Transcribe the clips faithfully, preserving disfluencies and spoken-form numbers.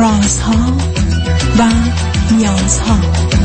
رازها و نیازها.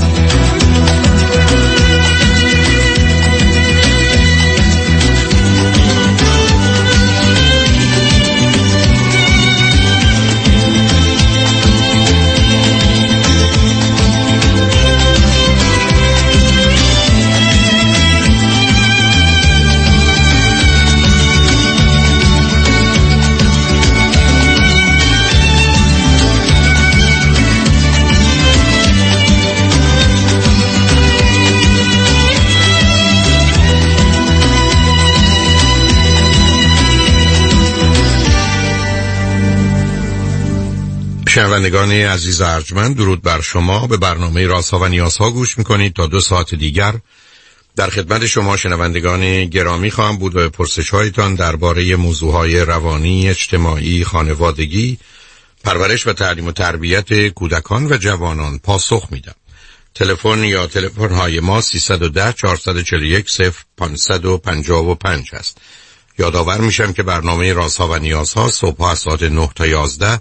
شنوندگان عزیز ارجمند، درود بر شما. به برنامه رازها و نیازها گوش میکنید. تا دو ساعت دیگر در خدمت شما شنوندگان گرامی خواهم بود و به پرسش‌هایتان درباره موضوعهای روانی، اجتماعی، خانوادگی، پرورش و تعلیم و تربیت کودکان و جوانان پاسخ میدم. تلفن یا تلفن‌های ما سیصد و ده چهارصد و چهل و یک صفر پانصد و پنجاه و پنج است. یادآور میشم که برنامه رازها و نیازها صبح از ساعت نه تا یازده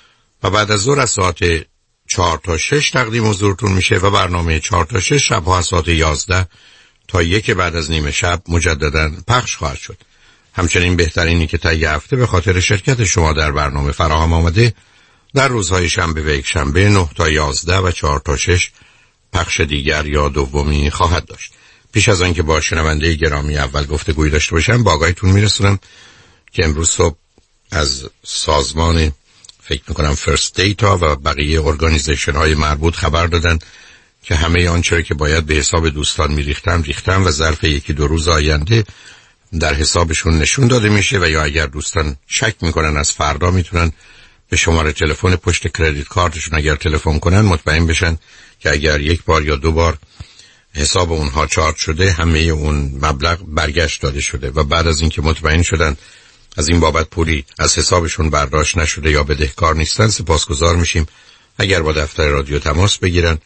و بعد از ظهر از ساعت چهار تا شش تقدیم حضورتون میشه و برنامه چهار تا شش شب ها از ساعت یازده تا یک بعد از نیمه شب مجددا پخش خواهد شد. همچنین بهترینی که تا یه هفته به خاطر شرکت شما در برنامه فراهم آمده در روزهای شنبه و یک شنبه نه تا یازده و چهار تا شش پخش دیگر یا دومی خواهد داشت. پیش از آنکه با شنونده گرامی اول گفتگوی داشته باشم، با آگاهیتون میرسونم که امروز صبح از سازمان فکر میکنم فرست دیتا و بقیه ارگانیزیشن های مربوط خبر دادن که همه آنچه که باید به حساب دوستان میریختن ریختن و ظرف یکی دو روز آینده در حسابشون نشون داده میشه و یا اگر دوستان شک میکنن از فردا میتونن به شماره تلفن پشت کردیت کارتشون اگر تلفن کنن مطمئن بشن که اگر یک بار یا دو بار حساب اونها چارج شده همه اون مبلغ برگشت داده شده و بعد از اینکه مطمئن شدن از این بابت پولی از حسابشون برداشت نشده یا بدهکار نیستن، سپاسگزار میشیم اگر با دفتر رادیو تماس بگیرن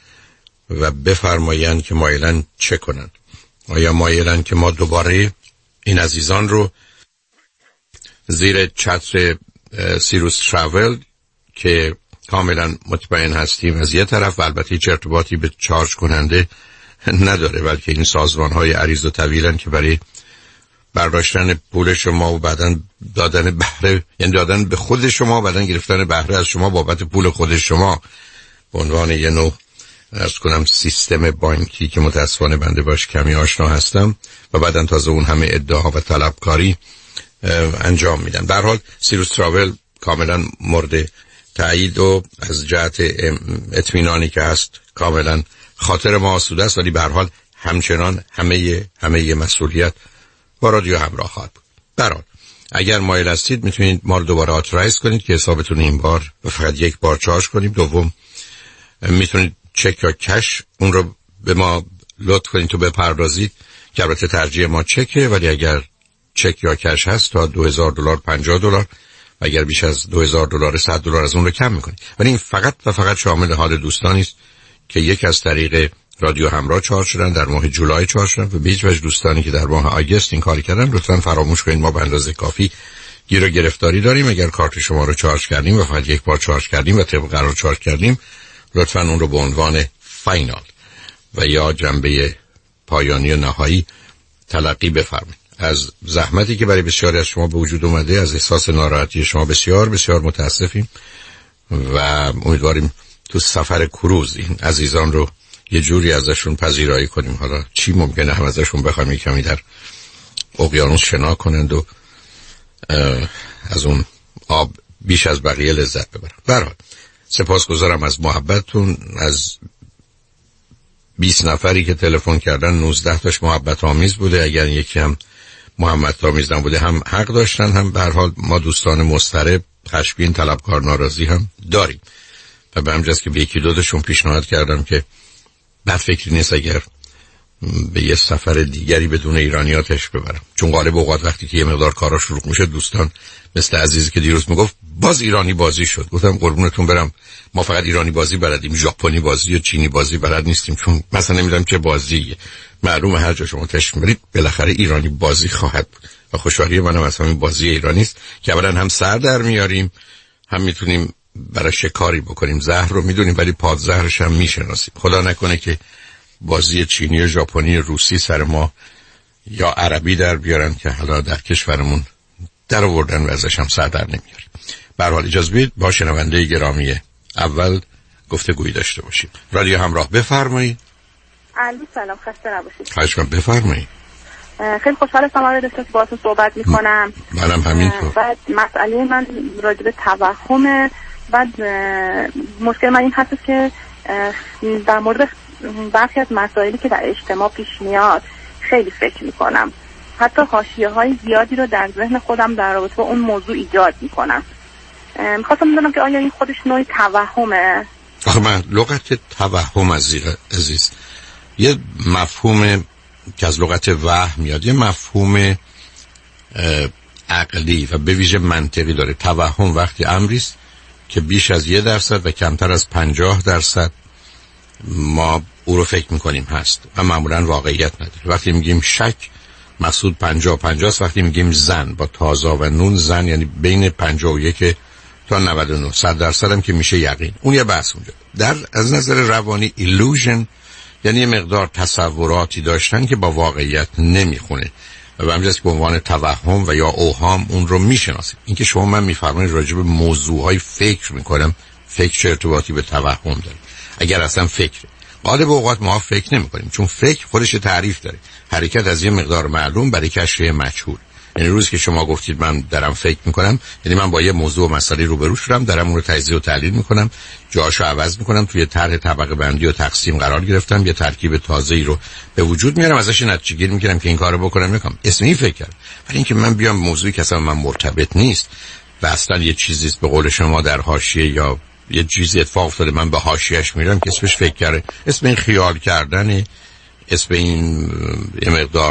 و بفرمایند که مایلن چه کنن. آیا مایلن که ما دوباره این عزیزان رو زیر چتر سیروس تراول که کاملا مطمئن هستیم از یه طرف و البته هیچ ارتباطی به چارج کننده نداره، بلکه این سازمان های عریض و طویلن که برای برداشتن پول شما و بعدن دادن بهره، یعنی دادن به خود شما و بعدن گرفتن بهره از شما بابت پول خود شما به عنوان یه نوع عرض کنم سیستم بانکی که متاسفانه بنده باش کمی آشنا هستم و بعدن تازه اون همه ادعاها و طلبکاری انجام میدن. به هر حال سیروس تراول کاملا مورد تایید و از جهت اطمینانی که هست کاملا خاطر ما آسوده است، ولی به هر حال همچنان همه همه مسئولیت با رادیو همراه خواهد بود. برات اگر مایل هستید میتونید ما رو دوباره آترایز کنید که حسابتون این بار فقط یک بار چارج کنیم. دوم میتونید چک یا کش اون رو به ما لطف کنید تو بپردازید که البته ترجیح ما چکه، ولی اگر چک یا کش هست تا دو هزار دلار پنجاه دلار و اگر بیش از دو هزار دلار صد دلار از اون رو کم میکنید. ولی این فقط و فقط شامل حال دوستانی است که یک از طریق رادیو همراه چارج شدن در ماه جولای چارج شدن و به هیچ وجه دوستانی که در ماه آگوست این کاری کردن لطفاً فراموش کنید. ما به اندازه کافی گیر و گرفتاری داریم. اگر کارت شما رو چارج کردیم و فقط یک بار چارج کردیم و طبق قرار چارج کردیم، لطفاً اون رو به عنوان فاینال و یا جنبه پایانی و نهایی تلقی بفرمایید. از زحمتی که برای بسیاری از شما به وجود اومده، از احساس ناراحتی شما بسیار بسیار متاسفیم و امیدواریم تو سفر کروز این عزیزان رو یه جوری ازشون پذیرایی کنیم. حالا چی ممکنه هم ازشون بخوایم یک کمی در اقیانوس شنا کنند و از اون آب بیش از بقیه لذت ببرن. برحال سپاسگزارم از محبتتون. از بیست نفری که تلفن کردن نوزده تاش محبت آمیز بوده. اگر یکی هم محبت آمیز نبوده هم حق داشتن. هم به هر حال ما دوستان مضطرب، خشمگین، طلبکار، ناراضی هم داریم و به همجاست که به یکی دو تاشون پیشنهاد کردم که بد فکری نیست اگر به یه سفر دیگری بدون ایرانیاتش ببرم، چون غالب اوقات وقتی که یه مقدار کارا شروع میشه دوستان مثل عزیزی که دیروز میگفت باز ایرانی بازی شد. گفتم قربونتون برم، ما فقط ایرانی بازی بلدیم، ژاپنی بازی یا چینی بازی بلد نیستیم، چون مثلا نمیدونم چه بازیه. معلومه هر جا شما تشریف میبرید بالاخره ایرانی بازی خواهد بود و خوشحالی منم از همین بازی ایرانی است که اولا هم سر در میاریم، هم میتونیم برای شکاری بکنیم. زهر رو میدونیم ولی پادزهرش هم میشناسیم. خدا نکنه که بازی چینی و ژاپنی روسی سر ما یا عربی در بیارن که حالا در کشورمون در آوردن و ازش هم سر در نمیاریم. به هر حال اجازه بدید با شنونده گرامی اول گفتگویی داشته باشیم. رادیو همراه، بفرمایید. علی سلام، خسته نباشید. خواهش می‌کنم، بفرمایید. خیلی خوشحالم آقای دکتر که باهاتون صحبت می‌کنم. منم همینطور. بعد مسئله من راجع به توهمه. بعد مشکل من این هست که در مورد برخی از مسائلی که در اجتماع پیش میاد خیلی فکر می‌کنم. حتی حاشیه‌های زیادی رو در ذهن خودم در رابطه با اون موضوع ایجاد می‌کنم. می‌خواستم بدونم که آیا این خودش نوعی توهمه؟ آخه من لغت توهم عزیز یه مفهوم که از لغت وهم میاد، یه مفهوم عقلی و به ویژه منطقی داره. توهم وقتی امری است که بیش از یه درصد و کمتر از پنجاه درصد ما او رو فکر میکنیم هست و معمولا واقعیت نداره. وقتی میگیم شک مقصود پنجاه پنجاه است. وقتی میگیم زن با تازا و نون زن یعنی بین پنجاه و یک تا نود و نه صد درصد هم که میشه یقین. اون یه بحث اونجا. در از نظر روانی illusion یعنی یه مقدار تصوراتی داشتن که با واقعیت نمیخونه و به همجاست که به عنوان توهم و یا اوهام اون رو میشناسیم. اینکه شما من میفرمایید راجع به موضوعهای فکر میکنم، فکر چه ارتباطی به توهم داره؟ اگر اصلا فکر غالب اوقات ما فکر نمیکنیم، چون فکر خودش تعریف داره. حرکت از یه مقدار معلوم برای کشف مجهول. یعنی روز که شما گفتید من دارم فکر میکنم، یعنی من با یه موضوع و مسئله روبرو شدم، دارم اون رو تجزیه و تحلیل میکنم، جاشو عوض میکنم، توی طرح طبقه بندی و تقسیم قرار گرفتم، یه ترکیب تازه‌ای رو به وجود میارم، ازش نتیجه گیری میکنم که این کارو بکنم نکنم. اسم این فکر کرد. ولی اینکه من بیام موضوعی که اصلا من مرتبط نیست و اصلا یه چیزی است به قول شما در حاشیه یا یه چیزی اتفاق افتاده من به حاشیه‌اش میرم که اسمش فکر کرده، اسم این خیال کردن، اسم این یه مقدار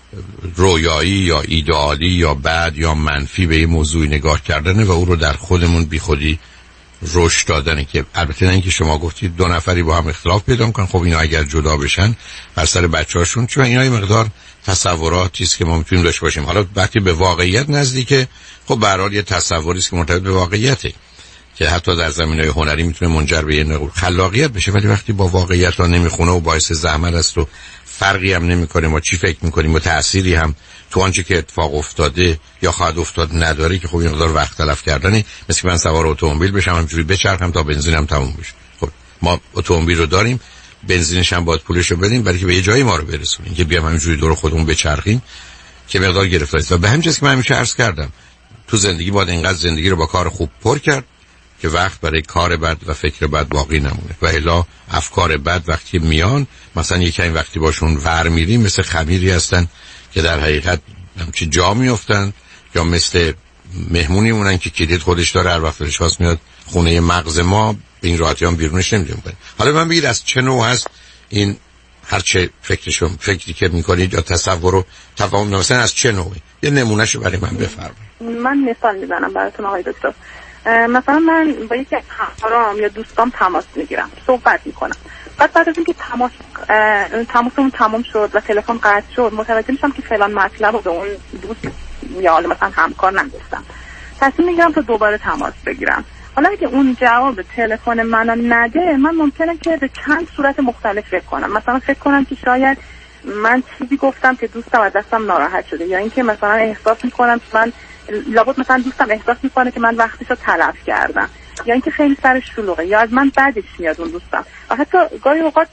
رویایی یا ایدئالی یا بد یا منفی به این موضوع نگاه کردنه و او رو در خودمون بی خودی رشد دادنه. که البته نه اینکه شما گفتید دو نفری با هم اختلاف پیدا میکنن، خب اینا اگر جدا بشن بر سر بچه‌هاشون، چون اینا یه مقدار تصوراتی است که ما میتونیم داشته باشیم. حالا وقتی به واقعیت نزدیکه، خب به هر حال یه تصوری است که مرتبط به واقعیته که حتی در زمینه‌های هنری میتونه منجر به یه نوع خلاقیت بشه، ولی وقتی با واقعیت را نمیخونه و باعث زحمت است و فرقی هم نمیکنه ما چی فکر میکنیم و تأثیری هم تو آنچه که اتفاق افتاده یا خواهد افتاد نداره، که خب این مقدار وقت تلف کردنه. مثل که من سوار اتومبیل بشم همینجوری بچرخم تا بنزینم تموم بشه. خب ما اتومبیل رو داریم، بنزینش هم باید پولش رو بدیم برای که به یه جایی ما رو برسونیم. که بیام همینجوری دور خودمون بچرخیم که مقدار گرفتاریه. و به همین جاست که من همیشه عرض کردم تو زندگی باید اینقدر زندگی رو با کار خوب پر کرد که وقت برای کار بد و فکر بد باقی نمونه. و الا افکار بد وقتی میان، مثلا یکی این وقتی باشون ور میریم مثل خمیری هستن که در حقیقت همچی جا میافتن، یا مثل مهمونی مونن که کلید خودش داره، هر وقت دلش خواست میاد خونه مغز ما، به این راحتی هم بیرونش نمیدیم کنیم. حالا من بگید از چه نوع هست این هر چه فکرشون فکری که میکنید یا تصور رو تفاهم، مثلا از چه نوعی؟ یه نمونهشو برای من بفرمایید. من مثال میزنم براتون آقای دکتر. مثلا من با یکی از همکارام یا دوستام تماس میگیرم، صحبت میکنم، بعد بعد از اینکه تماس تماسمون تمام شد و تلفن قطع شد، متوجه میشم که فلان مطلب رو به اون دوست یا مثلا همکار نگفتم. تصمیم میگیرم تا دوباره تماس بگیرم. حالا اگه اون جواب تلفن منو نده، من ممکنه که به چند صورت مختلف فکر کنم. مثلا فکر کنم که شاید من چیزی گفتم که دوستم از دستم ناراحت شده، یا اینکه مثلا احساس میکنم که من لابد مثلا دوستم احساس میکنه که من وقتشو تلف کردم، یا اینکه خیلی سرش شلوغه، یا از من بعدش میاد اون دوستم. و حتی گاهی اوقات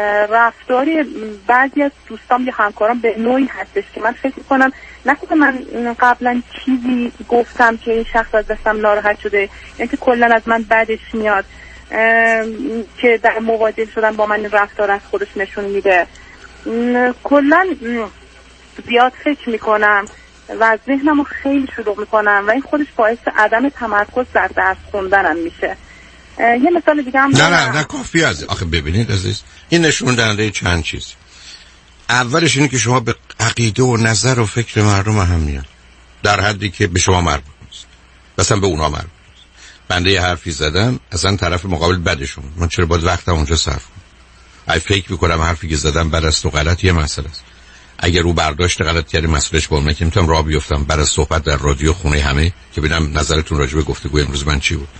رفتاری بعضی از دوستام یا همکارام به نوعی هستش که من فکر میکنم نکنه من قبلا چیزی گفتم که این شخص از دستم ناراحت شده، یا اینکه کلا از من بعدش میاد که در مواجه شدن با من رفتار از خودش نشون میده. کلا زیاد فکر میکنم و از ذهنمو خیلی شلوغ میکنم و این خودش باعث عدم تمرکز در درس خوندنم میشه. یه مثال دیگه هم نه نه نه کافی از آخه ببینید عزیز، این نشون دهنده چند چیز. اولش اینه که شما به عقیده و نظر و فکر مردم اهمیت در حدی که به شما مربوط نیست، مثلا به اونها مربوط نیست. بنده یه حرفی زدم، اصلا طرف مقابل بدشون، من چرا باید وقتم اونجا صرف کنم؟ اگه فکر میکنم حرفی که زدم بد است و غلط، یه مسئله است. اگر رو برداشت غلط کردی مسئولش با من که میتونم راه بیفتم برای صحبت در رادیو خونه همه که ببینم نظرتون راجع به گفتگوی امروز من چی بود.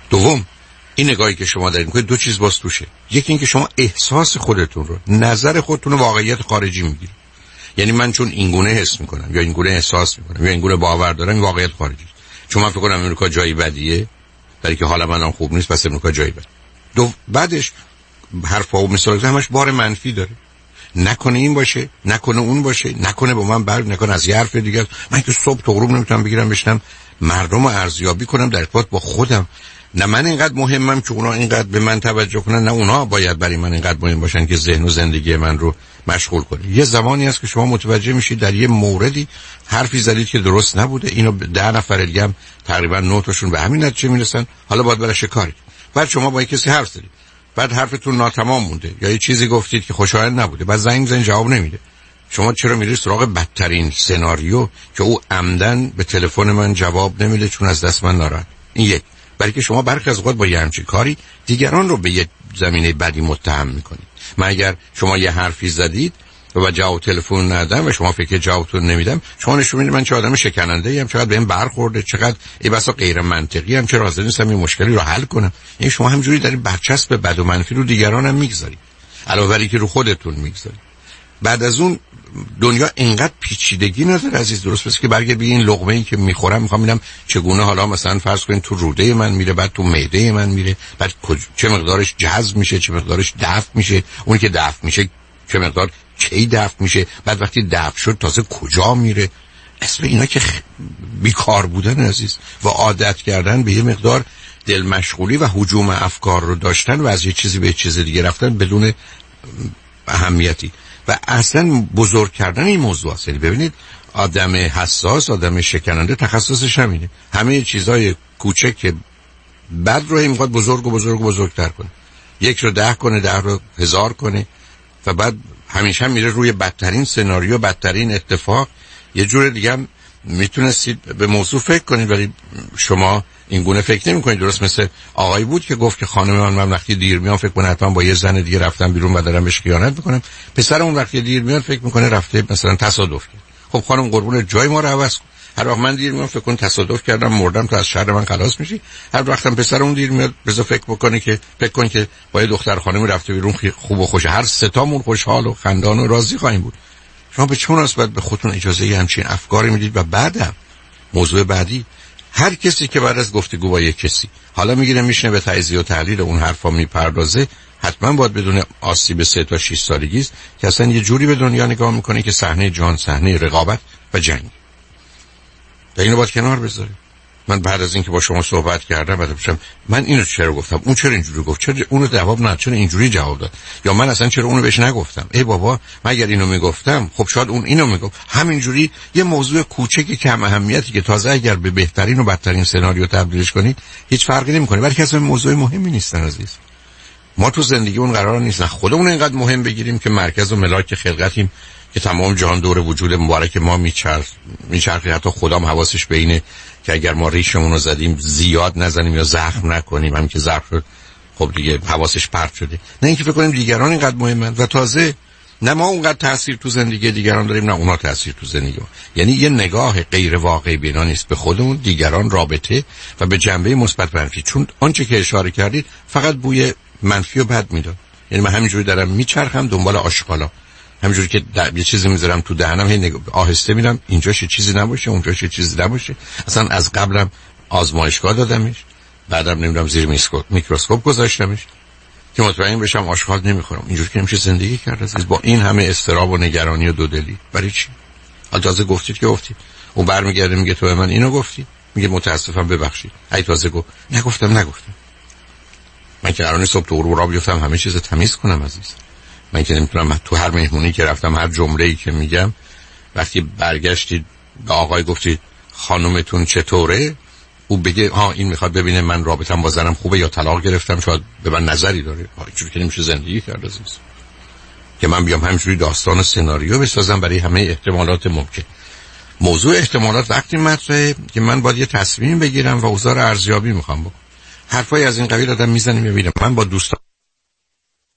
دوم، این نگاهی که شما دارید میکنید دو چیز باز توشه. یکی این که شما احساس خودتون رو، نظر خودتون رو واقعیت خارجی میگیرید. یعنی من چون اینگونه حس میکنم یا اینگونه احساس میکنم یا اینگونه باور دارم، واقعیت خارجی. چون من فکر کنم امریکا جایی بدیه، برای که حال من خوب نیست، پس امریکا جایی بد. دو بعدش حرفا و مثالا همش بار منفی داره. نکنه این باشه، نکنه اون باشه، نکنه با من برگ نکنه از یه حرف دیگه. من که صبح تا غروب نمیتونم بگیرم بشنم مردم رو ارزیابی کنم در ارتباط با خودم. نه من اینقدر مهمم که اونا اینقدر به من توجه کنن، نه اونا باید برای من اینقدر مهم باشن که ذهن و زندگی من رو مشغول کنه. یه زمانی هست که شما متوجه میشید در یه موردی حرفی زدید که درست نبوده، اینو ده نفر دیگه هم تقریبا نوتشون به همین نتیجه میرسن، حالا باید براش کاری. بعد شما با کسی حرف زدید، بعد حرفتون ناتمام مونده یا یه چیزی گفتید که خوشایند نبوده، بعد زنگ میزنید جواب نمیده. شما چرا میرید سراغ بدترین سناریو که او عمدن به تلفن من جواب نمیده چون از دست من ناراحت؟ این یک. برای که شما برخی از اوقات با یه همچین کاری دیگران رو به یک زمینه بدی متهم میکنید. من اگر شما یه حرفی زدید و جواب تلفن ندادم و شما فکر جوابتون نمیدم، شما نشون میدید من چه آدم شکننده ای ام، چقدر بهم برخورده، چقدر ای بسا غیر منطقی ام، چرا حاضر نیستم این مشکلی رو حل کنم. یعنی شما همجوری دارید برچسب بد و منفی رو دیگران هم میگذارید، علاوه بر اینکه رو خودتون میگذارید. بعد از اون دنیا اینقدر پیچیدگی نداره عزیز، درست پس که برگه بی این لقمه ای که میخورم میخوام ببینم چگونه حالا مثلا فرض کنین تو روده من میره، بعد تو معده من میره، بعد چه مقدارش جذب میشه، چه مقدارش دفع میشه، اون که دفع میشه چه مقدار کی دفع میشه، بعد وقتی دفع شد تازه کجا میره. اسم اینا که خ... بیکار بودن عزیز و عادت کردن به یه مقدار دل مشغولی و هجوم افکار رو داشتن و از یه چیزی به چیز دیگه رفتن بدون اهمیتی و اصلا بزرگ کردن این موضوع است. ببینید آدم حساس، آدم شکننده تخصصش همینه، همه چیزای کوچک که بد رو اینقدر بزرگ و بزرگ و بزرگتر کنه، یک رو ده کنه، ده رو هزار کنه و بعد همیشه هم میره روی بدترین سناریو، بدترین اتفاق. یه جور دیگه هم میتونستید به موضوع فکر کنید ولی شما این گونه فکر نمی کنید. درست مثل آقایی بود که گفت که خانم من من وقتی دیر میام فکر کنه حتما با یه زن دیگه رفتم بیرون و دارم بهش خیانت میکنم. پسر اون وقتی دیر میاد فکر میکنه رفته مثلا تصادف کرد. خب خانم قربون جای ما رو عوض کن. هر وقت من دیر میام فکر کن تصادف کردم مردم تو از شر من خلاص میشی. هر وقتم پسر اون دیر میاد بذار فکر بکنه که فکر کن که با یه دختر خانمی رفته بیرون خوب و خوش، هر سه تامون خوشحال و خندان و راضی خواهیم بود. شما به چون نسبت به خودتون اجازه ی همچین افکاری میدید؟ و بعدم موضوع بعدی، هر کسی که بعد از گفتگو با یک کسی حالا میگیره میشنه به تجزیه و تحلیل اون حرفا میپردازه، حتما باید بدون آسیب سه تا شش سالگی است که اصلا یه جوری به دنیا نگاه میکنه که صحنه جان، صحنه رقابت و جنگ. و اینو باید کنار بذارید. من بعد از اینکه با شما صحبت کردم بعد بشم من اینو چرا گفتم، اون چرا اینجوری گفت، چرا اونو جواب نه، چرا اینجوری جواب داد، یا من اصلا چرا اونو بهش نگفتم. ای بابا من اگر اینو میگفتم خب شاید اون اینو میگفت. همینجوری یه موضوع کوچکی کم اهمیتی که تازه اگر به بهترین و بدترین سناریو تبدیلش کنید هیچ فرقی نمیکنه، ولی اصلا موضوع مهمی نیستن عزیز. ما تو زندگی اون قرار نیست نه خودمون اینقدر مهم بگیریم که مرکز و ملاک خلقتیم که تمام جهان دور وجود مبارک ما میچرخ میچرخه، حتی خدام حواسش به اینه که اگر ما ریشمون رو زدیم زیاد نزنیم یا زخم نکنیم، همین که زخم شد خب دیگه حواسش پرت شده. نه اینکه فکر کنیم دیگران اینقدر مهمن و تازه نه ما اونقدر تاثیر تو زندگی دیگران داریم نه اونا تاثیر تو زندگی ما. یعنی یه نگاه غیر واقعی بینا نیست به خودمون، دیگران، رابطه و به جنبه مثبت منفی. چون آنچه که اشاره کردید فقط بوی منفی و بد میداد. یعنی من همینجوری دارم میچرخم دنبال آشغالا، همینجوری که یه چیزی میذارم تو دهنم هی نگ... آهسته میرم اینجاش یه چیزی نباشه اونجاش یه چیزی نباشه. اصلا از قبلم آزمایشگاه دادمش، بعدم نمیدونم زیر میکروسکوپ میکروسکوپ گذاشتمش که مطمئن بشم آشغال نمیخورم. اینجوری که نمیشه زندگی کرد عزیز با این همه استراب و نگرانی و دودلی. برای چی؟ حالا تازه گفتید که گفتید، اون برمیگرده میگه تو به من اینو گفتی، میگه متاسفم ببخشید. ای تازه گفت نگفتم نگفتم. من که قراره صبح تو غروب را بیفتم همه چیز تمیز کنم عزیز. من که نمیتونم تو هر مهمونی که رفتم هر جمله‌ای که میگم وقتی برگشتید به آقای گفتید خانومتون چطوره، او بگه ها این میخواد ببینه من رابطم با زنم خوبه یا طلاق گرفتم، شاید به من نظری داره. اینجوری که نمیشه زندگی کرد عزیز. که من بیام همینجوری داستان و سناریو بسازم برای همه احتمالات ممکن. موضوع احتمالات وقتی مطرحه که من باید یه تصمیم بگیرم و اوضاع رو ارزیابی میخوام بکنم. حرفای از این قبیل آدم میزنه میبینه. من با دوستان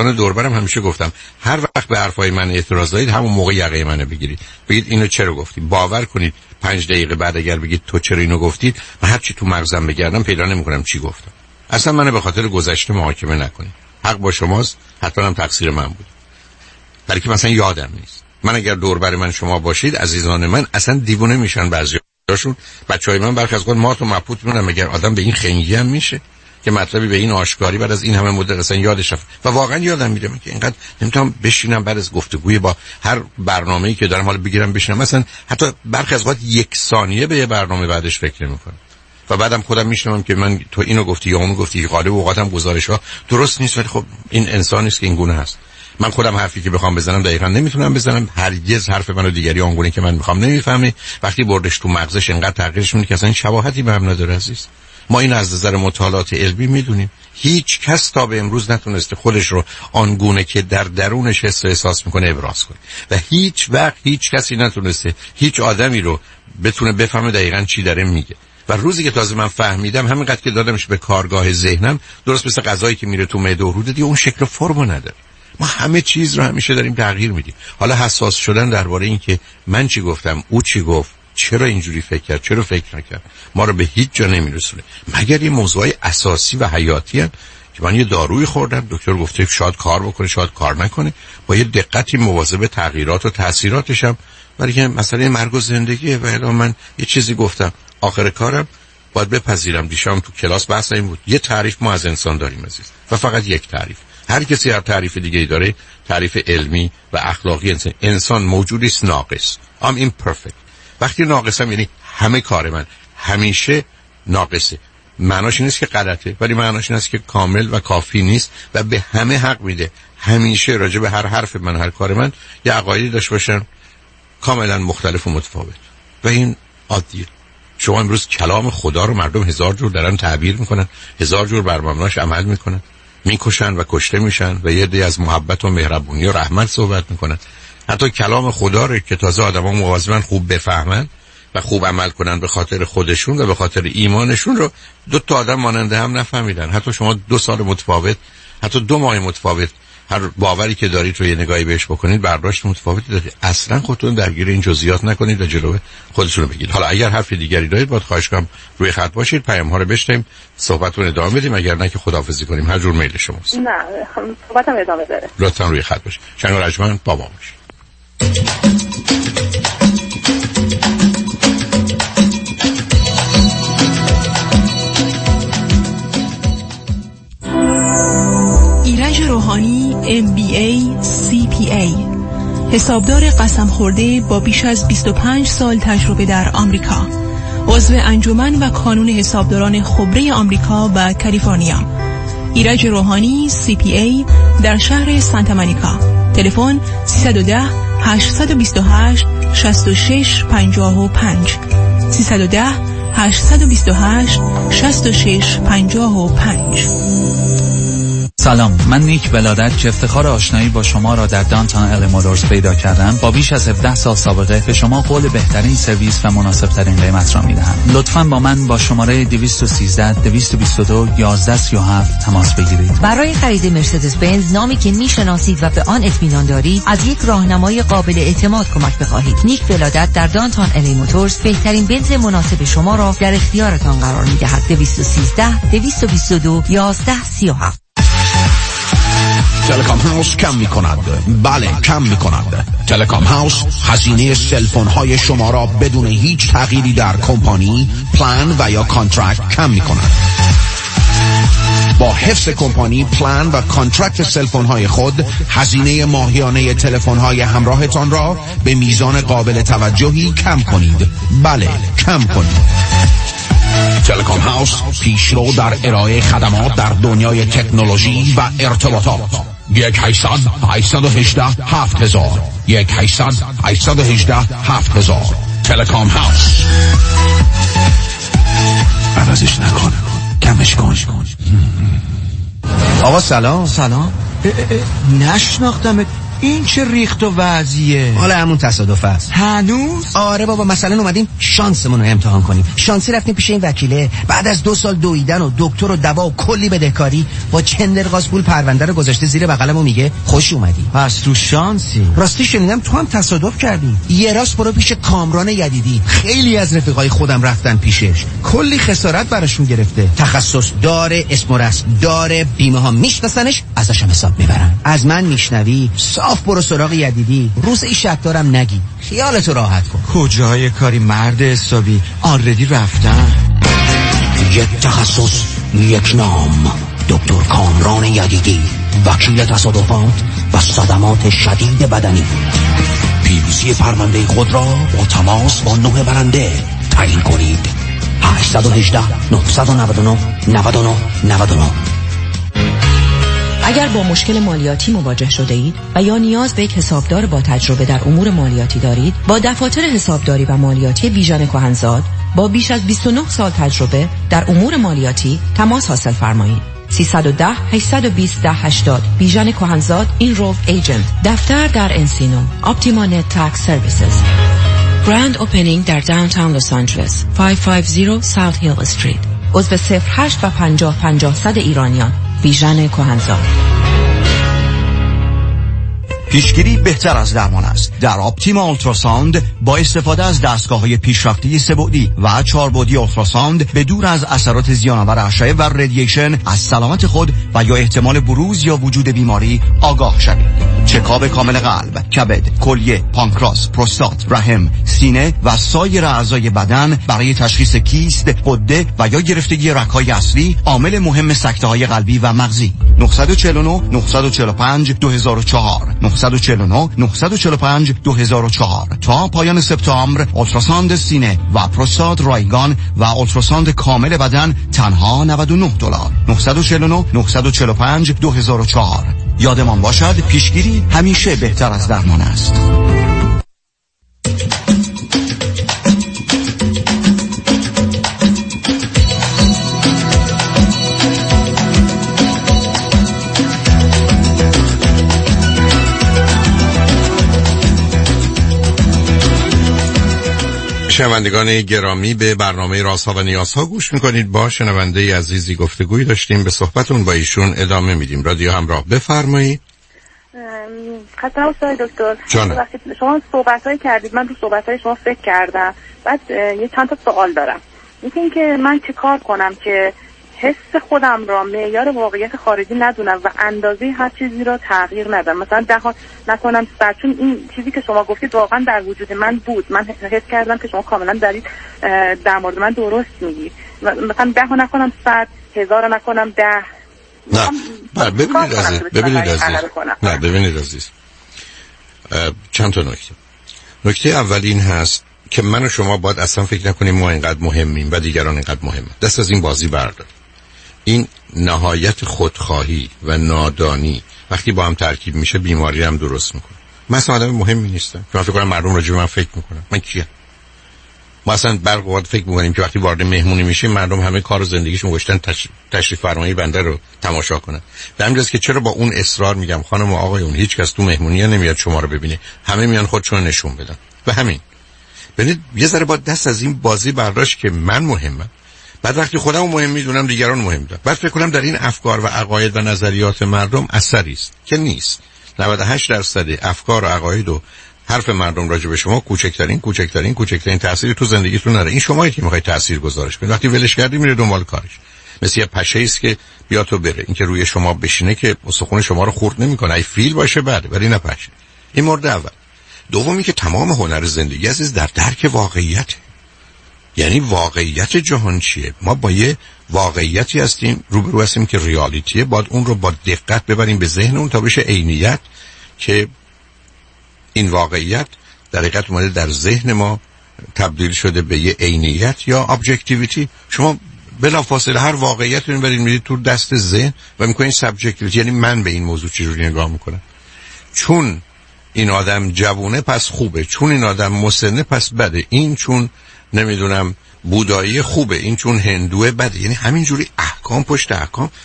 دوستان دوربرم همیشه گفتم هر وقت به حرفای من اعتراض دارید همون موقع یقه منو بگیرید، بگید اینو چرا گفتی. باور کنید پنج دقیقه بعد اگر بگید تو چرا اینو گفتید، من هر چی تو مغزم بگردم پیدا نمی‌کنم چی گفتم. اصلا منو به خاطر گذشته محاکمه نکنید. حق با شماست، حتما هم تقصیر من بود. برای که مثلا یادم نیست. من اگر دوربر من شما باشید عزیزان من، اصلا دیوونه میشن بعضیاشون. بچهای من برخی از وقت ما تو مبهوت میمونن، مگر آدم به این خنگی هم میشه که مطلبی به این آشکاری بعد از این همه مدت اصلا یادش رفت. و واقعا یادم میره که اینقدر نمیتونم بشینم بعد از گفتگوی با هر برنامه‌ای که دارم حالا بگیرم بشینم، مثلا حتی برخی از وقت یک ثانیه به یه برنامه بعدش فکر نمی‌کنم و بعدم خودم میشنوم که من تو اینو گفتی یا اونو گفتی. غالب اوقاتم گزارش‌ها درست نیست، ولی خب این انسانی است که این گونه هست. من خودم حرفی که بخوام بزنم دقیقاً نمیتونم بزنم، هرگز حرف منو دیگری آنگونه که من میخوام نمیفهمه. وقتی بردش تو مغزش انقدر تغییرش میده که اصلا شباهتی به هم نداره. عزیز ما این از نظر مطالعات علمی میدونیم، هیچ کس تا به امروز نتونسته خودش رو آنگونه که در درونش حس و احساس میکنه ابراز کنه و هیچ وقت هیچ کسی نتونسته هیچ آدمی رو بتونه بفهمه دقیقاً چی داره میگه. و روزی که تازه من فهمیدم، همینقدر که دادمش به کارگاه ذهنم، درست مثل غذایی که میره تو معده و روده دیگه اون شکل و فرمو نداره. ما همه چیز رو همیشه داریم تغییر میدیم. حالا حساس شدن درباره این که من چی گفتم، او چی گفت، چرا اینجوری فکر کرد، چرا فکر نکرد، ما رو به هیچ جا نمیرسونه، مگر این موضوعی اساسی و حیاتی هست که من یه دارویی خوردم، دکتر گفته شاید کار بکنه شاید کار نکنه، با یه دقتی مواظب تغییرات و تاثیراتشم، برای که مسئله مرگ و زندگیه. و الان من یه چیزی گفتم، آخر کارم باید بپذیرم. دیشب تو کلاس بحث این بود، یه تعریف ما از انسان داریم عزیز و فقط یک تعریف. هر کسی هر تعریف دیگه‌ای داره، تعریف علمی و اخلاقی انسان. انسان موجودی است ناقص. I'm imperfect. وقتی ناقصم یعنی همه کار من همیشه ناقصه. معناش این نیست که غلطه، ولی معناش این است که کامل و کافی نیست و به همه حق میده. همیشه راجع به هر حرف من، هر کار من یه عقایدی داشته باشن کاملا مختلف و متفاوت و این عادیه. شما امروز کلام خدا رو مردم هزار جور دارن تعبیر میکنن، هزار جور بر مبناش عمل میکنن، میکشن و کشته میشن و یه دی از محبت و مهربونی و رحمت صحبت میکنن. حتی کلام خدا رو که تازه آدما مواظبن خوب بفهمن و خوب عمل کنن به خاطر خودشون و به خاطر ایمانشون، رو دو تا آدم ماننده هم نفهمیدن. حتی شما دو سال متفاوت، حتی دو ماه متفاوت، هر باوری که دارید رو یه نگاهی بهش بکنید برداشت متفاوتی دارید. اصلا خودتون درگیر این جزئیات نکنید و جلوی خودتون رو بگید. حالا اگر حرف دیگری دارید باید خواهش کنم روی خط باشید، پیام ها رو بشنویم، صحبتون ادامه بدیم. اگر نه که خداحافظی کنیم. هر جور میل شماست. نه صحبتم ادامه داره. لطفا روی خط باشید. شنگ رجمن بابا باشید. ایرج روحانی ام بی ای سی پی ای، حسابدار قسم خورده با بیش از بیست و پنج سال تجربه در آمریکا، عضو انجمن و کانون حسابداران خبره آمریکا و کالیفرنیا. ایرج روحانی سی پی ای در شهر سانتا مونیکا. تلفن سیصد و ده هشتصد و بیست و هشت شصت و شش پنجاه و پنج سیصد و ده هشتصد و بیست و هشت شصت و شش پنجاه و پنج. سلام، من نیک ولادت که افتخار آشنایی با شما را در دانتان ال موتورز پیدا کردم، با بیش از هفده سال سابقه به شما قول بهترین سرویس و مناسب ترین قیمت را میدهم. لطفاً با من با شماره دویست و سیزده دویست و بیست و دو یازده سی و هفت تماس بگیرید. برای خرید مرسدس بنز، نامی که میشناسید و به آن اطمینان دارید، از یک راهنمای قابل اعتماد کمک بخواهید. نیک ولادت در دانتان ال موتورز بهترین بنز مناسب شما را در اختیارتان قرار میدهد. دویست و سیزده دویست و بیست و دو یازده سی و هفت. تلکام هاوس کم می کند. بله کم می کند. تلکام هاوس هزینه سلفون های شما را بدون هیچ تغییری در کمپانی، پلان و یا کانترکت کم می کند. با حفظ کمپانی، پلان و کانترکت سلفون های خود، هزینه ماهیانه تلفن های همراهتان را به میزان قابل توجهی کم کنید. بله کم کنید. تلکام هاوس پیشرو در ارائه خدمات در دنیای تکنولوژی و ارتباطات. یک هشتصد هشتصد و هجده هفت هزار یک هشتصد هشتصد و هجده هفت هزار. تلکام هاوس. عوضش نکن، کمش کن. آقا سلام. سلام. نشناختم. این چه ریخت و وضعیه؟ حالا همون تصادف است. هنوز؟ آره بابا، مثلا اومدیم شانسمون رو امتحان کنیم. شانسی رفتیم پیش این وکیله، بعد از دو سال دویدن و دکتر و دوا و کلی بدهکاری با چندرغاز پول پرونده رو گذاشته زیر بغلم و میگه خوش اومدی. پس تو شانسی. راستی شنیدم تو هم تصادف کردی. یه راست برو پیش کامران یدیدی، خیلی از رفیقای خودم رفتن پیشش، کلی خسارت براشون گرفته. تخصص داره، اسم و رسم داره، بیمه ها میشناسنش، ازش هم حساب میبرن. از من میشنوی صاف برو سراغ یدیدی، روز ای شب دارم نگی، خیالتو راحت کن. کجای کاری مرد حسابی، آردی رفتن. یک تخصص یک نام، دکتر کامران یدیدی، وکیل تصادفات و صدمات شدید بدنی. پیروزی پرونده خود را با تماس با نوع برنده تعیین کنید. هشت یک هشت نه نه نه نه نه نه. اگر با مشکل مالیاتی مواجه شده اید و یا نیاز به یک حسابدار با تجربه در امور مالیاتی دارید، با دفاتر حسابداری و مالیاتی بیژن کهنزاد با بیش از بیست و نه سال تجربه در امور مالیاتی تماس حاصل فرمایید. سیصد و ده هشتصد و بیست ده هشتاد بیژن کهنزاد این رو ایجنت. دفتر در انسینو. اپتیما نت تکس سرویسز. گراند اوپنینگ در داونتاون لس آنجلس. پانصد و پنجاه ساوت هیل استریت. عضو صفر هشت و پنجاه پنجاه صد ایرانیان. بیژن کهنزاد. پیشگیری بهتر از درمان است. در اپتیما اولتراساوند با استفاده از دستگاه‌های پیشرفته سه‌بعدی و چهاربعدی اولتراساوند به دور از اثرات زیان‌آور اشعه و رادییشن از سلامت خود و یا احتمال بروز یا وجود بیماری آگاه شوید. چکاپ کامل قلب، کبد، کلیه، پانکراس، پروستات، رحم، سینه و سایر اعضای بدن برای تشخیص کیست، غده و یا گرفتگی رگ‌های اصلی، عامل مهم سکته‌های قلبی و مغزی. نه چهار نه نه چهار پنج دو هزار و چهار نه چهار نه نه چهار پنج دو هزار و چهار. تا پایان سپتامبر اولتراساند سینه و پروستات رایگان و اولتراساند کامل بدن تنها نود و نه دلار. نه چهار نه نه چهار پنج دو هزار و چهار. یادمان باشد پیشگیری همیشه بهتر از درمان است. شنوندگان گرامی، به برنامه رازها و نیازها گوش میکنید. با شنونده عزیزی گفتگوی داشتیم، به صحبتون با ایشون ادامه میدیم. رادیو همراه، بفرمایید. خسته نباشید دکتر. جانم. شما صحبت‌های کردید، من رو صحبت‌های شما فکر کردم. بعد یه چند تا سوال دارم. یکی این که من چه کار کنم که حس خودم را معیار واقعیت خارجی ندونم و اندازه هر چیزی را تغییر ندم. مثلا دهان نکنم صد، چون این چیزی که شما گفتید واقعا در وجود من بود. من حس کردم که شما کاملا دارید در مورد من درست میگید. مثلا ده نکنم صد، هزار نکنم ده. نه ببینید عزیز، ببینید عزیز نه ببینید عزیز چند تا نکته. نکته اول این هست که من و شما باید اصلا فکر نکنیم ما اینقدر مهمیم و دیگران اینقدر مهمه. دست از این بازی بردار. این نهایت خودخواهی و نادانی وقتی با هم ترکیب میشه بیماری هم درست میکنه. من اصلا آدم مهمی نیستم که من فکر کنم مردم راجع به من فکر میکنن. من کیم؟ ما اصلا برق وقت فکر میکنیم که وقتی وارد مهمونی میشیم مردم همه کار و زندگیشون گذاشتن تش... تشریف فرمایی بنده رو تماشا کنن. به همین جاست که چرا با اون اصرار میگم خانم و آقایون هیچ کس تو مهمونی نمیاد شما رو ببینه، همه میان خودشون نشون بدن. و همین ببینید یه ذره با دست از این بازی برداشت که من مهمم. بعد وقتی خودم مهم میدونم دیگران مهم میدونم. بعد فکر کنم در این افکار و عقاید و نظریات مردم اثری است که نیست. نود و هشت درصد افکار و عقاید و حرف مردم راجع به شما کوچکترین کوچکترین کوچکترین تأثیری تو زندگیتون نداره. این شمایی که میخواید تأثیر گذارش کنید. وقتی ولش کردی میره دنبال کارش. مثل یه پشه است که بیا تو بره. این که روی شما بشینه که استخوان شما رو خورد نمیکنه. ای فیل باشه بعد ولی نه پشه. این مورد اول. دومی که تمام هنر زندگی عزیز در درک واقعیت. یعنی واقعیت جهان چیه؟ ما با یه واقعیتی هستیم روبرو هستیم که ریالیتیه، باید اون رو با دقت ببریم به ذهن اون تا بشه عینیت، که این واقعیت در حقیقت اومده در ذهن ما تبدیل شده به یه عینیت یا ابجکتیویتی. شما بلافاصله هر واقعیتی رو میبرید میرید تو دست ذهن و میکنید سابجکتیویتی. یعنی من به این موضوع چجوری نگاه میکنم؟ چون این آدم جوونه پس خوبه، چون این آدم مسنه پس بده، این چون نمیدونم بودایی خوبه، این چون هندوه بده. یعنی همینجوری احکام پشت احکام.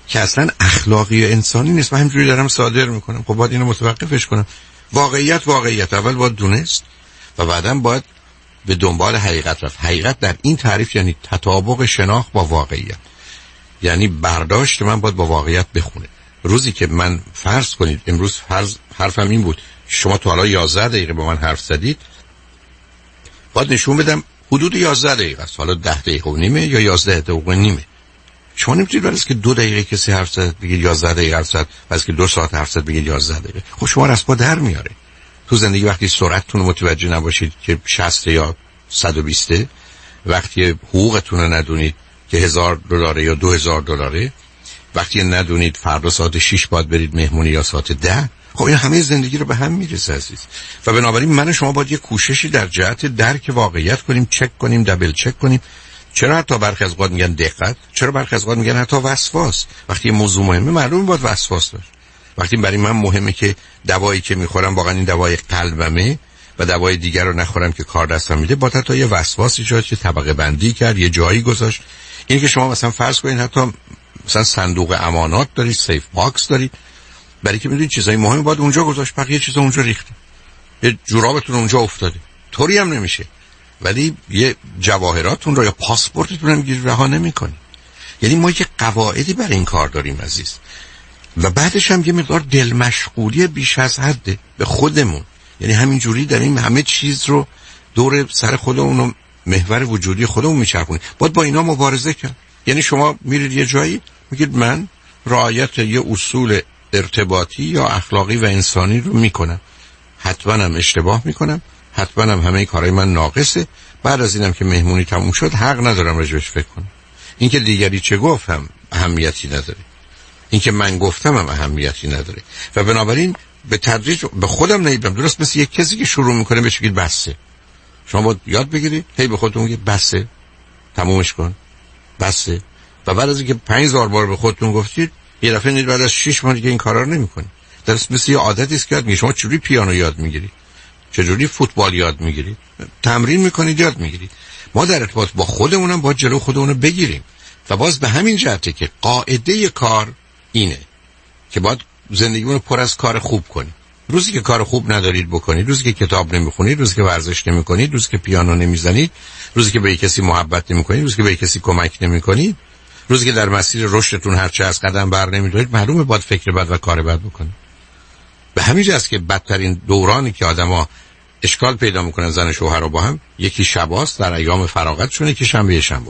که اصلا اخلاقی و انسانی نیست. من همینجوری دارم صادر میکنم. خب باید اینو متوقفش کنم. واقعیت واقعیت اول باید دونست و بعداً باید به دنبال حقیقت رفت. حقیقت در این تعریف یعنی تطابق شناخت با واقعیت، یعنی برداشت من باید با واقعیت بخونه. روزی که من فرض کنید امروز فرض حرفم این بود شما تا حالا یازده دقیقه با من حرف زدید، باید نشون بدم حدود یازده دقیقه است، حالا ده دقیقه و نیمه یا یازده دقیقه و نیمه. شما نمیتونید برای که دو دقیقه کسی حرف زد بگید یازده دقیقه حرف زد، واسه که دو ساعت حرف زد بگید یازده دقیقه. خب شما را از پا در میاره. تو زندگی وقتی سرعتتون رو متوجه نباشید که شصت یا صد و بیست، وقتی حقوقتون رو ندونید که هزار دلاره یا دو هزار دلاره، وقتی ندونید فردا ساعت شش باید برید مهمونی یا ساعت ده، خب این همه زندگی رو به هم میرسه عزیز. و بنابراین من و شما باید یه کوششی در جهت درک واقعیت کنیم، چک کنیم، دبل چک کنیم. چرا حتی برخی از اوقات میگن دقت، چرا برخی از اوقات میگن حتی وسواس. وقتی یه موضوع مهمه معلومه باید وسواس داشت. وقتی برای من مهمه که دوایی که میخورم واقعا این دوای قلبمه و دوای دیگر رو نخورم که کار دستم میده، با حتی یه وسواسی شد که طبقه بندی کرد، یه جایی گذاشت. این که شما مثلا فرض کنید حتی مثلا صندوق امانات دارید، سیف باکس دارید، برای که میدونید چیزای مهم باید اونجا گذاشت، بقیه چیزا اونجا ریخته، یه جورابتون اونجا افتاده، طوری هم نمیشه. ولی یه جواهراتون رو یا پاسپورتتون رو میگیرید رها نمیکنید. یعنی ما یه قواعدی برای این کار داریم عزیز. و بعدش هم یه مقدار دل مشغولی بیش از حده به خودمون. یعنی همینجوری داریم همه چیز رو دور سر خودمون و محور وجودی خودمون میچرخونیم. باید با اینا مبارزه کرد. یعنی شما میرید یه جایی میگید من رعایت یه اصول ارتباطی یا اخلاقی و انسانی رو میکنم، حتما هم اشتباه میکنم، حتما هم همه کارهای من ناقصه. بعد از اینم که مهمونی تموم شد حق ندارم راجعش فکر کنم. این که دیگری چه گفتم اهمیتی نداره، این که من گفتم هم اهمیتی نداره. و بنابراین به تدریج به خودم نیدم درست مثل یک کسی که شروع میکنه بهش بگید بسه. شما باید یاد بگیرید هی به خودتون بگید بسه، تمومش کن، بسه. و بعد از اینکه پنج هزار بار به خودتون گفتید یه دفعه نید بعد از شش ماه دیگه این کارا رو نمیکنید. درست مثل یه عادتی است که یاد میگیرید. شما چجوری پیانو یاد میگیرید، چجوری فوتبال یاد میگیرید، تمرین میکنید یاد میگیرید. ما در ارتباط با خودمونم باید جلو خودمون بگیریم. و باز به همین جهته که قاعده کار اینه که باید زندگیمون رو پر از کار خوب کنید. روزی که کار خوب ندارید بکنید، روزی که کتاب نمیخونید، روزی که ورزش نمیکنید، روزی که پیانو نمیزنید، روزی که به کسی محبت نمیکنید، روزی که به کسی کمک نمیکنید، روزی که در مسیر رشدتون هر چه از قدم بر نمیدارید، معلومه باید فکر بد و کار بد بکنید. به همین جاست که بدترین دورانی که آدما اشکال پیدا میکنن زن و شوهر رو با هم، یکی شباست در ایام فراغتشون، یکی شنبه شنبه.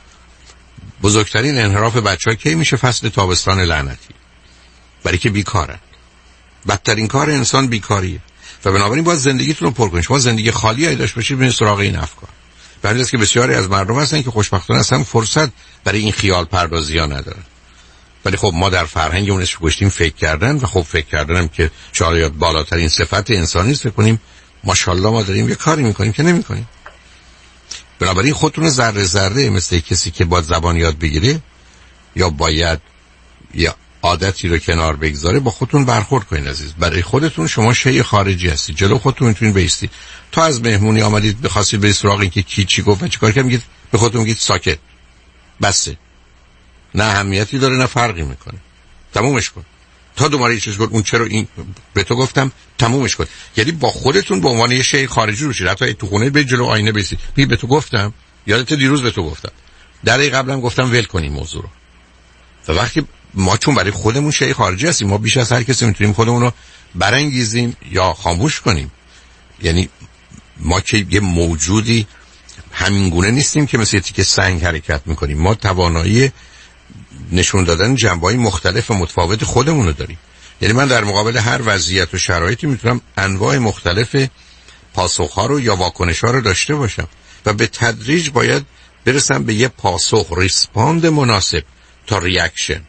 بزرگترین انحراف بچه‌ها کی میشه؟ فصل تابستان لعنتی، برای که بیکارن. بدترین کار انسان بیکاریه. و بنابراین باید زندگیتون رو پر کنید. شما زندگی خالی ای داشت باشید برید سراغ این افکار. برای اینکه بسیاری از مردم هستن که خوشبختانه اصلا فرصت برای این خیال پردازی‌ها ندارن. ولی خب ما در فرهنگمون اسمش گذاشتیم فکر کردن، و خب فکر کردنم که شاید بالاترین صفت انسانی است. فکر کنیم ماشاءالله ما داریم یه کاری میکنیم که نمیکنیم. بنابراین خودتون رو ذره ذره مثل کسی که باید زبان یاد بگیره یا باید یا عادتی رو کنار بگذاره با خودتون برخورد کنید عزیز. برای خودتون شما شی خارجی هستید، جلو خودتون میتونید بیستید. تا از مهمونی آمدید بخواستید برید سراغ این که کی چی گفت و چیکار کرد، میگید به خودتون میگید ساکت، بسه، نه اهمیتی داره نه فرقی میکنه، تمومش کن. تا دوباره یه چیز گفت اون چرا این به تو گفتم، تمومش کن. یعنی با خودتون به عنوان یه شی خارجی رو شید. حتی تو خونه به جلو آینه بیستید میگید به تو گفتم، یادت دیروز به تو گفتم، در قبلم گفتم ول کنیم موضوع رو. و وقتی ما چون برای خودمون شی خارجی هستیم، ما بیش از هر کسی میتونیم خودمون رو برانگیزیم یا خاموش کنیم. یعنی ما که یه موجودی همینگونه نیستیم که مثل تیکه سنگ حرکت میکنیم. ما توانایی نشون دادن جنبه‌های مختلف و متفاوت خودمون رو داریم. یعنی من در مقابل هر وضعیت و شرایطی میتونم انواع مختلف پاسخ‌ها رو یا واکنش‌ها رو داشته باشم و به تدریج باید برسم به یه پاسخ، ریسپاند مناسب تا ریاکشن.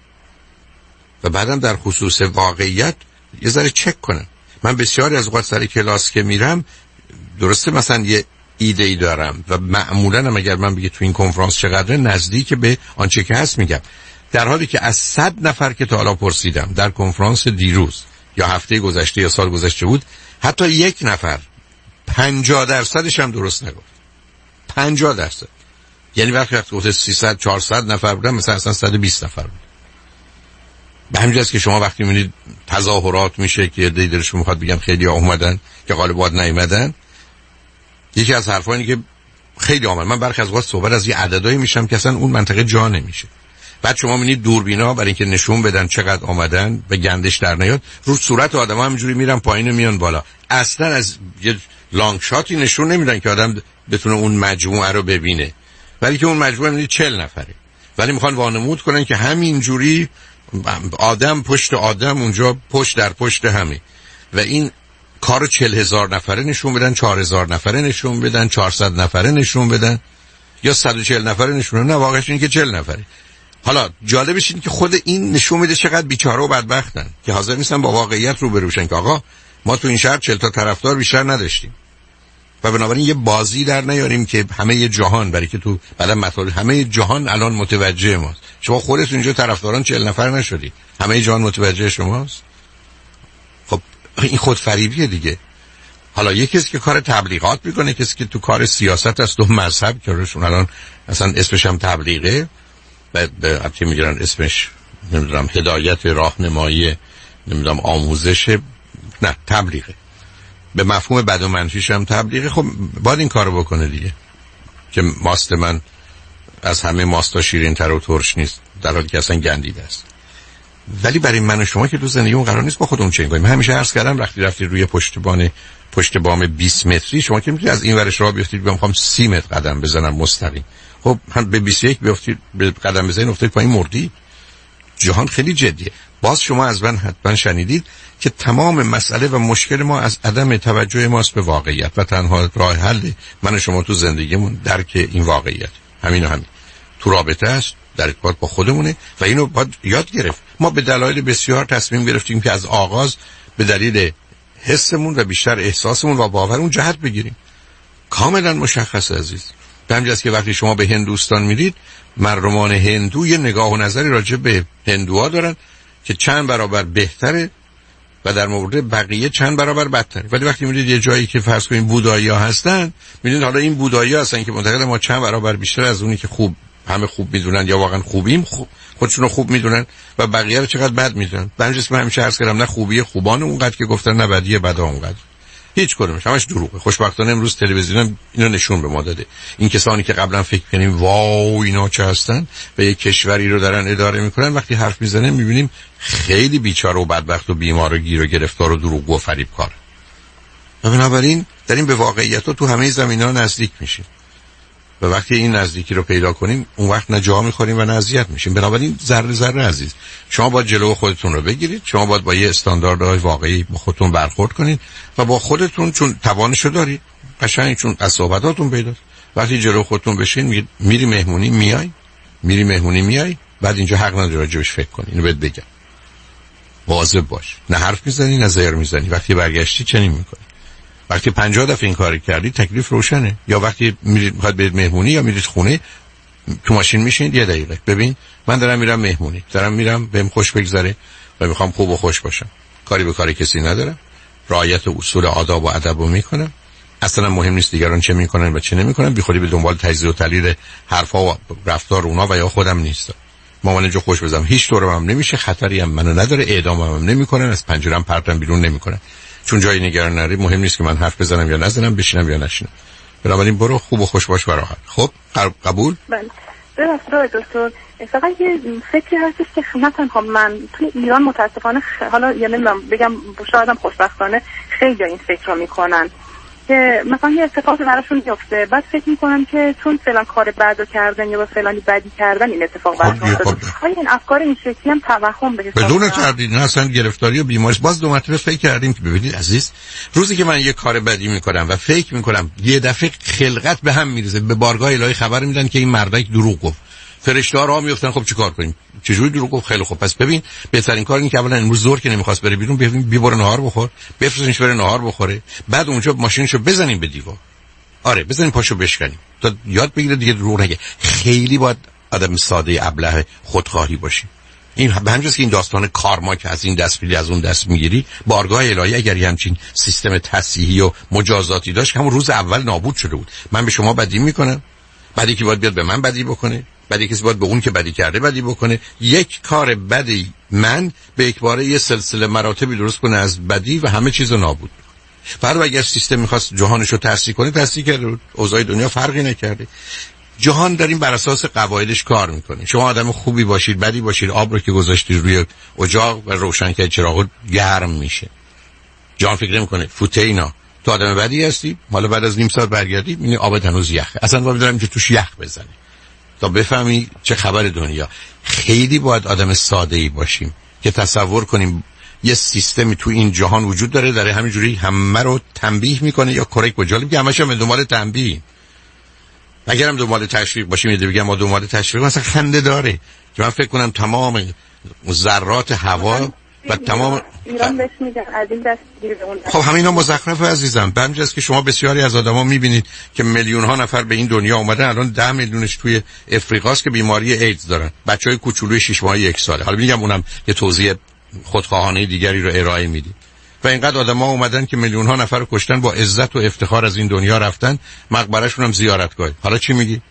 و بعدم در خصوص واقعیت یه ذره چک کنم. من بسیاری از اوقات سر کلاس که میرم درسته مثلا یه ایده ای دارم و معمولا هم اگر من بگه تو این کنفرانس چقدر نزدیک به آنچه که هست میگم، در حالی که از صد نفر که تا حالا پرسیدم در کنفرانس دیروز یا هفته گذشته یا سال گذشته بود، حتی یک نفر پنجاه درصدش هم درست نگفت. پنجاه درصد. یعنی وقتی وقتی گفت سیصد چهارصد نفر بودن مثلا اصلا صد و بیست نفر بود. به همین جاست که شما وقتی میبینید تظاهرات میشه که دیدرشون میخواد بگم خیلی ها اومدن که غالبا نیومدن، یکی از حرفا اینه که خیلی آمد. من برخی از وقت صحبت از یه عددایی میشم که اصلا اون منطقه جا نمیشه. بعد شما میبینید دوربینا برای اینکه نشون بدن چقدر آمدن به گندش در نیاد، رو صورت آدم‌ها همینجوری میرن پایین و میان بالا. اصلا از یه لانگ شاتی نشون نمیدن که آدم بتونه اون مجموعه رو ببینه، ولی که اون مجموعه میبینید چهل نفره، ولی میخوان وانمود کنن که همینجوری آدم پشت آدم اونجا پشت در پشت همه، و این کارو چهل هزار نفره نشون بدن، چهار هزار نفره نشون بدن، چهارصد نفره نشون بدن، یا صد و چهل نفره نشون بدن. نه، واقعش اینه که چهل نفره. حالا جالبش اینه که خود این نشون میده چقدر بیچاره و بدبختن که حاضر نیستن با واقعیت رو بروشن که آقا ما تو این شهر چهل تا طرفدار بیشتر نداشتیم و بنابراین یه بازی در نیاریم که همه جهان، برای که تو بعد مطالب همه جهان الان متوجه ماست. شما خودتون اینجا طرفداران چهل نفر نشدید، همه جهان متوجه شماست. خب این خودفریبیه دیگه. حالا یکی کسی که کار تبلیغات میکنه، کسی که تو کار سیاست است، دو مذهب که روشون الان اصلا اسمش هم تبلیغه، بعد البته میگیرن اسمش نمیدونم هدایت، راهنمایی، نمیدونم آموزش، نه تبلیغه، به مفهوم بد و منفیش هم تبلیغه. خب باید این کارو بکنه دیگه که ماست من از همه ماستا شیرین تر و ترش نیست، در حالی که اصلا گندیده است. ولی برای من و شما که تو زندگی اون قرار نیست با خودمون چنین کنیم. من همیشه عرض کردم وقتی رفتی روی پشت بام پشت بام بیست متری، شما که میتونید از این ورش راه بیافتید بگم میخوام سی متر قدم بزنم مستقیم، خب هم به بیست و یک بیافتید به قدم بزنید افتید پایین مردید. جهان خیلی جدیه. باز شما از من حتما شنیدید که تمام مسئله و مشکل ما از عدم توجه ماست به واقعیت و تنها راه حل من و شما تو زندگیمون درک این واقعیت همین و همین تو رابطه است، در ارتباط با خودمونه و اینو باید یاد گرفت. ما به دلایل بسیار تصمیم گرفتیم که از آغاز به دلیل حسمون و بیشتر احساسمون و باورمون جهت بگیریم. کاملا مشخص عزیز. به همین جاست که وقتی شما به هندوستان میرید، مردمان هندو یه نگاه و نظری راجع به هندوها دارن که چند برابر بهتره و در مورد بقیه چند برابر بدتره. ولی وقتی میرید یه جایی که فرض کنید بودایی‌ها هستن، میدونید حالا این بودایی‌ها هستن که معتقد ما چند برابر بیشتر از اونی که خوب همه خوب میدونن یا واقعا خوبیم، خوب خودشون رو خوب میدونن و بقیه رو چقدر بد میدونن. برنامه‌ریزی من همیشه عرض کردم نه خوبی خوبان اونقدر که گفتن، نه بدی بدا اونقدر. هیچ کدومش همش دروغه. خوشبختانه امروز تلویزیون اینو نشون به ما داده. این کسانی که قبلا فکر کنیم واو اینا چه هستن و یک کشوری رو دارن اداره میکنن، وقتی حرف میزنن میبینیم خیلی بیچاره و بدبخت و بیمار و گیر و گرفتار و دروغگو و فریبکار. و بنابراین داریم به واقعیت تو همه زمینا نزدیک میشیم و وقتی این نزدیکی رو پیدا کنیم اون وقت نه جا میخوریم و نه اذیت میشیم. بنابراین ذره ذره عزیز، شما باید جلو خودتون رو بگیرید، شما باید با یه استانداردهای واقعی با خودتون برخورد کنید و با خودتون چون توانشو دارید قشنگ، چون از صحبتاتون پیداست. وقتی جلو خودتون بشین میگید میری مهمونی میای، میری مهمونی میای، بعد اینجا حق نداری راجبش فکر کنی. اینو بهت بگم، مواظب باش، نه حرف میزنی نه زیر میزنی. وقتی برگشتی چنین میکنی. وقتی پنجاه دفعه این کاری کردی تکلیف روشنه. یا وقتی میرید میخواد برید مهمونی یا میرید خونه، تو ماشین میشینید یه دقیقه ببین من دارم میرم مهمونی، دارم میرم بهم خوش بگذره و میخوام خوب و خوش باشم، کاری به کاری کسی ندارم، رعایت اصول آداب و ادب رو میکنم، اصلا مهم نیست دیگران چه میکنن و چه نمیکنن، بی خودی به دنبال تجزیه و تحلیل حرفا و رفتار اونا و یا خودم نیستم. مامان اینجا خوش بزنم هیچ طورم هم نمیشه، خطری هم منو نداره، اعدامم هم نمیکنن، از پنجره‌ام پرتم بیرون نمیکنن، چون جایی نگران نری. مهم نیست که من حرف بزنم یا نزنم، بشینم یا نشینم. بنابراین برو خوب و خوش باش و راحت. خب قبول؟ بله. درست دکتر. فقط یه فکری هستش که نه تنها من تو ایران متاسفانه حالا یا نمیدونم بگم شاید هم خوشبختانه خیلی این فکر رو میکنن که مثلا یه اتفاقی براشون میفته، بعد فکر میکنن که چون فلان کار بدو کردن یا با فلانی بدی کردن این اتفاق براشون افتاد. آیا این افکار این شکلی هم توهم به حساب بدون تردید نه اصلا گرفتاری و بیماری. باز دو مرتبه فکر کردیم که ببینید عزیز، روزی که من یه کار بدی میکنم و فکر میکنم یه دفعه خلقت به هم میریزه، به بارگاه الهی خبر میدن که این مردک دروغ گفت، فرشته‌ها راه میافتن. خب چیکار کنیم؟ چجوری دروغ گفت؟ خیلی خوب، پس ببین بهترین کار اینه که اولا امروز زور که نمیخواست بره بیرون، ببین بیبره نهار بخور، بفرستینش بره نهار بخوره، بعد اونجا ماشینشو بزنیم به دیوار. آره بزنیم پاشو بشکنیم تا یاد بگیره دیگه دروغ نگه. خیلی باید آدم ساده ابله خودخواهی باشی. این به همین جاست که این داستان کارما که از این دست میگیری از اون دست میگیری، بارگاه الهی اگر همچین سیستم تصحیحی و مجازاتی داشت همون روز اول نابود شده بود. من به شما بدی میکنم، بعدی که باید بیاد به من بدی بکنه، بدی کسی باید به اون که بدی کرده بدی بکنه. یک کار بدی من به یک باره یه سلسله مراتبی درست کنه از بدی و همه چیزو نابود. فرض اگر سیستم می‌خواست جهانشو تسریع کنه تسریع کرده، اوضاع دنیا فرقی نکرده. جهان داریم بر اساس قواعدش کار میکنه. شما آدم خوبی باشید بدی باشید، آب رو که گذاشتید روی اجاق و روشن کردید چراغ گرم میشه. جهان فکر نمیکنه فوته اینا تو آدم بدی هستی، حالا بعد از نیم ساعت برگردی میبینی آب هنوز یخه. اصلا وای می‌دارم که توش یخ بزنی تا بفهمی چه خبر دنیا. خیلی باید آدم ساده‌ای باشیم که تصور کنیم یه سیستمی تو این جهان وجود داره داره همینجوری همه رو تنبیه میکنه یا کرک و جالب که همش هم دنبال تنبیه. اگرم دنبال تشویق باشیم یه بگم ما دنبال تشویق مثلا خنده داره که من فکر کنم تمام ذرات هوا و تمام ایران بهش میگن از این دست گیر به اون دست. خب همینا مزخرف عزیزم. همینجاست که شما بسیاری از آدما میبینید که میلیون ها نفر به این دنیا اومدن، الان ده میلیونش توی افریقاست که بیماری ایدز دارن، بچهای کوچولوی شش ماهه یک ساله. حالا میگم اونم یه توضیح خودخواهانه دیگری رو ارائه میدیم. و اینقدر آدما اومدن که میلیون ها نفر رو کشتن، با عزت و افتخار از این دنیا رفتن، مقبرهشون هم زیارتگاه. حالا چی میگی؟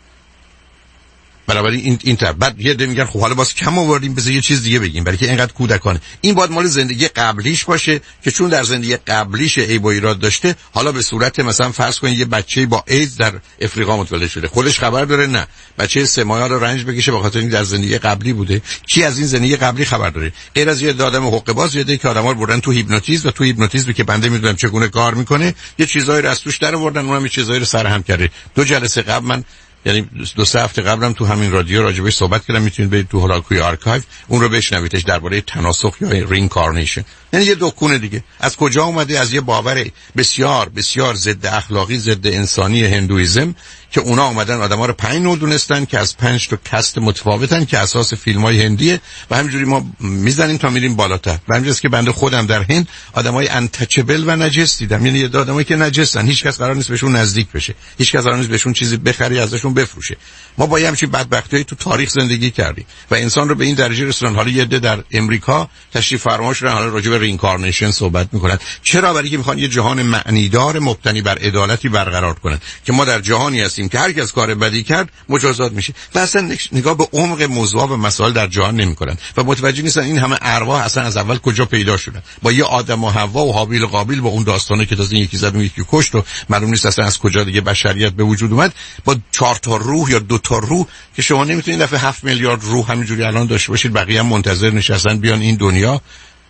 بنابراین این این طرف بعد یه ده میگن خب حالا باز کم آوردیم بذار یه چیز دیگه بگیم، برای که اینقدر کودکانه. این باید مال زندگی قبلیش باشه که چون در زندگی قبلیش عیب و ایراد داشته، حالا به صورت مثلا فرض کنید یه بچه‌ای با ایدز در افریقا متولد شده، خودش خبر داره نه بچه سه ماهه رو رنج بکشه به خاطر این در زندگی قبلی بوده. کی از این زندگی قبلی خبر داره غیر از یه آدم حقوق باز یه ده که آدما رو بردن تو هیپنوتیزم و تو هیپنوتیزم که بنده میدونم چگونه کار میکنه، یه چیزایی رو از توش در آوردن، اونم یه چیزایی رو سرهم کرده. دو جلسه قبل من یعنی دو سه هفته قبلم تو همین رادیو راجبش صحبت کردم، میتونید برید تو هولاکوی آرکایو اون رو بشنویدش، درباره تناسخ یا رینکارنیشن. یعنی یه دکونه دیگه از کجا اومده؟ از یه باور بسیار بسیار ضد اخلاقی ضد انسانی هندویزم که اونا اومدن آدما رو پنج نوع دونستن که از پنج تا کست متفاوتن که اساس فیلم‌های هندیه و همینجوری ما میزنیم تا میریم بالاتر. و همینجاست که بنده خودم در هند آدمای انتچبل و نجس دیدم، یعنی یه آدمایی که نجسن، هیچ کس قرار نیست بهشون نزدیک بشه، هیچ کس قرار نیست بهشون چیزی بخری ازشون بفروشه. ما با یه همچین بدبختیایی تو تاریخ زندگی کردیم و انسان رو به این درجه رسوندن. حالا یه عده در امریکا تشریف فرما شدن، حالا راجع به رینکارنیشن صحبت میکنن. چرا؟ برای اینکه میخوان یه جهان معنیدار مبتنی بر عدالتی برقرار کنن که ما در جهانی هستیم که هر کس کار بدی کرد مجازات میشه و اصلا نگاه به عمق موضوع و مسائل در جهان نمیکنن و متوجه نیستن این همه ارواح اصلا از اول کجا پیدا شدن. با یه آدم و حوا و هابیل و قابیل با اون داستانه که تازه یکی زد اون یکی کشت و معلوم نیست اصلا از کجا دیگه بشریت به وجود اومد، با چهار تا روح یا دو تا روح که شما نمیتونید دفعه هفت میلیارد روح همینجوری الان داشته باشید، بقیه هم منتظر نشستن بیان این دنیا.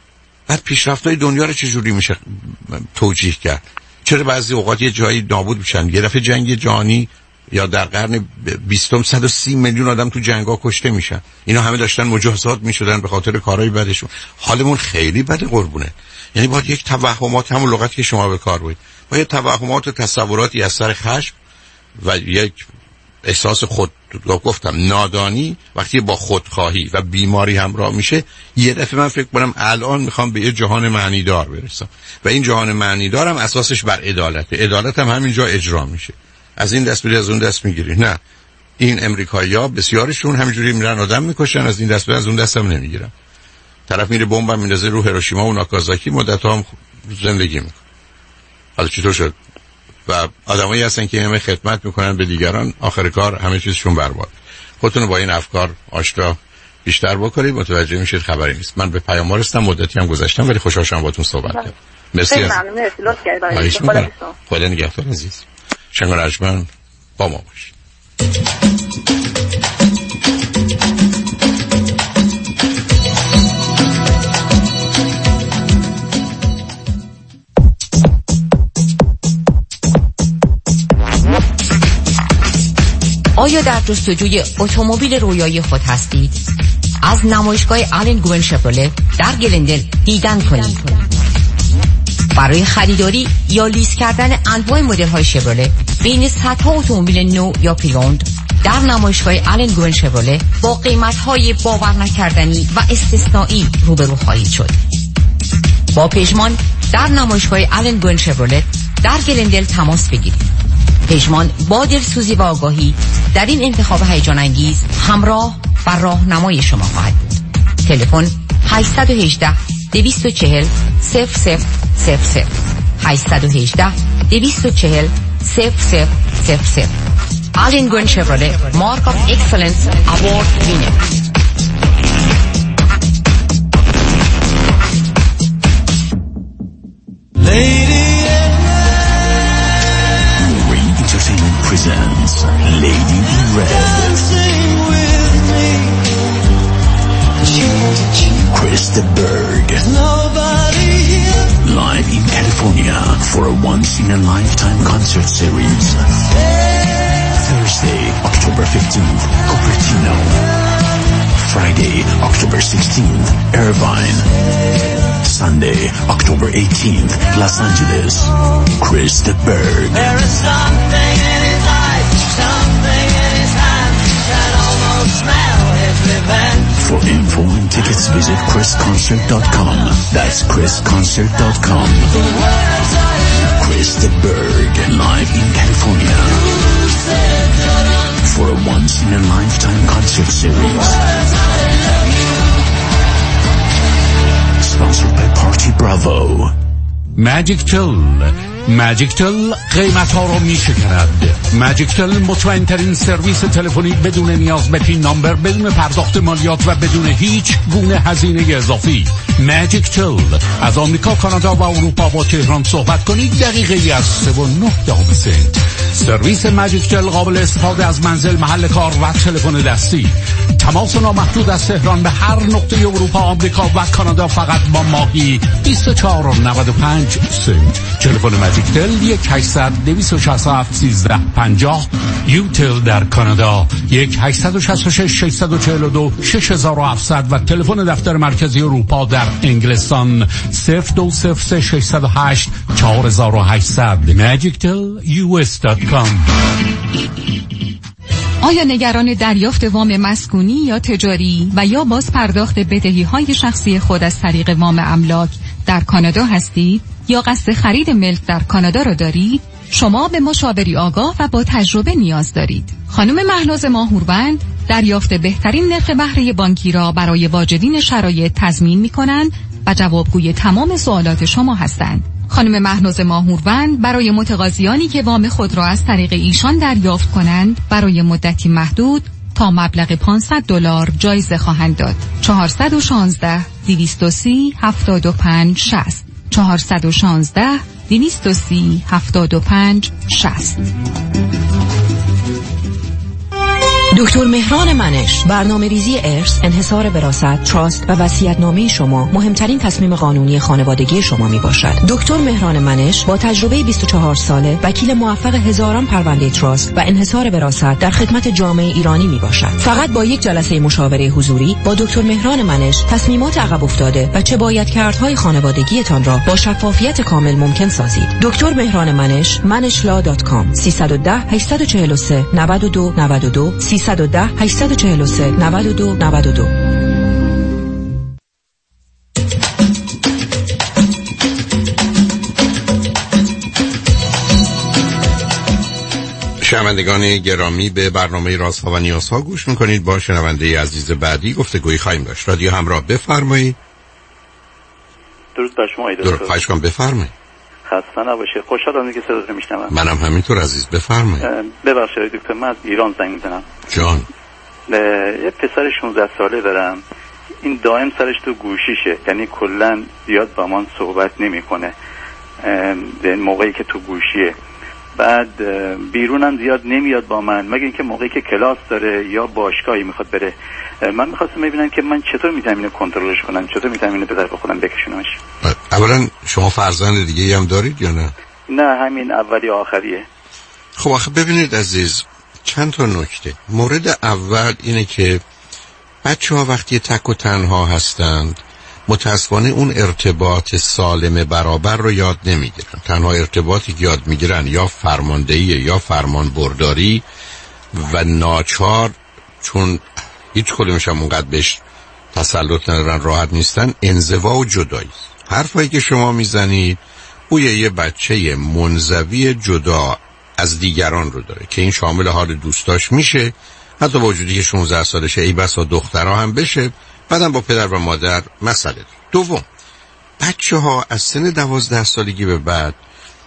بعد پیشرفت‌های دنیا رو چجوری میشه توجیه کرد؟ چرا بعضی اوقات یه جایی نابود میشن؟ یه دفعه جنگ جهانی یا در قرن بیستم صد و سی میلیون آدم تو جنگ‌ها کشته میشن، اینا همه داشتن مجازات میشدن به خاطر کارهای بدشون. حالمون خیلی بده قربونه. یعنی باید یک توهمات، همون لغتی که شما به کار برید، باید توهمات و تصوراتی از سر خشم و یک احساس خود گفتم نادانی وقتی با خودخواهی و بیماری همراه میشه، یه دفعه من فکر کنم الان میخوام به یه جهان معنیدار برسم و این جهان معنیدارم اساسش بر عدالت. عدالت هم همینجا اجرا میشه. از این دست میری از اون دست میگیری. نه، این امریکایی‌ها بسیارشون همینجوری میرن آدم میکشن، از این دست به از اون دست هم نمیگیرن. طرف میره بمب میندازه رو هیروشیما و ناکازاکی، مدت‌ها هم زندگی میکنه. حالا چطور شد؟ و آدمایی هستن که همه خدمت میکنن به دیگران، آخر کار همه چیزشون برباد. خودتون با این افکار آشنا بیشتر بکنید، متوجه میشید خبری نیست. من به پیام رسیدم، مدتی هم گذاشتم ولی خوشحال شدم باهاتون صحبت کردم. مرسی از خدا. خدا نگهدار عزیز. شنگ رجمن با ما باشید. آیا در جستجوی اتومبیل رویایی خود هستید؟ از نمایشگاه آلن گوون شفرولت در گلندل دیدن کنید. برای خریداری یا لیز کردن انواع مدل‌های شفرولت بین صدها اتومبیل نو یا پری‌اوند در نمایشگاه آلن گوون شفرولت با قیمت‌های باور نکردنی و استثنایی روبرو خواهید شد. با پژمان در نمایشگاه آلن گوون شفرولت در گلندل تماس بگیرید. پژمان با دلسوزی و آگاهی در این انتخاب هیجان انگیز همراه و راهنمای شما خواهد بود. تلفن هشت یک هشت دو چهار صفر صفر صفر صفر هشت یک هشت دو چهار صفر صفر صفر صفر Al Ingren Chevrolet Mark of Excellence Award winner. Marine Entertainment presents Lady in Red. Chris de Burgh. Live in California for a once-in-a-lifetime concert series. Thursday, October fifteenth, Cupertino. Friday, October sixteenth, Irvine. Sunday, October eighteenth, Los Angeles. Chris de Burgh. There is something in his eyes, something in his hands that almost smell his revenge. For info and tickets, visit chris concert dot com. That's chris concert dot com. Chris de Burgh, live in California. For a once-in-a-lifetime concert series. Sponsored by Party Bravo. ماجیک تل ماجیک تل قیمت ها رو می شکند. ماجیک تل مطمئن ترین سرویس تلفنی بدون نیاز به پین نامبر، بدون پرداخت مالیات و بدون هیچ گونه هزینه اضافی. ماجیک تل از آمریکا، کانادا و اروپا با تهران صحبت کنید دقیقه از سه و نه دهم سنت. سرویس ماجیک تل قابل استفاده از منزل، محل کار و تلفن دستی. تماس نامحدود از تهران به هر نقطه اروپا، آمریکا و کانادا فقط با ماهی بیست و چهار و نود و پنج سنت. تلفن ماجیک تل یک هشتصد دویست و شصت و هفت سیزده پنجاه. یوتل در کانادا یک هشتصد و شصت و شش ششصد و چهل و دو شش هزار و هفتصد و تلفن دفتر مرکزی اروپا در انگلستان صفر دو صفر سه ششصد و هشت چهار هزار و هشتصد. ماجیک تل یو اس دات کام. آیا نگران دریافت وام مسکونی یا تجاری و یا باز پرداخت بدهی‌های شخصی خود از طریق وام املاک در کانادا هستید یا قصد خرید ملک در کانادا را دارید؟ شما به مشاوری آگاه و با تجربه نیاز دارید. خانم مهناز ماهوروند دریافت بهترین نرخ بهره بانکی را برای واجدین شرایط تضمین می‌کنند و جوابگوی تمام سوالات شما هستند. خانم مهناز ماهوروند برای متقاضیانی که وام خود را از طریق ایشان دریافت کنند برای مدتی محدود تا مبلغ پانصد دلار جایزه خواهند داد. چهارصد و شانزده دویست و سی هفتاد و پنج شصت چهارصد و شانزده دویست و سی هفتاد و پنج شصت. دکتر مهران منش، برنامه ریزی ارث، انحصار وراثت، تراست و وصیت‌نامه شما مهمترین تصمیم قانونی خانوادگی شما می باشد. دکتر مهران منش با تجربه بیست و چهار ساله، وکیل موفق هزاران پرونده تراست و انحصار وراثت در خدمت جامعه ایرانی می باشد. فقط با یک جلسه مشاوره حضوری با دکتر مهران منش تصمیمات عقب افتاده و چه باید کردهای خانوادگیتان را با شفافیت کامل ممکن سازید. دکتر مهران منش، منش لا دات کام. سیصد و ده هشتصد و چهل و سه نود و دو نود و دو سیصد و ده هشتصد و چهل و سه نود و دو نود و دو. شنوندگان گرامی، به برنامه رازها و نیازها گوش میکنید. با شنونده عزیز بعدی گفتگویی خواهیم داشت. رادیو همراه، بفرمایید. درود بر شما. درود، خواهش کنم بفرمایید. خسته نباشید. خوشحالم که صداتون میشنوم. منم همینطور عزیز، بفرمایید. ببخشید دکتر، من از ایران زنگ میزنم. جان. یه پسر شانزده ساله دارم. این دائم سرش تو گوشیشه، یعنی کلا زیاد با من صحبت نمیکنه موقعی که تو گوشیه. بعد بیرونم زیاد نمیاد با من، مگه اینکه موقعی که کلاس داره یا باشگاهی میخواد بره. من میخواستم ببینم که من چطور میتونم اینو کنترلش کنم، چطور میتونم اینو به طرف خودم بکشونمش. اولا شما فرزند دیگه هم دارید یا نه؟ نه، همین اولی آخریه. خب آخه ببینید عزیز، چند تا نکته. مورد اول اینه که بچه ها وقتی تک و تنها هستند متاسفانه اون ارتباط سالم برابر رو یاد نمیگیرن. تنها ارتباطی که یاد میگیرن یا فرماندهی یا فرمان برداری و ناچار، چون هیچ کدومش هم اونقدر بهش تسلط ندارن، راحت نیستن، انزوا و جدایی. حرفایی که شما میزنید بوی یه بچه منزوی جدا از دیگران رو داره که این شامل حال دوستاش میشه، حتی با وجودی که شانزده سالشه، ای بسا دخترها هم بشه، بعدم با پدر و مادر مسئله. دوم، بچه ها از سن دوازده سالگی به بعد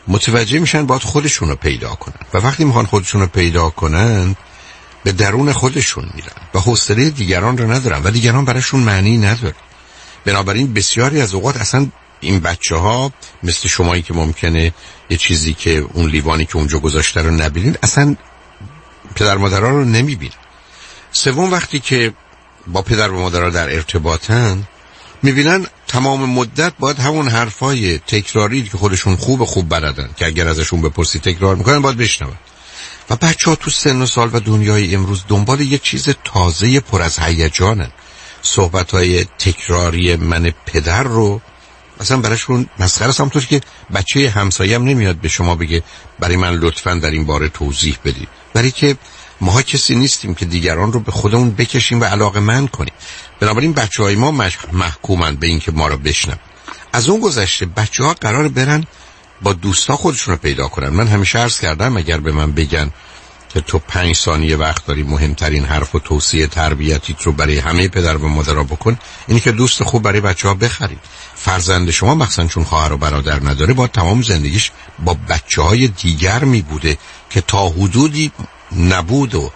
متوجه میشن باید خودشون رو پیدا کنن و وقتی میخوان خودشون رو پیدا کنن به درون خودشون میرن و حوصله دیگران رو ندارن و دیگران براشون معنی نداره. بنابراین بسیاری از اوقات اصلا این بچه ها مثل شمایی که ممکنه یه چیزی که اون لیوانی که اونجا گذاشته رو نبینید، اصلا پدر مادرها رو نمیبینن. سوم وقتی که با پدر و مادرها در ارتباطن میبینن تمام مدت باید همون حرفای تکراری که خودشون خوب خوب بلدن که اگر ازشون بپرسی تکرار میکنن باید بشنون. و بچه ها تو سن و سال و دنیای امروز دنبال یه چیز تازه پر از هیجانن. صحبت‌های تکراری من پدر رو اصلا براشون مسخره است. همونطور که بچه همسایه‌ام نمیاد به شما بگه برای من لطفاً در این باره توضیح بدید، برای که ماها کسی نیستیم که دیگران رو به خودمون بکشیم و علاقه‌مند کنیم. بنابراین بچه‌های ما محکومن به این که ما رو بشنون. از اون گذشته بچه‌ها قرار برن با دوستا خودشون رو پیدا کنن. من همیشه عرض کردم اگر به من بگن که تو پنج ثانیه وقت داری مهمترین حرف و توصیه تربیتیت رو برای همه پدر و مادرها بکن، اینی که دوست خوب برای بچه‌ها بخرید. فرزند شما مثلا چون خواهر و برادر نداره با تمام زندگیش با بچه‌های دیگر می بوده که تا حدودی نبود و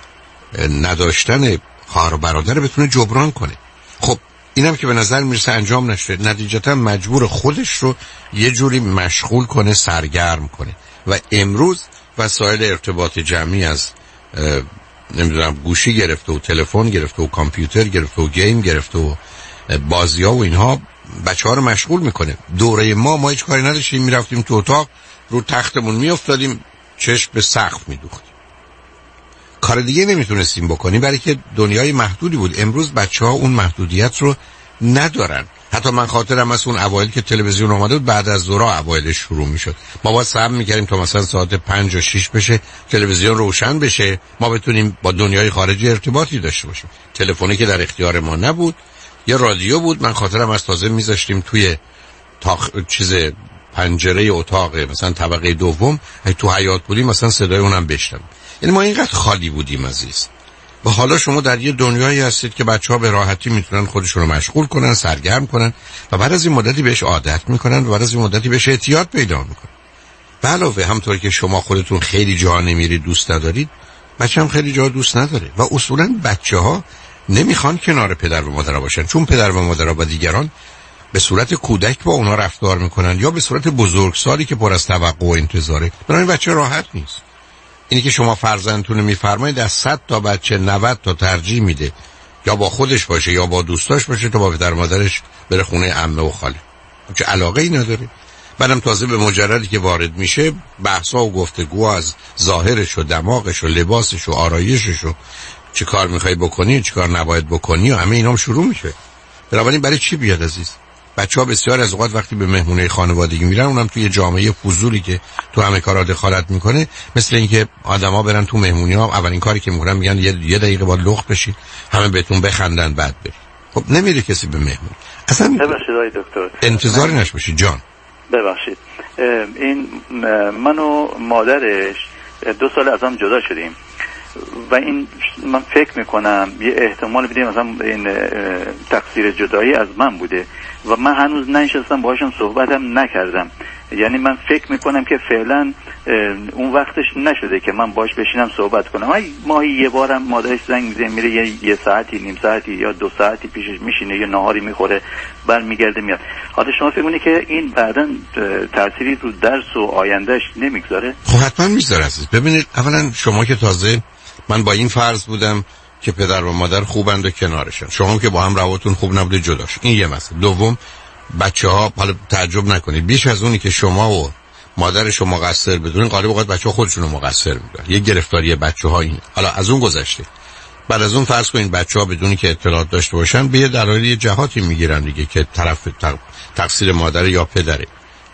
نداشتن خواهر و برادر بتونه جبران کنه. خب اینم که به نظر میرسه انجام نشده، نتیجتا مجبور خودش رو یه جوری مشغول کنه، سرگرم کنه. و امروز وسایل ارتباط جمعی از نمیدونم گوشی گرفته و تلفن گرفته و کامپیوتر گرفته و گیم گرفته و بازی ها و اینها بچه ها رو مشغول میکنه. دوره ما ما هیچ کاری نداشتیم، میرفتیم تو اتاق رو تختمون میافتادیم چشم به سقف میدوختیم، کار دیگه نمیتونستیم بکنیم برای که دنیای محدودی بود. امروز بچه ها اون محدودیت رو ندارن. حتی من خاطرم از اون اوایل که تلویزیون اومده بود بعد از ظهر اوایلش شروع میشد، ما باید صبر میکردیم تا مثلا ساعت پنج و شش بشه تلویزیون روشن بشه ما بتونیم با دنیای خارجی ارتباطی داشته باشیم. تلفنی که در اختیار ما نبود، یا رادیو بود. من خاطرم از تازه میذاشتیم توی تاخ... چیز پنجره اتاق مثلا طبقه دوم، تو حیاط بودیم مثلا صدای اونم بشنویم. یعنی ما اینقدر خالی بودیم عزیز. و حالا شما در یه دنیایی هستید که بچه‌ها به راحتی میتونن خودشون رو مشغول کنن، سرگرم کنن و بعد از این مدتی بهش عادت میکنن و بعد از این مدتی بهش اعتیاد پیدا میکنن. به علاوه همونطور که شما خودتون خیلی جا نمیرید، دوست ندارید، بچه هم خیلی جا دوست نداره و اصولاً بچه‌ها نمیخوان کنار پدر و مادر باشن، چون پدر و مادر و دیگران به صورت کودک با اونا رفتار میکنن یا به صورت بزرگسالی که پر از توقع و انتظاره. برای بچه راحت نیست. اینی که شما فرزندتون رو میفرمایید از صد تا بچه نود تا ترجیح میده یا با خودش باشه یا با دوستاش باشه تا با پدر مادرش بره خونه عمه و خاله، چه علاقه ای نداره. بعدم تازه به مجردی که وارد میشه بحثا و گفتگو از ظاهرش و دماغش و لباسش و آرایشش و چه کار میخوای بکنی چه کار نباید بکنی و همه اینام شروع میشه. بنابراین برای چی بیاد عزیز؟ بچه‌ها بسیار از اوقات وقتی به مهمونه خانوادگی میرن، اونم توی جامعه فضولی که تو همه کارا دخالت میکنه، مثل اینکه آدما برن تو مهمونی‌ها اولین کاری که میکنن میگن یه, یه دقیقه با لخت بشین همه بهتون بخندن بعد برید. خب نمیره کسی به مهمون. اصلا ببخشید آقای دکتر انتظاری نشوشید جان. ببخشید این من و مادرش دو سال از هم جدا شدیم و این من فکر میکنم یه احتمال بدیم مثلا این تقصیر جدایی از من بوده و من هنوز ننشستم باهاشون صحبتم نکردم. یعنی من فکر میکنم که فعلا اون وقتش نشده که من باش بشینم صحبت کنم. ماهی یه بارم مادرش زنگ میزنه میره یه, یه ساعتی نیم ساعتی یا دو ساعتی پیشش میشینه یه نهاری میخوره برمیگرده میاد. حالا شما فکر کنید که این بعداً تأثیری رو درس و آیندهش نمیگذاره؟ خب حتما میذاره عزیز. ببینید اولا شما که تازه من با این فرض بودم که پدر و مادر خوبند و کنارشن، شما که با هم روابطتون خوب نبوده جداش، این یه مسئله. دوم بچه‌ها حالا تعجب نکنید بیش از اونی که شما و مادر شما مقصر بدونین غالب اوقات بچه‌ها خودشون رو مقصر میدونن. یه گرفتاری بچه‌ها این. حالا از اون گذشته بعد از اون فرض کنید بچه‌ها بدونی که اطلاعات داشته باشن به یه دلایل جهاتی میگیرن دیگه که طرف تقصیر مادر یا پدره.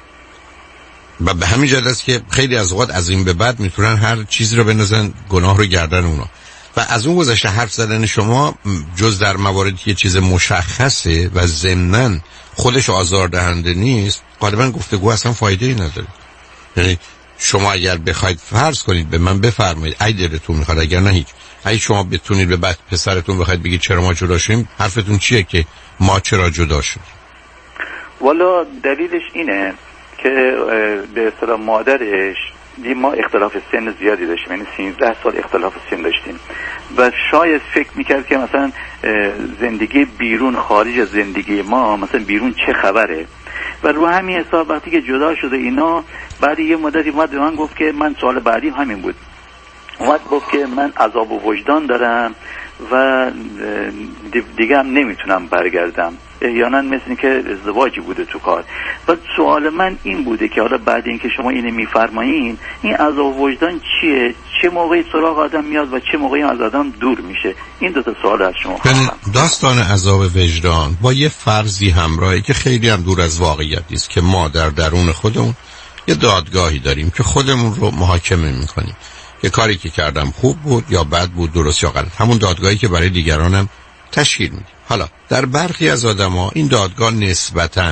و به همین جهت است که خیلی از اوقات از این به بعد میتونن هر چیزی رو بندازن گناه رو گردن اونا. و از اون گذشته حرف زدن شما جز در مواردی که چیز مشخصه و ضمناً خودش آزاردهنده نیست، غالبا گفتگو اصلا فایده ای نداره. یعنی شما اگر بخواید فرض کنید به من بفرمایید ای دلتون میخواد، اگر نه هیچ، ای شما بتونید به بعد پسرتون بخواید بگید چرا ما جدا شدیم، حرفتون چیه که ما چرا جدا شدیم؟ والا دلیلش اینه که به اصطلاح مادرش ما اختلاف سن زیادی داشتیم، یعنی سیزده سال اختلاف سن داشتیم و شاید فکر میکرد که مثلا زندگی بیرون خارج از زندگی ما مثلا بیرون چه خبره و رو همین حساب وقتی که جدا شده اینا بعد یه مدتی اومد به من گفت که من سوال بعدی همین بود، اومد گفت که من عذاب و وجدان دارم و دیگه هم نمیتونم برگردم، احیانا مثل که ازدواجی بوده تو کار. و سوال من این بوده که حالا بعد اینکه شما اینو میفرمایین این عذاب و وجدان چیه؟ چه موقعی سراغ آدم میاد و چه موقعی از آدم دور میشه؟ این دو تا سوال از شما خواستم. داستان عذاب وجدان با یه فرضی همراهی که خیلی هم دور از واقعیت است که ما در درون خودمون یه دادگاهی داریم که خودمون رو محاکمه میکنیم که کاری که کردم خوب بود یا بد بود، درست یا غلط، همون دادگاهی که برای دیگرانم تشکیل میدیم. حالا در برخی از آدم‌ها این دادگاه نسبتاً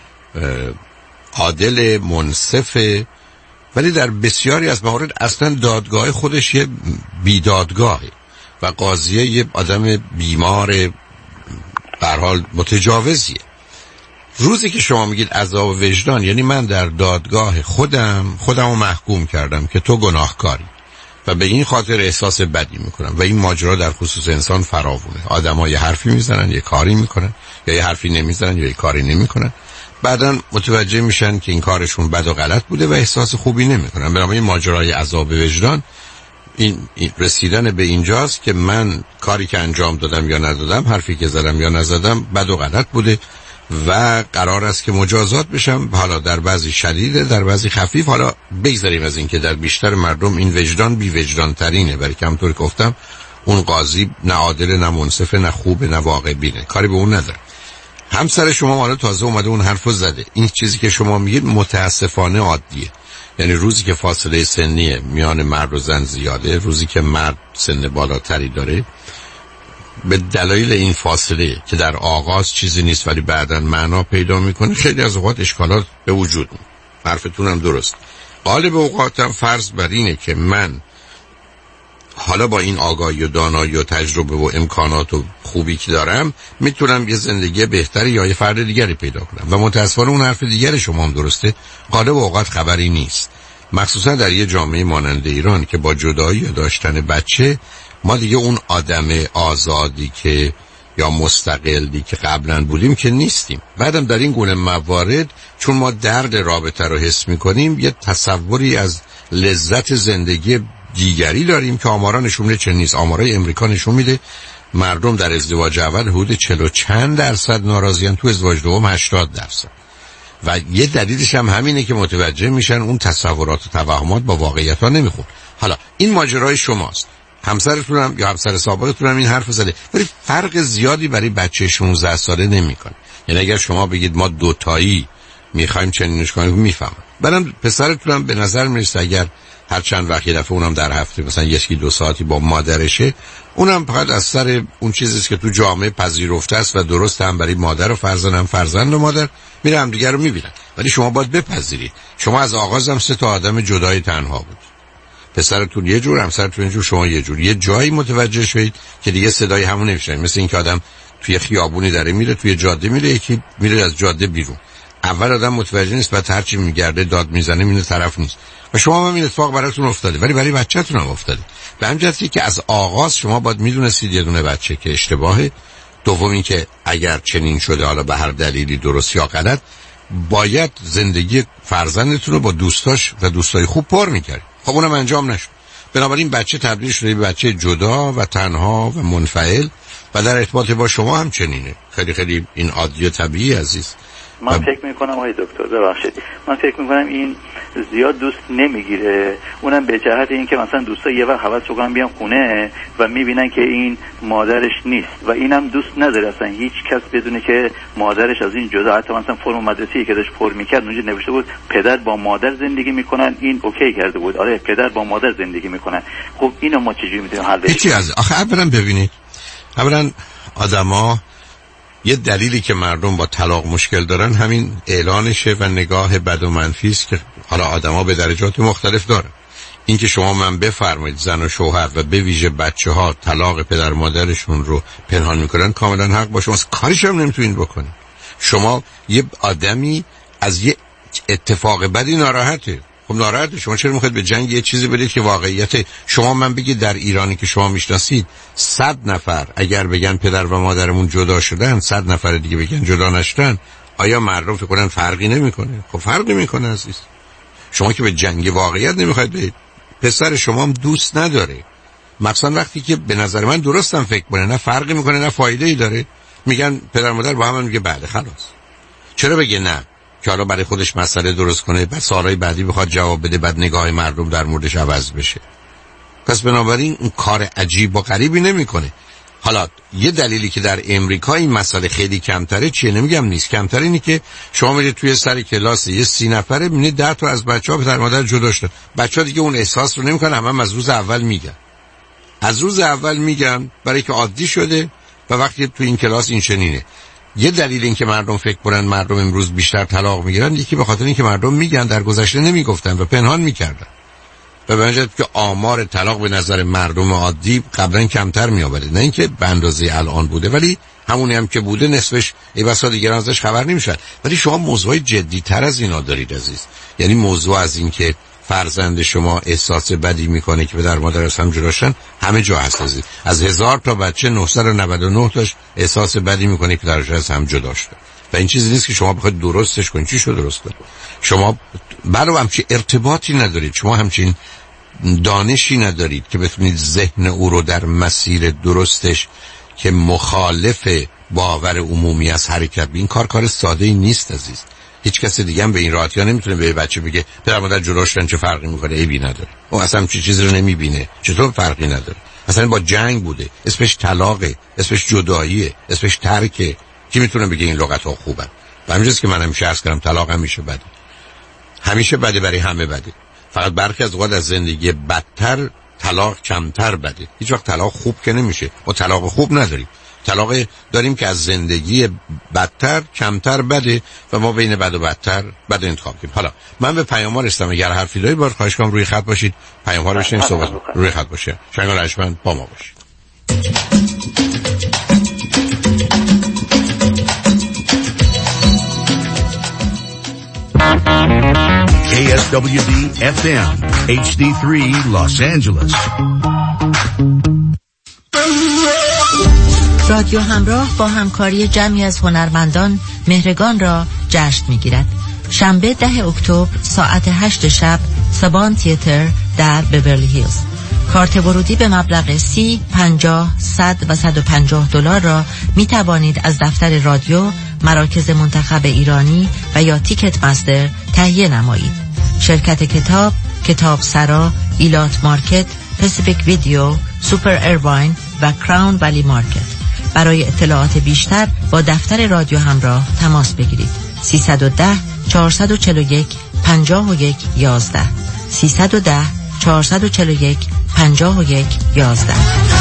عادل، منصفه، ولی در بسیاری از موارد اصلا دادگاه خودش یه بیدادگاهه و قاضیه یه آدم بیمار به هر حال متجاوزیه. روزی که شما میگید عذاب وجدان یعنی من در دادگاه خودم خودمو محکوم کردم که تو گناهکاری و به این خاطر احساس بدی میکنم و این ماجرا در خصوص انسان فراوونه. آدم‌ها یه حرفی میزنن، یه کاری میکنن، یا یه حرفی نمیزنن یا یه کاری نمیکنن، بعداً متوجه میشن که این کارشون بد و غلط بوده و احساس خوبی نمیکنن. بنابراین ماجرای عذاب وجدان این رسیدن به اینجاست که من کاری که انجام دادم یا ندادم، حرفی که زدم یا نزدم بد و غلط بوده و قرار است که مجازات بشم. حالا در بعضی شدیده، در بعضی خفیف. حالا بگذاریم از این که در بیشتر مردم این وجدان بی وجدان ترینه، برای که همونطور که گفتم اون قاضی نه عادل، نه منصفه، نه خوبه، نه واقع بینه، کاری به اون نداره. همسر شما حالا تازه اومده اون حرفو زده. این چیزی که شما میگید متاسفانه عادیه، یعنی روزی که فاصله سنی میان مرد و زن زیاده، روزی که مرد سن بالاتری داره، به دلایل این فاصله که در آغاز چیزی نیست ولی بعداً معنا پیدا میکنه، خیلی از اوقات اشکالات به وجود میاد. حرفتون هم درست. غالب اوقاتم فرض بر اینه که من حالا با این آگاهی و دانایی و تجربه و امکانات و خوبی که دارم میتونم یه زندگی بهتری یا یه فرد دیگری پیدا کنم و متاسفانه اون حرف دیگر شما هم درسته، غالب اوقات خبری نیست، مخصوصا در یه جامعه مانند ایران که با جدایی یا داشتن بچه ما دیگه اون آدم آزادی که یا مستقلی که قبلا بودیم که نیستیم. بعدم در این گونه موارد چون ما درد رابطه رو حس میکنیم یه تصوری از لذت زندگی دیگری داریم که آمارا نشون میده چه نیست. آمارای امریکا نشون میده مردم در ازدواج اول حدود چهل و چند درصد ناراضیان، تو ازدواج دوم هشتاد درصد. و یه دلیلش هم همینه که متوجه میشن اون تصورات و توهمات با واقعیت ها نمیخون. حالا این ماجرای شماست، همسرتون هم یا همسر سابقتون هم این حرف زده، ولی فرق زیادی برای بچه شانزده ساله نمیکنه. یعنی اگر شما بگید ما دوتایی میخوایم چنینش کنیم میفهمم. بعدم پسرتون هم به نظر میرسه اگر هر چند وقت یه دفعه اونم در هفته مثلا یکی دو ساعتی با مادرشه، اونم فقط از سر اون چیزیست که تو جامعه پذیرفته است و درست هم برای مادر و فرزند هم فرزند و مادر میره هم دیگر رو میبینن. ولی شما باید بپذیرید شما از آغاز هم سه تا آدم جدای تنها بود. پسرتون یه جور، همسرتون یه جور، شما یه جور. یه جایی متوجه شوید که دیگه صدای همون نمیشنید. مثل این که آدم توی خیابونی داره میره، توی جاده میره، یکی میره از جاده بیرون. اول آدم متوجه نیست، بعد هرچی میگرده داد میزنه میبینه طرف نیست. و شما هم این اتفاق براتون افتاده، ولی برای بچه‌تون هم افتاده. به همین جهتی که از آغاز شما باید میدونستید یه دونه بچه که اشتباهه. دوم این که اگر چنین شده، حالا به هر دلیلی درست یا غلط، باید زندگی فرزندتون رو با دوستاش و دوستای خوب پر می‌کردید. خب اونم انجام نشد. بنابراین بچه تبدیل شده به بچه جدا و تنها و منفعل و در ارتباط با شما هم چنینه. خیلی خیلی این عادی و طبیعی عزیز. من و... فکر میکنم آقای دکتر ببخشید، من فکر میکنم این زیاد دوست نمیگیره، اونم به جهت این که مثلا دوستا یه وقت حوض کنن بیان خونه و میبینن که این مادرش نیست و اینم دوست نداره اصلا هیچ کس بدونه که مادرش از این جدا. حتی مثلا فرم مدرسه‌ای که داشت پر میکرد اونجا نوشته بود پدر با مادر زندگی میکنن، این اوکی کرده بود، آره پدر با مادر زندگی میکنن. خب اینو ما چجوری میتونیم حل بدیم؟ هیچی از آخه اولا ببینید، اولا آدما یه دلیلی که مردم با طلاق مشکل دارن همین اعلانشه و نگاه بد و منفی است که حالا آدما به درجات مختلف دارن. این که شما من بفرمایید زن و شوهر و به ویژه بچه‌ها طلاق پدر مادرشون رو پنهان میکنن کاملا حق با شماست، کاریش هم نمیتونین بکنید. شما یه آدمی از یه اتفاق بدی ناراحته. خب ناراحته. شما چرا میخواید به جنگ یه چیزی بدید که واقعیت؟ شما من بگید در ایرانی که شما میشناسید صد نفر اگر بگن پدر و مادرمون جدا شدن، صد نفر دیگه بگن جدا نشدن، آیا مردم فکر کنن فرقی نمیکنه؟ خب فرقی میکنه عزیز. شما که به جنگ واقعیت نمیخواید برید. پسر شما هم دوست نداره. مثلا وقتی که به نظر من درستم فکر کنه، نه فرقی میکنه نه فایده ای داره، میگن پدر مادر با هم, هم میگه بله خلاص. چرا بگه نه که حالا برای خودش مسئله درست کنه، بعد سالهای بعدی بخواد جواب بده، بعد نگاه مردم در موردش عوض بشه؟ پس بنابراین اون کار عجیب و غریبی نمیکنه. حالا یه دلیلی که در امریکا این مسئله خیلی کمتره چیه؟ نمیگم نیست، کمتره اینه که شما میرید توی سر کلاس یه سی نفره میبینید ده تا از بچه‌ها پدر مادر جدا شدن. بچه‌ها دیگه اون احساس رو نمیکنن، همه هم از روز اول میگن. از روز اول میگن برای که عادی شده و وقتی تو این کلاس این چنینه. یه دلیل این که مردم فکر کنن مردم امروز بیشتر طلاق میگیرن، یکی به خاطر این که مردم میگن در گذشته نمیگفتن و پنهان میکردن. و به وجه که آمار طلاق به نظر مردم عادی قبلا کمتر می آورد، نه اینکه به اندازه الان بوده، ولی همونی هم که بوده نصفش ای بسا دیگران ازش خبر نمیشن. ولی شما موضوع جدی تر از اینا دارید عزیز. یعنی موضوع از این که فرزند شما احساس بدی میکنه که پدر مادر از هم جدا شدن همه جا هست عزیز. از هزار تا بچه نهصد و نود و نه تاش احساس بدی میکنه که پدرش از هم جدا شده. و این چیزی نیست که شما بخواید درستش کنید. چی شو درست کنید؟ شما برای همچین ارتباطی ندارید، شما همچین دانشی ندارید که بتونید ذهن او رو در مسیر درستش که مخالف باور عمومی از حرکت. این کار کار ساده ای نیست عزیز. هیچ کس دیگه هم به این راحتی ها نمیتونه به بچه بگه پدر مادر جدا شدن چه فرقی میکنه. عیبی نداره. اون اصلا چه چیزی رو نمیبینه. چطور فرقی نداره؟ اصلا با جنگ بوده، اسمش طلاقه، اسمش جداییه، اسمش ترکه. کی میتونه بگه این لغت ها خوبن؟ و همینجاست که من همیشه عرض کردم طلاق همیشه بده. همیشه بده، برای همه بده. فقط برخی از اوقات از زندگی بدتر طلاق کمتر بده. هیچ وقت طلاق خوب که نمیشه. ما طلاق خوب نداریم. طلاق داریم که از زندگی بدتر کمتر بده و ما بین بد و بدتر بد انتخاب کنیم. حالا من به پیام‌ها رسیدم. اگر حرفی دارید باید خواهش کنم روی خط باشید. پیام‌ها رو بشنویم، صحبت روی خط باشه. شنگال ارجمند با ما باشید. کی اس دبلیو دی اف ام اچ دی سه Los Angeles. رادیو همراه با همکاری جمعی از هنرمندان مهرگان را جشن می‌گیرد. شنبه ده اکتبر ساعت هشت شب سابان تئاتر در بیورلی هیلز. کارت ورودی به مبلغ سی، پنجاه، صد و صد و پنجاه دلار را می توانید از دفتر رادیو، مراکز منتخب ایرانی و یا تیکت مستر تهیه نمایید. شرکت کتاب، کتاب سرا، ایلات مارکت، پسیفیک ویدیو، سوپر ایرواین و کراون ولی مارکت. برای اطلاعات بیشتر با دفتر رادیو همراه تماس بگیرید. سیصد و ده چهارصد و چهل و یک پنجاه و یک یازده سیصد و ده چهارصد و چهل و یک پنجاه و یک یازده.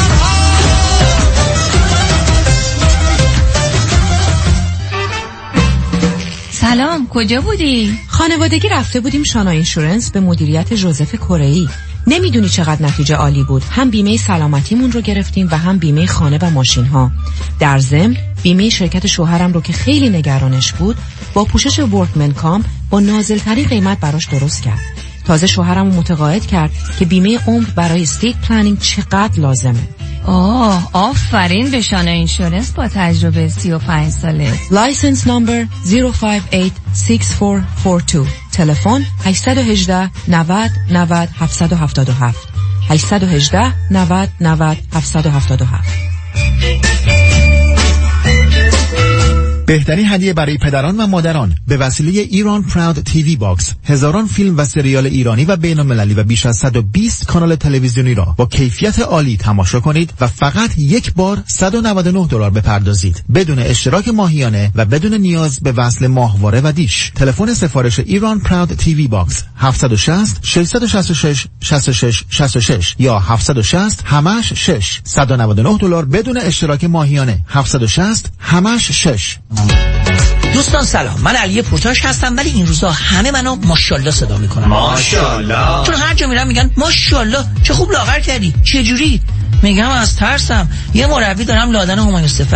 سلام، کجا بودی؟ خانوادگی رفته بودیم شانا اینشورنس به مدیریت ژوزف کره‌ای. نمیدونی چقدر نتیجه عالی بود. هم بیمه سلامتیمون رو گرفتیم و هم بیمه خانه و ماشین ها. در ضمن بیمه شرکت شوهرم رو که خیلی نگرانش بود با پوشش ورکمن کام با نازل‌ترین قیمت براش درست کرد. تازه شوهرم رو متقاعد کرد که بیمه عمر برای استیت پلنینگ چقدر لازمه. آه، آفرین به شانا اینشورنس با تجربه سی و پنج ساله. لایسنس نمبر صفر پنج هشت شش چهار چهار دو. تلفن هشت یک هشت نود نود هفت هفت هفت هشت یک هشت نود نود هفت هفت هفت. بهترین هدیه برای پدران و مادران به وسیله ایران پراود تیوی باکس، هزاران فیلم و سریال ایرانی و بین المللی و بیش از صد و بیست کانال تلویزیونی را با کیفیت عالی تماشا کنید و فقط یک بار صد و نود و نه دلار بپردازید بدون اشتراک ماهیانه و بدون نیاز به وصل ماهواره و دیش. تلفن سفارش ایران پراود تیوی باکس هفت شش صفر شش شش شش شش شش شش شش یا هفت شش صفر همش شش. صد و نود و نه دلار بدون اشتراک ماهیانه. هفت شش صفر همش شش. دوستان سلام، من علی پورتاش هستم، ولی این روزا همه منو ماشاءالله صدا میکنن. ماشاءالله. چون هر جا میرم میگن ماشاءالله چه خوب لاغر کردی، چه جوری؟ میگم از ترسم. یه مربی دارم لادن همایون صفت،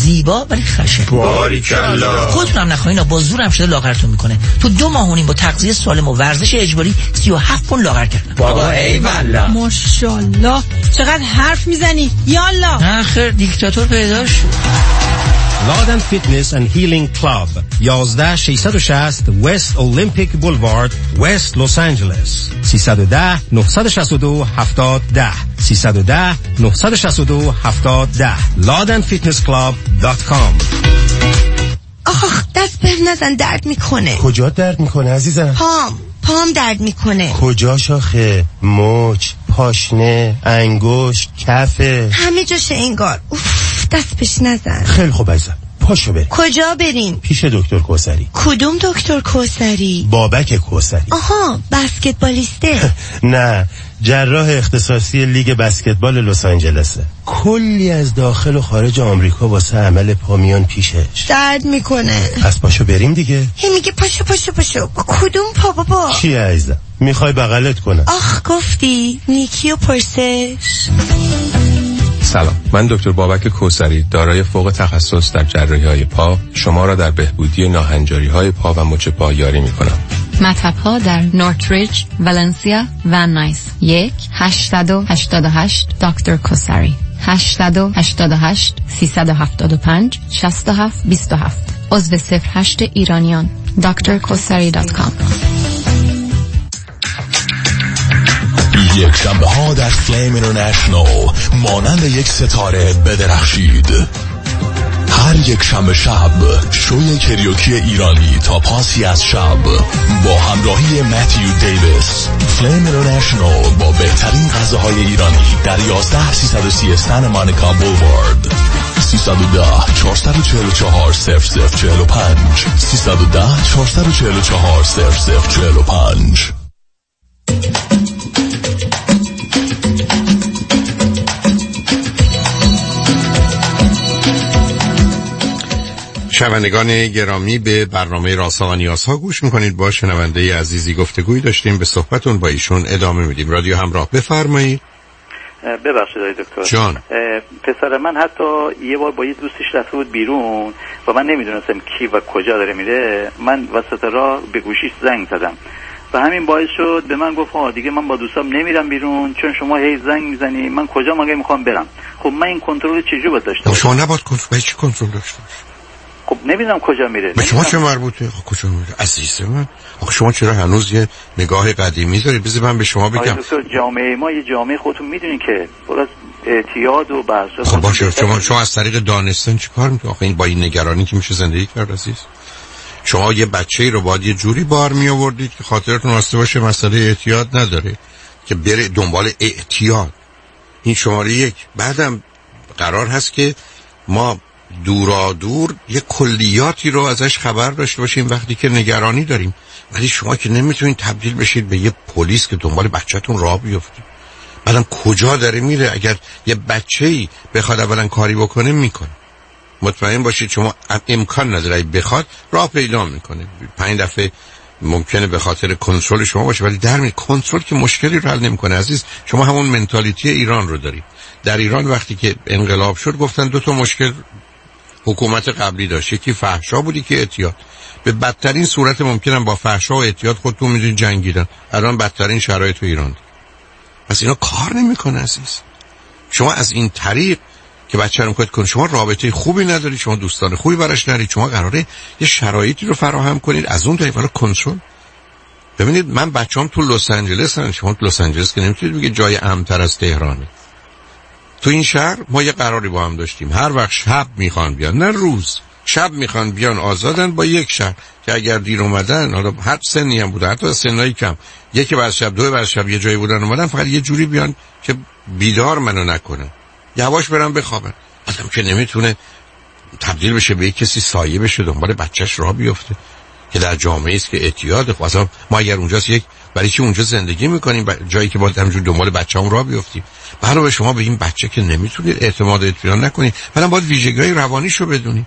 زیبا ولی خشن. باریکلا. خودتون هم نخواهید با زورم شده لاغرتون میکنه. تو دو ماه و نیم با تغذیه سالم و ورزش اجباری سی و هفت پوند لاغر کردم. بابا ای والله. ماشاءالله چقدر حرف میزنی. یالا. آخر دیکتاتور پیدا شد. لادن فیتنس اند هیلینگ کلاب یازده ششصد و شصت وست اولمپیک بولوارد وست لس آنجلس سیصد و ده نهصد و شصت و دو هفتاد ده سیصد و ده نهصد و شصت و دو هفتاد ده لادن فیتنس کلاب دات کام. آخ دست به نزن درد میکنه. کجا درد میکنه عزیزم؟ پام پام درد میکنه. کجا شاخه؟ مچ، پاشنه، انگشت، کفه، همه جاشه انگار. اوف دست بهش نزن. خیلی خوب عزیزم پاشو بریم. کجا بریم؟ پیش دکتر کوثری. کدوم دکتر کوثری؟ بابک کوثری. آها بسکتبالیسته. نه جراح اختصاصی لیگ بسکتبال لس آنجلسه. کلی از داخل و خارج آمریکا واسه عمل پامیان پیشش. درد میکنه. پس پاشو بریم دیگه. هی میگه پاشو پاشو پاشو. با کدوم پا بابا؟ چی عزیزم؟ میخوای بغلت کنم؟ آخ گفتی نیکی و پرسش. سلام، من دکتر بابک کوثری دارای فوق تخصص در جراحی‌های پا شما را در بهبودی ناهنجاری‌های پا و مچ پا یاری می‌کنم. مطب‌ها در نورتریج، ولنسیا و نایس. یک هشتصد و هشتاد و هشت دکتر کوثری. هشتصد و هشتاد و هشت سیصد و هفتاد و پنج شصت و هفت بیست و هفت. عضو صفر هشت ایرانیان. دکتر کوثری دات کام. یک شنبه ها در فلیم اینترنشنال مانند یک ستاره بدرخشید. هر یک شنبه شب شوی کریوکی ایرانی تا پاسی از شب با همراهی متیو دیویس. فلیم اینترنشنال با بهترین غذاهای ایرانی در یازده سیصد و سی استن مانیکا بولوارد. سیصد و ده چهارصد و چهل و چهار صفر صفر چهل و پنج سیصد و ده چهارصد و چهل و چهار صفر صفر چهل و پنج. شنوندگان گرامی به برنامه رازها و نیازها گوش میکنید. با شنونده عزیزی گفتگوی داشتیم، به صحبتون با ایشون ادامه میدیم. رادیو همراه، بفرمایید. ببخشید دکتر جان. پسر من حتی یه بار با یه دوستش رفته بود بیرون و من نمیدونستم کی و کجا داره میره. من وسط راه به گوشیش زنگ زدم و همین باعث شد به من گفت آه دیگه من با دوستام نمیرم بیرون چون شما هی زنگ میزنی. من کجا مگه میخوام برم؟ خب من این کنترل چجوری باید داشته باشم؟ شما نباید کنترل چی کنترل داشته باشید؟ خب نمیدونم کجا میره. به شما چه مربوطه؟ خب کجا میره عزیز من؟ آخه شما چرا هنوز یه نگاه قدیمی دارید؟ بذار من به شما بگم. دکتر جامعه ما یه جامعه خودتون میدونین که باز اعتیاد و بحث. خب باشه شما شما از طریق دانستن چیکار میکنید؟ آخه این با این نگرانی که میشه زندگی کرد عزیز. شما یه بچه‌ای رو باید یه جوری بار می آوردید که خاطرتون راسته باشه مسئله اعتیاد نداره که بره دنبال اعتیاد. این شماره یک. بعدم قرار هست که ما دورا دور یه کلیاتی رو ازش خبر داشته باشیم وقتی که نگرانی داریم، ولی شما که نمیتونید تبدیل بشید به یه پلیس که دنبال بچه‌تون راه بیفته. بعدم کجا داره میره؟ اگر یه بچه‌ای بخواد اولا کاری بکنه میکنه. مطمئن باشید شما امکان نداره بخواد راه پیدا میکنه. پنج دفعه ممکنه به خاطر کنترل شما باشه ولی در می کنترل که مشکلی رو حل نمیکنه عزیز. شما همون منتالیتی ایران رو دارید. در ایران وقتی که انقلاب شد گفتن دو تا مشکل حکومت قبلی داشت، یکی فحشا بودی که اعتیاد. به بدترین صورت ممکنم با فحشا و اعتیاد خودتون میدونید جنگیدن. الان بدترین شرایط تو ایران. پس اینا کار نمیکنه عزیز. شما از این طریق که بچه رو کن شما رابطه خوبی ندارید، شما دوستان خوبی براش ندارید، شما قراره یه شرایطی رو فراهم کنید از اون طریق کنترل. ببینید من بچه‌ام تو لس آنجلس هستن. شما تو لس آنجلس که نمیتونید بگید جای امن‌تر از تهرانه. تو این شهر ما یه قراری با هم داشتیم، هر وقت شب میخوان بیان، نه روز، شب میخوان بیان آزادن با یک شهر که اگر دیر اومدن، حالا هر سنی هم بوده، حتی سنایی کم، یکی بعد شب دو بعد شب یه جایی بودن اومدن، فقط یه جوری بیان که بیدار منو نکنن، یواش برم بخوابن. آدم که نمیتونه تبدیل بشه به یک کسی سایه بشه دنبال بچهش راه بیفته که در جامعه است که اعتیاد. خب اصلا ما اگر اونجاست یک برای چی اونجا زندگی میکنیم؟ جایی که باید همینجور دنبال بچه‌مون راه بیفتیم. برای شما به این بچه که نمیتونید اعتماد اطمینان نکنید، بعدم باید ویژگی‌های روانیشو بدونید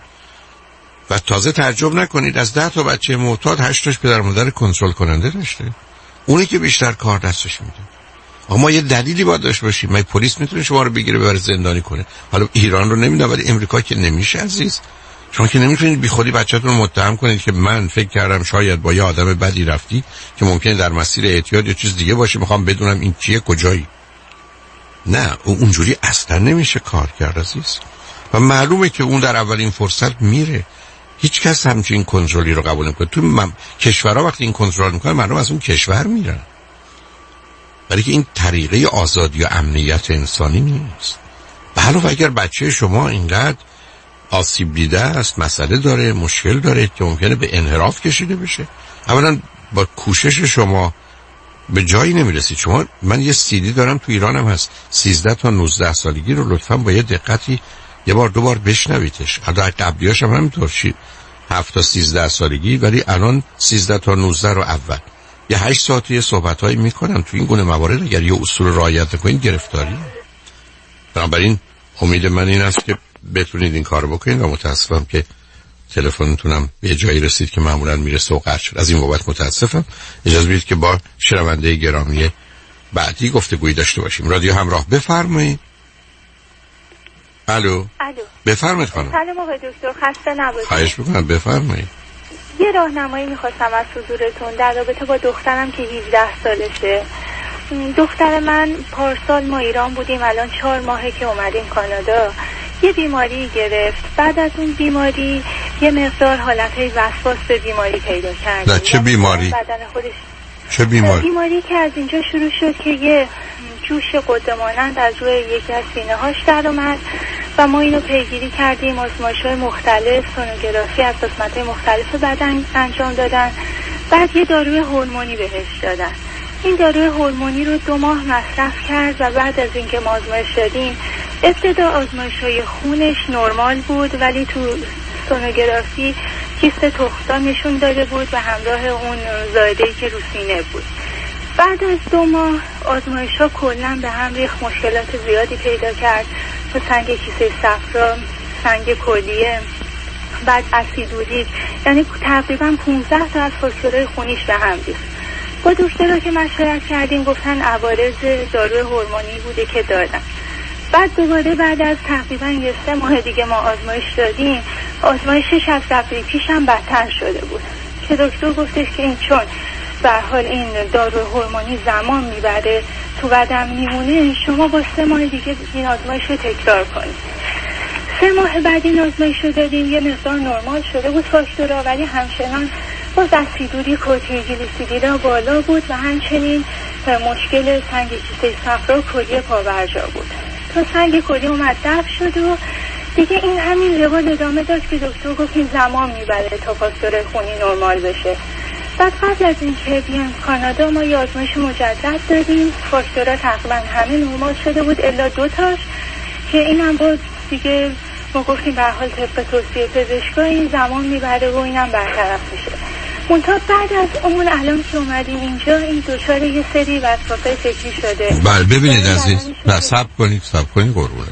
و تازه تعجب نکنید از ده تا بچه معتاد هشت تاش پدر مادر کنترل کننده داشته، اونی که بیشتر کار دستش میده. اما یه دلیلی باید داشته باشیم. من پلیس میتونه شما رو بگیره ببره زندانی کنه. حالا ایران رو نمیدونم ولی امریکا که نمیشه عزیز. شما که نمیتونید بی خودی بچه‌تون رو متهم کنید که من فکر کردم شاید با یه آدم بدی رفتی که ممکنه در مسیر اعتیاد یا چیز دیگه باشه، میخوام بدونم این چیه کجایی. نه اونجوری اصلا نمیشه کار کرد عزیز. و معلومه که اون در اولین فرصت میره. هیچ کس همچین کنترلی رو قبول نمیکنه. تو من... کشورها وقتی این کنترل میکنه مردم از اون کشور میرن. ولی که این طریقه آزادی و امنیت انسانی نیست. علاوه اگر بچه شما اینقدر آسیب دیده است، مسئله داره، مشکل داره که ممکنه به انحراف کشیده بشه، اولا با کوشش شما به جایی نمیرسید. شما من یه سیدی دارم تو ایرانم هست سیزده تا نوزده سالگی رو لطفاً با یه دقتی یه بار دو بار بشنویدش. حالا قبلیاش هم همینطور شید هفت تا سیزده سالگی، ولی الان سیزده تا نوزده رو اول یه هشت ساعتی صحبت‌هایی میکنم تو این گونه موارد. اگر یه اصول رعایت کنید گرفتاری. بنابراین امید من این است که بتونید این کارو بکنید و متاسفم که تلفنتونم به جایی رسید که معمولا میرسه و قطع شد. از این بابت متاسفم. اجازه بدید که با شنونده گرامی بعدی گفتگویی داشته باشیم. رادیو همراه بفرمایید. الو. الو. بفرمایید خانم. سلام آقای دکتر، خسته نباشید. خواهش می‌کنم بفرمایید. یه راهنمایی می‌خواستم از حضورتون در رابطه با دخترم که هفده سالشه. دختر من پارسال ما ایران بودیم، الان چهار ماهه که اومدیم کانادا. یه بیماری گرفت. بعد از اون بیماری یه مقدار حالتهای وسواس به بیماری پیدا کرد. نه چه بیماری؟ بدن خودش چه بیماری؟ بیماری که از اینجا شروع شد که یه جوش قده مانند از روی یکی از سینه هاش در اومد و ما اینو پیگیری کردیم. آزمایش‌های مختلف، سونوگرافی از قسمت‌های مختلف بدن انجام دادن. بعد یه داروی هورمونی بهش دادن. این داروی هورمونی رو دو ماه مصرف کرد و بعد از اینکه ما آزمایش دادیم ابتدا آزمایش‌های خونش نرمال بود، ولی تو سونوگرافی کیست تخمدان نشون داده بود و همراه اون زایده‌ای که رو سینه بود. بعد از دو ماه آزمایش‌ها کلاً به هم ریخت، مشکلات زیادی پیدا کرد. تو سنگ کیسه صفرا، سنگ کلیه، بعد اسیدوریک، یعنی تقریباً پانزده تا از فاکتورهای خونیش به هم ریخت. با دکترها که مشورت کردیم گفتن عوارض داروی هورمونی بوده که دادن. بعد دوباره بعد از تقریبا یه سه ماه دیگه ما آزمایش دادیم. آزمایشش از دفعه پیش هم بدتر شده بود که دکتر گفتش که این چون به هر حال این داروی هورمونی زمان میبره تو بدن میمونه، شما با سه ماه دیگه این آزمایش رو تکرار کنید. سه ماه بعد این آزمایش رو دادیم، یه مقدار نرمال شده بود فاکتورها، ولی همچنان باز اسیدوریک و تریگلیسیریدها بالا بود و همچنین مشکل سنگ کیسه صفرا کلیه پابرجا بود. تا سنگ کلیه اومد دفع شد و دیگه این همین روال ادامه داشت که دکتر گفت این زمان میبره تا فاکتور خونی نرمال بشه. بعد قبل از اینکه بیام کانادا ما یه آزمایش مجدد دادیم، فاکتورها تقریبا همه نرمال شده بود الا دو تاش که اینم بود دیگه ما گفتیم به هر حال طبق توصیه پزشکا این زمان میبره و اینم برطرف میشه. منتها بعد از اون الان که اومدیم اینجا این دچار یه سری وسواسای فکری شده. بله ببینید عزیز، نه صبر کنید صبر کنید قربونه.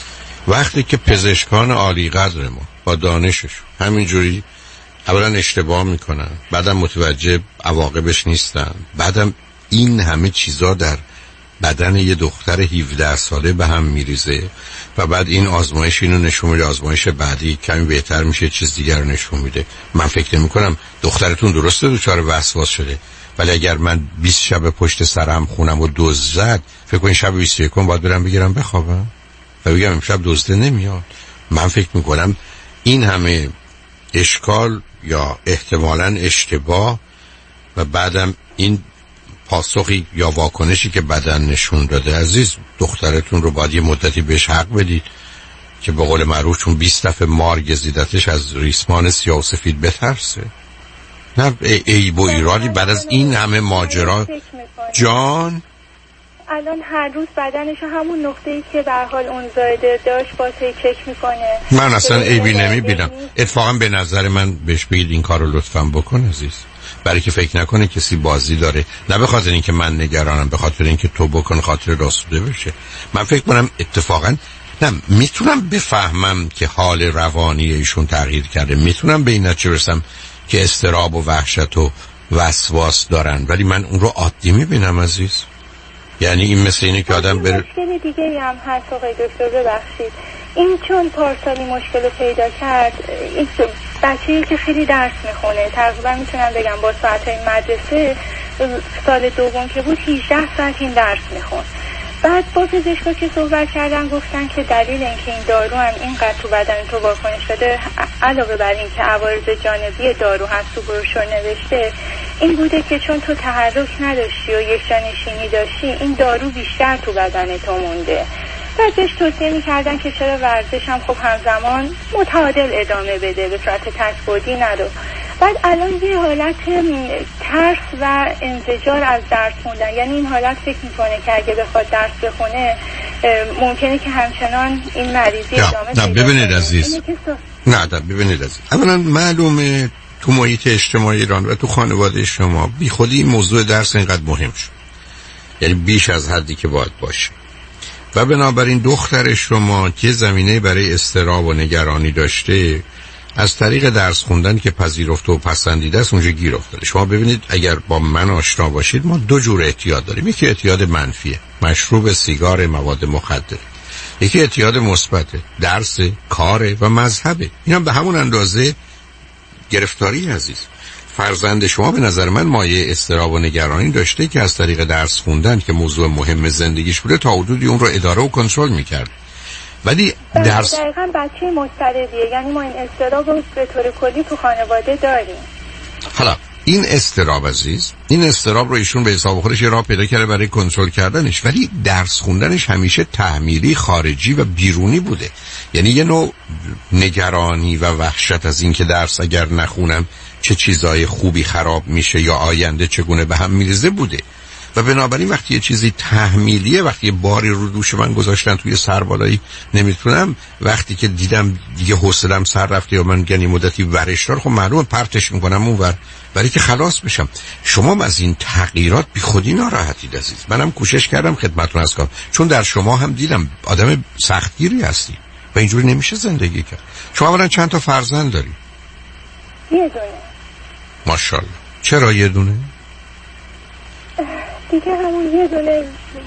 وقتی که پزشکان عالی قدر ما با دانشش همینجوری اولا اشتباه میکنن، بعدم متوجه عواقبش نیستن، بعدم این همه چیزا در بدن یه دختر هفده ساله به هم میریزه و بعد این آزمایش اینو نشون میده، آزمایش بعدی کمی بهتر میشه چیز دیگر نشون میده. من فکر نمی‌کنم دخترتون درسته دچار وسواس شده، ولی اگر من بیست شب پشت سرم خونم و دزد زد، فکر کنین شب بیست و یکم باید برم بگیرم بخوابم و بگم امشب دزده نمیاد. من فکر میکنم این همه اشکال یا احتمالاً اشتباه و بعدم این پاسخی یا واکنشی که بدن نشون داده، عزیز دخترتون رو باید یه مدتی بهش حق بدید که به قول معروف چون بیست دفعه مار گزیدتش از ریسمان سیاه و سفید بترسه. نه عیب و ایرادی بعد از این همه ماجرا. جان الان هر روز بدنش همون نقطه‌ای که به هر حال اون زایده داشت باز هی چک میکنه. من اصلا عیبی نمیبینم. اتفاقا به نظر من بهش بگید این کارو لطفاً بکن عزیز، برای که فکر نکنه کسی بازی داره، نه به خاطر اینکه من نگرانم، به خاطر اینکه تو بکن خاطر راسوده بشه. من فکر کنم اتفاقا نه میتونم بفهمم که حال روانی ایشون تغییر کرده، میتونم به این نتیجه برسم که اضطراب و وحشت و وسواس دارن، ولی من اون رو عادی میبینم عزیز. یعنی این مثل اینه که آدم بر... مشکل دیگه هم هست آقای دکتر، ببخشید. این چون پارسالی مشکل رو پیدا کرد، این بچه‌ای که خیلی درس میخونه، تقریبا میتونم بگم با ساعتهای مدرسه سال دوم که بود هجده ساعت این درس میخون. بعد با پزشکا که صحبت کردن گفتن که دلیل اینکه این دارو هم اینقدر تو بدن تو واکنش بده، علاوه بر این که عوارض جانبی دارو هست تو بروشور نوشته، این بوده که چون تو تحرک نداشتی و یک جانشینی داشتی، این دارو بیشتر تو بدن تو مونده. بعد بهش توصیه می‌کردن که چرا ورزش هم خب همزمان متعادل ادامه بده، به صورت تک‌بودی ندو. بعد الان یه حالت ترس و انزجار از درس خوندن، یعنی این حالت فکر میکنه که اگه بخواد درس بخونه ممکنه که همچنان این مریضی ادامه نه ببینید عزیز نه ببینید عزیز اولا معلومه تو محیط اجتماعی ایران و تو خانواده شما بی خودی این موضوع درس اینقدر مهم شد، یعنی بیش از حدی که باید باشه، و بنابراین دختر شما که زمینه برای اضطراب و نگرانی داشته از طریق درس خوندن که پذیرفته و پسندیده است اونجا گیر افتاده. شما ببینید اگر با من آشنا باشید ما دو جور اعتیاد داریم، یکی اعتیاد منفیه، مشروب، سیگار، مواد مخدر، یکی اعتیاد مثبته، درس، کار و مذهبه. اینا به همون اندازه گرفتاری عزیز. فرزند شما به نظر من مایه اضطراب و نگرانی داشته که از طریق درس خوندن که موضوع مهم زندگیش بوده تا حدودی اون رو اداره و کنترل می‌کرد. ولی درس دقیقاً بچه مضطربیه، یعنی ما این اضطراب رو به طور کلی تو خانواده داریم. حالا این اضطراب عزیز، این اضطراب رو ایشون به حساب خودش راه پیدا کرده برای کنترل کردنش، ولی درس خوندنش همیشه تحمیلی، خارجی و بیرونی بوده. یعنی یه نوع نگرانی و وحشت از این که درس اگر نخونم چه چیزای خوبی خراب میشه یا آینده چگونه به هم میریزه بوده. و بنابراین وقتی یه چیزی تحمیلیه، وقتی یه باری رو دوش من گذاشتن توی سر بالایی نمیتونم، وقتی که دیدم دیگه حوصله‌ام سر رفته یا من گنی مدتی ورش دار، خب معلومه پرتش میکنم اونور برای که خلاص بشم. شما از این تغییرات بی خودی ناراحتید عزیز. منم کوشش کردم خدمتتون عرض کنم، چون در شما هم دیدم آدم سختگیری هستی و اینجوری نمیشه زندگی کرد. شما اولا چند تا فرزند داری؟ یه دونه. ماشاءالله. چرا یه دونه؟ دیگه همون یه دونه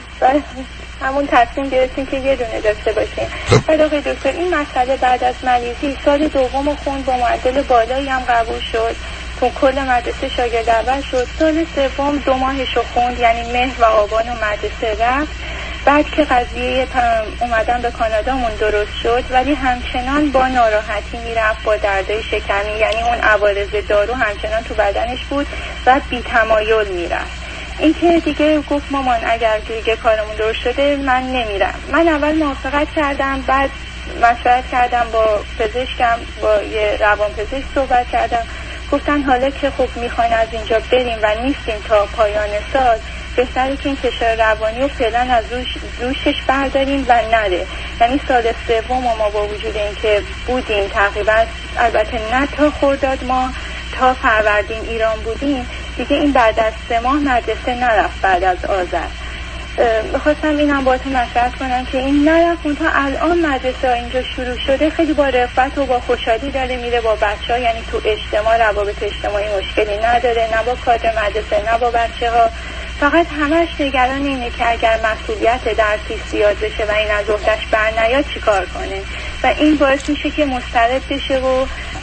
همون تصمیم گرفتیم که یه دونه داشته باشیم. بعد آقای دکتر این مسئله بعد از مریضی سال دوم خوند با معدل بالایی هم قبول شد، تو کل مدرسه شاگرد اول شد. سال سوم دو ماهشو خوند، یعنی مهر و آبان و مدرسه رفت. بعد که قضیه اومدن به کانادامون درست شد، ولی همچنان با ناراحتی میرفت، با دردای شکمی، یعنی اون عوارض دارو همچنان تو بدنش بود و بی تمایل میرفت. این که دیگه گفت مامان اگر دیگه کارمون درست شده من نمیرم. من اول موافقت کردم، بعد مشورت کردم با پزشکم، با یه روان پزشک صحبت کردم، گفتن حالا که خب میخواین از اینجا بریم و نیستیم تا پایان سال، بهتره که این فشار روانی رو فعلا از روش روشش برداریم و نده. یعنی سال سوم ما با وجود اینکه بودیم تقریبا، البته نه تا خرداد ما تا فروردین ایران بودیم، دیگه این بعد از سه ماه مدرسه نرفت. بعد از آذر میخواستم اینم باهاتون مشورت کنم که این نرفت، اون تا الان مدرسه اینجا شروع شده خیلی با رفقت و با خوشحالی داره میره با بچه ها، یعنی تو اجتماع روابط اجتماعی مشکلی نداره، نه با کادر مدرسه نه با بچه ها. فقط همش نگران اینه که اگر مسئولیت درسی زیاد بشه و این از عهده‌اش بر نیاد چیکار کنه، و این باعث میشه که مضطرب بشه و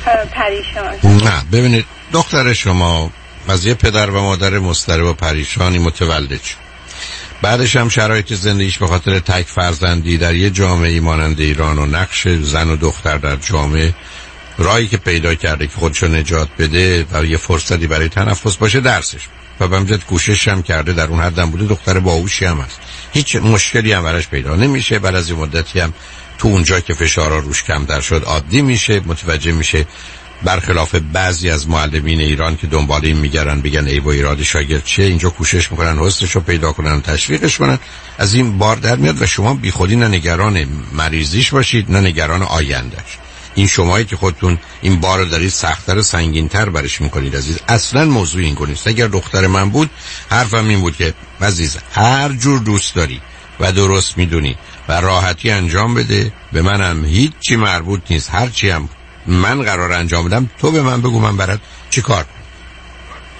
پریشان. نه ببینید دختر شما از یه پدر و مادر مضطرب و پریشانی متولد شد، بعدش هم شرایط زندگیش به خاطر تک فرزندی در یه جامعه مانند ایران و نقش زن و دختر در جامعه، راهی که پیدا کرده که خودشو نجات بده و یه فرصتی برای تنفس باشه درسش، و به همجد کوشش هم کرده، در اون حد هم بوده، دختر باهوشی هم هست، هیچ مشکلی هم براش پیدا نمیشه. بعد از این مدتی هم تو اونجا که فشارا روش کمتر شد عادی میشه، متوجه میشه برخلاف بعضی از معلمین ایران که دنبال این میگردن بگن ای با ایراد شاگرد چه، اینجا کوشش میکنن حسنشو پیدا کنن، تشویقش کنن، از این بار در میاد و شما بی خودی نه نگران مریضیش باشید نه نگران آیندهش. این شمایی که خودتون این بار رو دارید سخت‌تر و سنگین‌تر برش میکنید عزیز. اصلا موضوع این نیست. اگر دختر من بود حرفم این بود که عزیز هر جور دوست داری و درست میدونی و راحتی انجام بده، به منم هیچی مربوط نیست، هر چی هم من قرار انجام بدم تو به من بگو من برات چی کار کنم.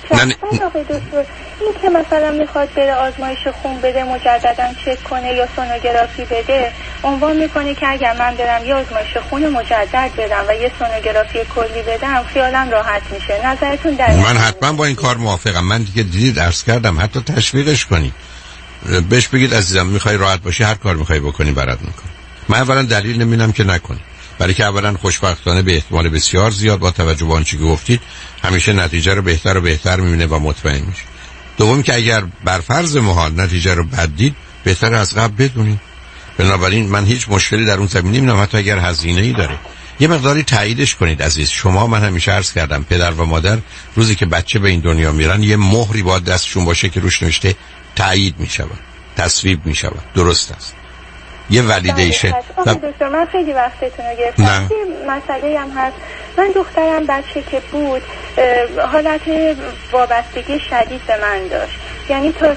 شخصا آقای دکتر این که مثلا میخواد بره آزمایش خون بده مجددا چک کنه یا سونوگرافی بده، عنوان میکنه که اگر من برم یه آزمایش خون مجدد بدم و یه سونوگرافی کلی بدم خیالم راحت میشه. نظرتون در من حتما با این کار موافقم. من دیگه دیدید عرض کردم حتی تشویقش کنی، بهش بگید عزیزم میخوای راحت باشی هر کار میخوای بکنی برات میکنی. من اولا دلیل نمیدونم که نکنی، برای که اولا خوشبختانه به احتمال بسیار زیاد با توجه به آنچه که گفتید همیشه نتیجه رو بهتر و بهتر میبینه و مطمئن میشه. دوم که اگر بر فرض محال نتیجه رو بد دید بهتر از قبل بدونید. بنابراین من هیچ مشکلی در اون زمینه نمیبینم، حتی اگر هزینه‌ای داره یه مقداری تاییدش کنید عزیز. شما من همیشه عرض کردم پدر و مادر روزی که بچه به این دنیا میرن یه مهری باید دستشون باشه که روش نوشته تایید میشود، تصویب میشود. درست است، یه ولیدیشن. آقای دکتر من خیلی وقتتون رو گرفتم. نه مسئله هم هست. من دخترم بچه که بود حالت وابستگی شدید به من داشت، یعنی تا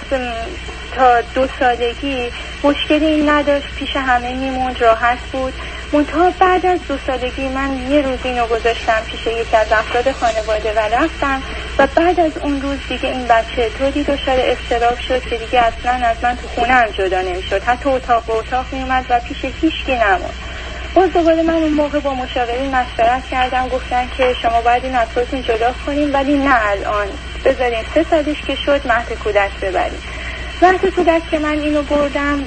تا دو سالگی مشکلی نداشت، پیش همه میموند، راحت بود. منتها بعد از دو سالگی من یه روز اینو گذاشتم پیش یکی از افراد خانواده و رفتم و بعد از اون روز دیگه این بچه طوری دچار اضطراب شد که دیگه اصلا از من تو خونه هم جدا نمیشد، حتی اتاق به اتاق میومد و پیش هیچکی نموند. باز دوباره من اون موقع با مشاورین مشورت کردم، گفتن که شما باید این از خودتون جدا کنیم، ولی نه الان، بذارین سه سالش که شد مهد کودک ببریم. مهد کودک که من اینو بردم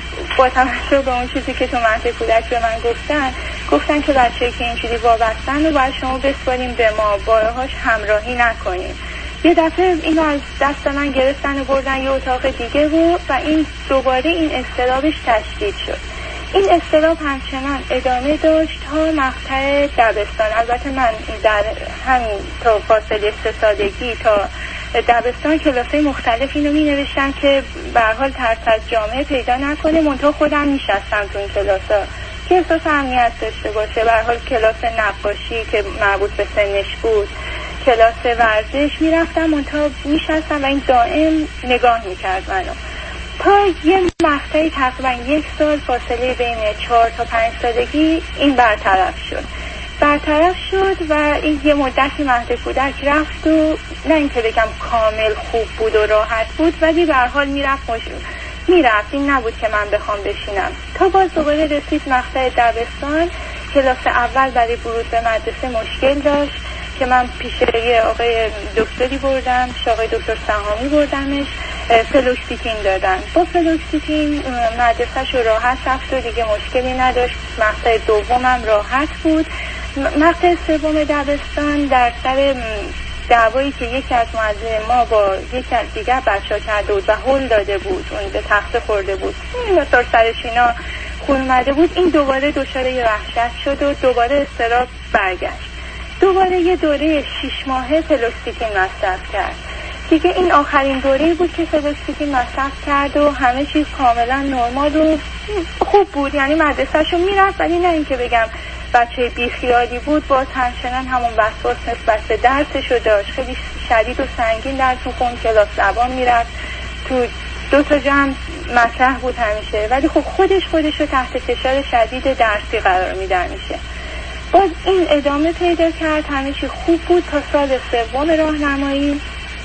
با توجه به اون چیزی که تو مهد کودک به من گفتن گفتن که بچه‌ای که اینجوری وابستن رو باید شما بسپاریم به ما، باهاش همراهی نکنیم. یه دفعه اینو از دست من گرفتن و بردن یه اتاق دیگه بود و این دوباره این اضطرابش تشدید شد. این اضطراب همچنان ادامه داشت تا مقطع دبستان. البته من در همین تا فاصله سه سالگی تا دبستان کلاسای مختلف اینو می نوشتم که به هر حال ترس از جامعه پیدا نکنه، منتها خودم میشستم تو این کلاسا که احساس امنیت داشته باشه. به هر حال کلاس نقاشی که مربوط به سنش بود، کلاس ورزش میرفتم، منتها میشستم و این دائم نگاه میکرد منو تا یه مقطعی تقریبا یک سال فاصله بین چهار تا پنج سالگی این برطرف شد. برطرف شد و این یه مدتی مهد کودک رفت و نه اینکه بگم کامل خوب بود و راحت بود، ولی به هر حال میرفت مش... میرفت این نبود که من بخوام بشینم. تا باز دوباره رسید مقطع دبستان، کلاس اول برای ورود به مدرسه مشکل داشت که من پیش یه آقای دکتری بردم، آقای دکتر سهامی بردمش، فلوکسیتین دادن. با فلوکسیتین مدرسه‌ش رو راحت رفت و دیگه مشکلی نداشت. مقطع دومم راحت بود. مقطع سوم دبستان در سر دعوایی که یکی از معلم ما با یکی از دیگر بچه‌ها کرده بود و هول داده بود، اون به تخته خورده بود، این مثلا سرش اینا خون اومده بود، این دوباره دچار یه وحشت شد و دوباره اضطراب برگشت. دوباره یه دوره شش ماهه فلوکسیتین مصرف کرد. دیگه این آخرین دوره بود که فلوکسیتین مصرف کرد و همه چیز کاملا نرمال و خوب بود، یعنی مدرسه‌شو میرفت، ولی نه اینکه بگم بچه بیخیالی بود، باز همچنان همون وسواس نسبت به درسشو داشت، خیلی شدید و سنگین درس می‌خوند، کلاس زبان میرفت، تو دو تا جمع مطرح بود همیشه، ولی خب خودش خودش رو تحت فشار شدید درسی قرار میدن میشه. باز این ادامه پیدا کرد، همه چی خوب بود تا سال سوم راهنمایی.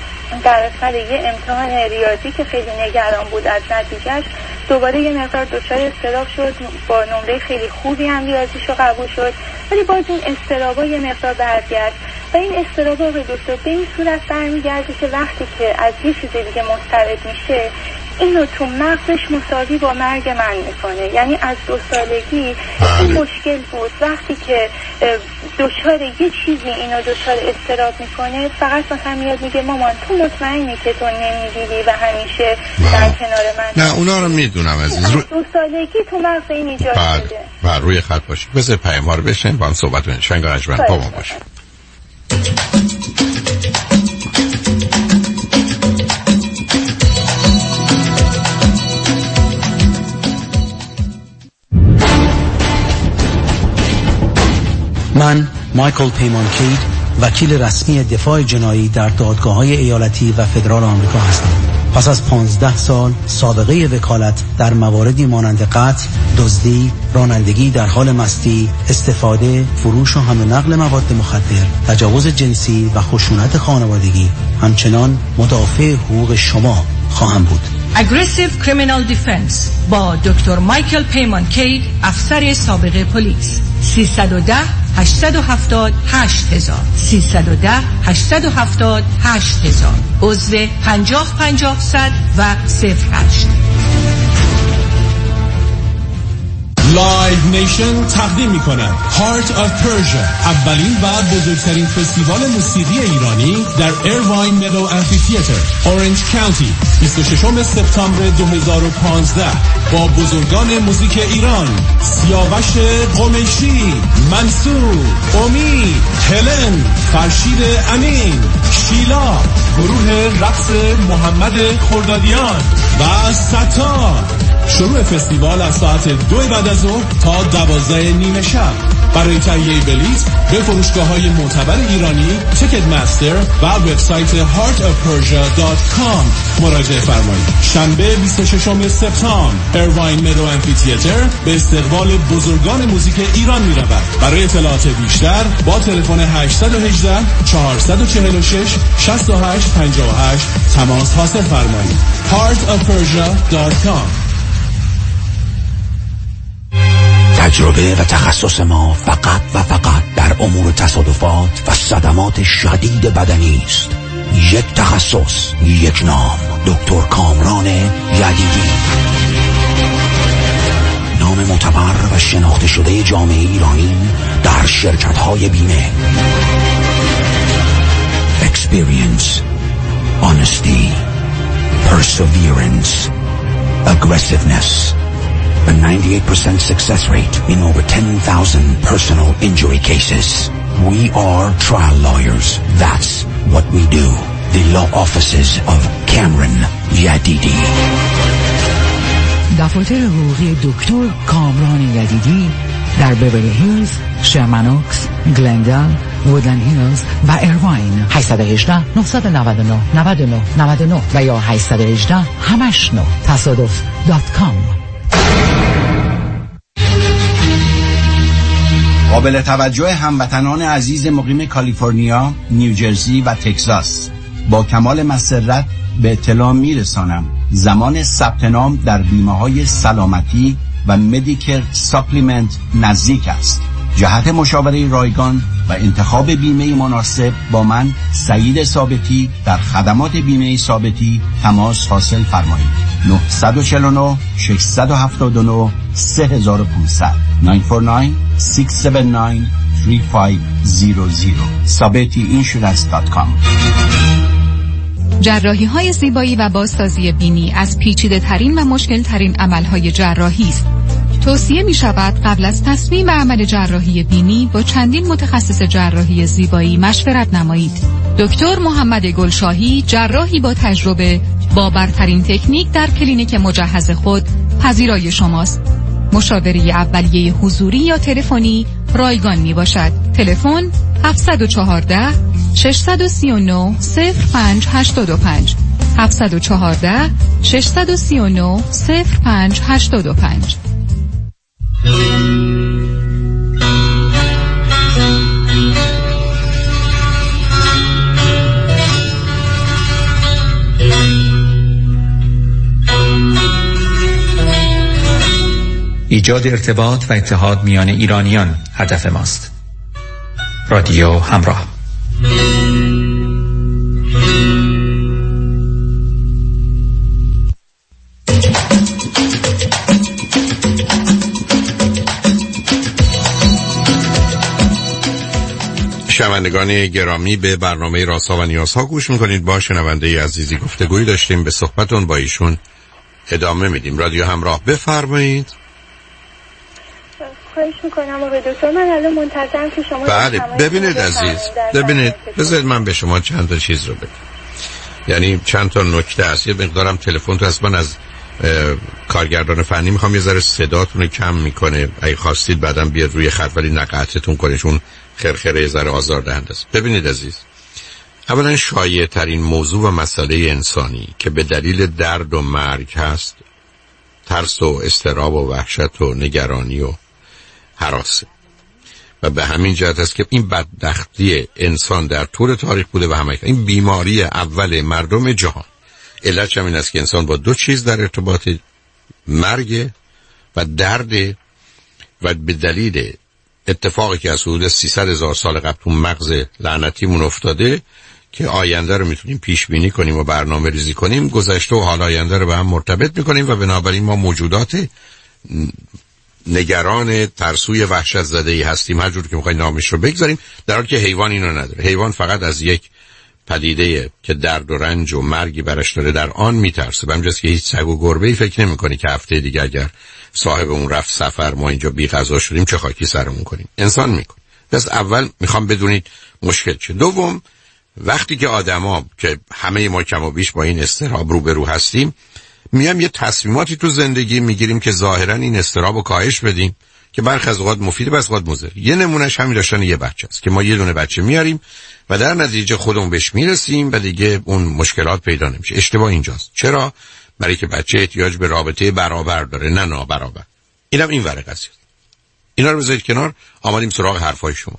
در اثر یه امتحان ریاضی که خیلی نگران بود از نتیجهش، دوباره یه مقدار دچار اضطراب شد، با نمره خیلی خوبی هم ریاضیشو قبول شد، ولی باز این اضطرابا یه مقدار برگشت و این اضطرابا به دکتر به این صورت برمیگرده که وقتی که از یه چیز دیگه مضطرب میشه اینو تو مغزش مساوی با مرگ من میکنه. یعنی از دو سالگی این مشکل بود، وقتی که دچار یه چیزی اینو دچار اضطراب میکنه فقط مثلا میاد میگه مامان تو مطمئنی که تو نمیدیدی و همیشه در کنار من؟ نه اونا رو میدونم عزیز. رو... دو سالگی تو مغز این ایجاد شده. و روی خط باشید، بذار پیام ها رو بشنیم با هم صحبت کنیم. شنگ آنجمن با ما باشید. من مایکل پیمانکید، وکیل رسمی دفاع جنایی در دادگاه‌های ایالتی و فدرال آمریکا هستم. پس از پانزده سال سابقه وکالت در مواردی مانند قتل، دزدی، رانندگی در حال مستی، استفاده، فروش و حمل و نقل مواد مخدر، تجاوز جنسی و خشونت خانوادگی، همچنان مدافع حقوق شما خواهم بود. Aggressive Criminal Defense با دکتر مایکل پیمان کید، افسر سابق پلیس. سیصد و ده هشتصد و هفتاد هشت هزار سیصد و ده هشتصد و هفتاد هشت هزار عضو پنجاه پنجاه صد و صفر هشت. لایو نیشن تقدیم می کند Heart of Persia، اولین و بزرگترین فستیوال موسیقی ایرانی در ایرواین مدو امفی‌تئاتر، اورنج کانتی، بیست و ششم سپتامبر دو هزار و پانزده با بزرگان موزیک ایران: سیاوش قمیشی، منصور، امید، هلن، فرشید امین، شیلا، گروه رقص محمد خردادیان و ستار. شروع فستیوال از ساعت دو بعد از ظهر تا دوازده نیمه شب. برای تهیه بلیط به فروشگاه‌های معتبر ایرانی، تیکت مستر و وبسایت هارت آف پرژیا دات کام مراجعه فرمایید. شنبه بیست و ششم سپتامبر ایرواین مدو امفی‌تئاتر به استقبال بزرگان موزیک ایران می‌رود. برای اطلاعات بیشتر با تلفن هشت یک هشت چهار چهار شش شش هشت پنج هشت تماس حاصل فرمایید. هارت آف پرژیا دات کام. تجربه و تخصص ما فقط و فقط در امور تصادفات و صدمات شدید بدنی است. یک تخصص، یک نام، دکتر کامران یدیدی. نام معتبر و شناخته شده جامعه ایرانی در شرکت‌های بیمه. Experience, honesty, perseverance, aggressiveness. A ninety-eight percent success rate in over ten thousand personal injury cases. We are trial lawyers. That's what we do. The law offices of Cameron Yadidi. دفاتر حقوقی دکتر کامران یدیدی در بیولی هیلز، شرمن اوکس، گلندال، وودلند هیلز و ایرواین. هشت یک هشت نه نه نه نه نه نه نه نه و یا هشت یک هشت همش نه تصادف دات کام. قابل توجه هموطنان عزیز مقیم کالیفرنیا، نیوجرسی و تگزاس، با کمال مسرت به اطلاع میرسانم زمان ثبت نام در بیمه‌های سلامتی و مدیکر ساپلیمنت نزدیک است. جهت مشاوره رایگان و انتخاب بیمه مناسب با من سعید ثابتی در خدمات بیمه ثابتی تماس حاصل فرمایید. نه چهار نه شش هفت نه سه پانصد نه چهار نه شش هفت نه سه پنج صفر صفر sabeti insurance dot com. جراحی های زیبایی و بازسازی بینی از پیچیده ترین و مشکل ترین عمل های جراحی است. توصیه می شود قبل از تصمیم به عمل جراحی بینی با چندین متخصص جراحی زیبایی مشورت نمایید. دکتر محمد گلشاهی، جراحی با تجربه با برترین تکنیک در کلینیک مجهز خود پذیرای شماست. مشاوره اولیه حضوری یا تلفنی رایگان می باشد. تلفن هفت یک چهار شش سه نه صفر پنج هشت پنج هفت یک چهار شش سه نه صفر پنج هشت پنج. ایجاد ارتباط و اتحاد میان ایرانیان هدف ماست. رادیو همراه. شنوندگان گرامی، به برنامه رازها و نیازها گوش میکنید. با شنونده عزیزی گفتگویی داشتیم، به صحبتون با ایشون ادامه میدیم. رادیو همراه، بفرمایید. خواهش میکنم آقای دکتر، من الان منتظرم که شما بله ببینید عزیز، ببینید بذارید من به شما چند تا چیز رو بگم، یعنی چند تا نکته است. یه مقدارم تلفن تو اصلا از کارگردان فنی میخوام یه ذره صداتون رو کم میکنه، اگه خواستید بعدم بیاد روی خط ولی نقطتون کنه چون خرخره یه ذره آزاردهنده است. ببینید عزیز، اولا شایع ترین موضوع و مسئله انسانی که به دلیل درد و مرگ هست ترس و اضطراب و وحشت و نگرانی و هراسه، و به همین جهت است که این بدبختی انسان در طول تاریخ بوده و همه این بیماری اول مردم جهان. علتش هم این است که انسان با دو چیز در ارتباط، مرگ و درد، و به دلیل اتفاقی که از حدود سیصد هزار سال قبل تو مغز لعنتیمون افتاده که آینده رو میتونیم پیش بینی کنیم و برنامه ریزی کنیم، گذشته و حال آینده رو به هم مرتبط میکنیم و بنابراین ما موجودات نگران، ترسوی، وحشت زده ای هستیم، هر جور که میخوایم نامش رو بگذاریم، در حالی که حیوان اینو نداره. حیوان فقط از یک پدیده که درد و رنج و مرگی برش داره در آن میترسه. به همجاست که هیچ سگ و گربه‌ای فکر نمی‌کنه که هفته دیگه اگر صاحب اون رفت سفر ما اینجا بی غذا شدیم چه خاکی سرمون کنیم. انسان میکنه. پس اول میخوام بدونید مشکل چه. دوم، وقتی که آدما که همه ما کم و بیش با این اضطراب روبرو هستیم، میام یه تصمیماتی تو زندگی میگیریم که ظاهرا این اضطراب رو کاهش بدیم که برخی از اوقات مفیده، برخی از اوقات مضر. یه نمونهش همین داشتن یه بچه است که ما یه دونه بچه میاریم و در نتیجه خودمون بهش میرسیم و دیگه اون مشکلات پیدا نمیشه. اشتباه اینجاست. چرا؟ برای که بچه احتیاج به رابطه برابر داره، نه نابرابر. اینم این ور قضیه. اینا رو بذارید کنار، آمدیم سراغ حرفای شما.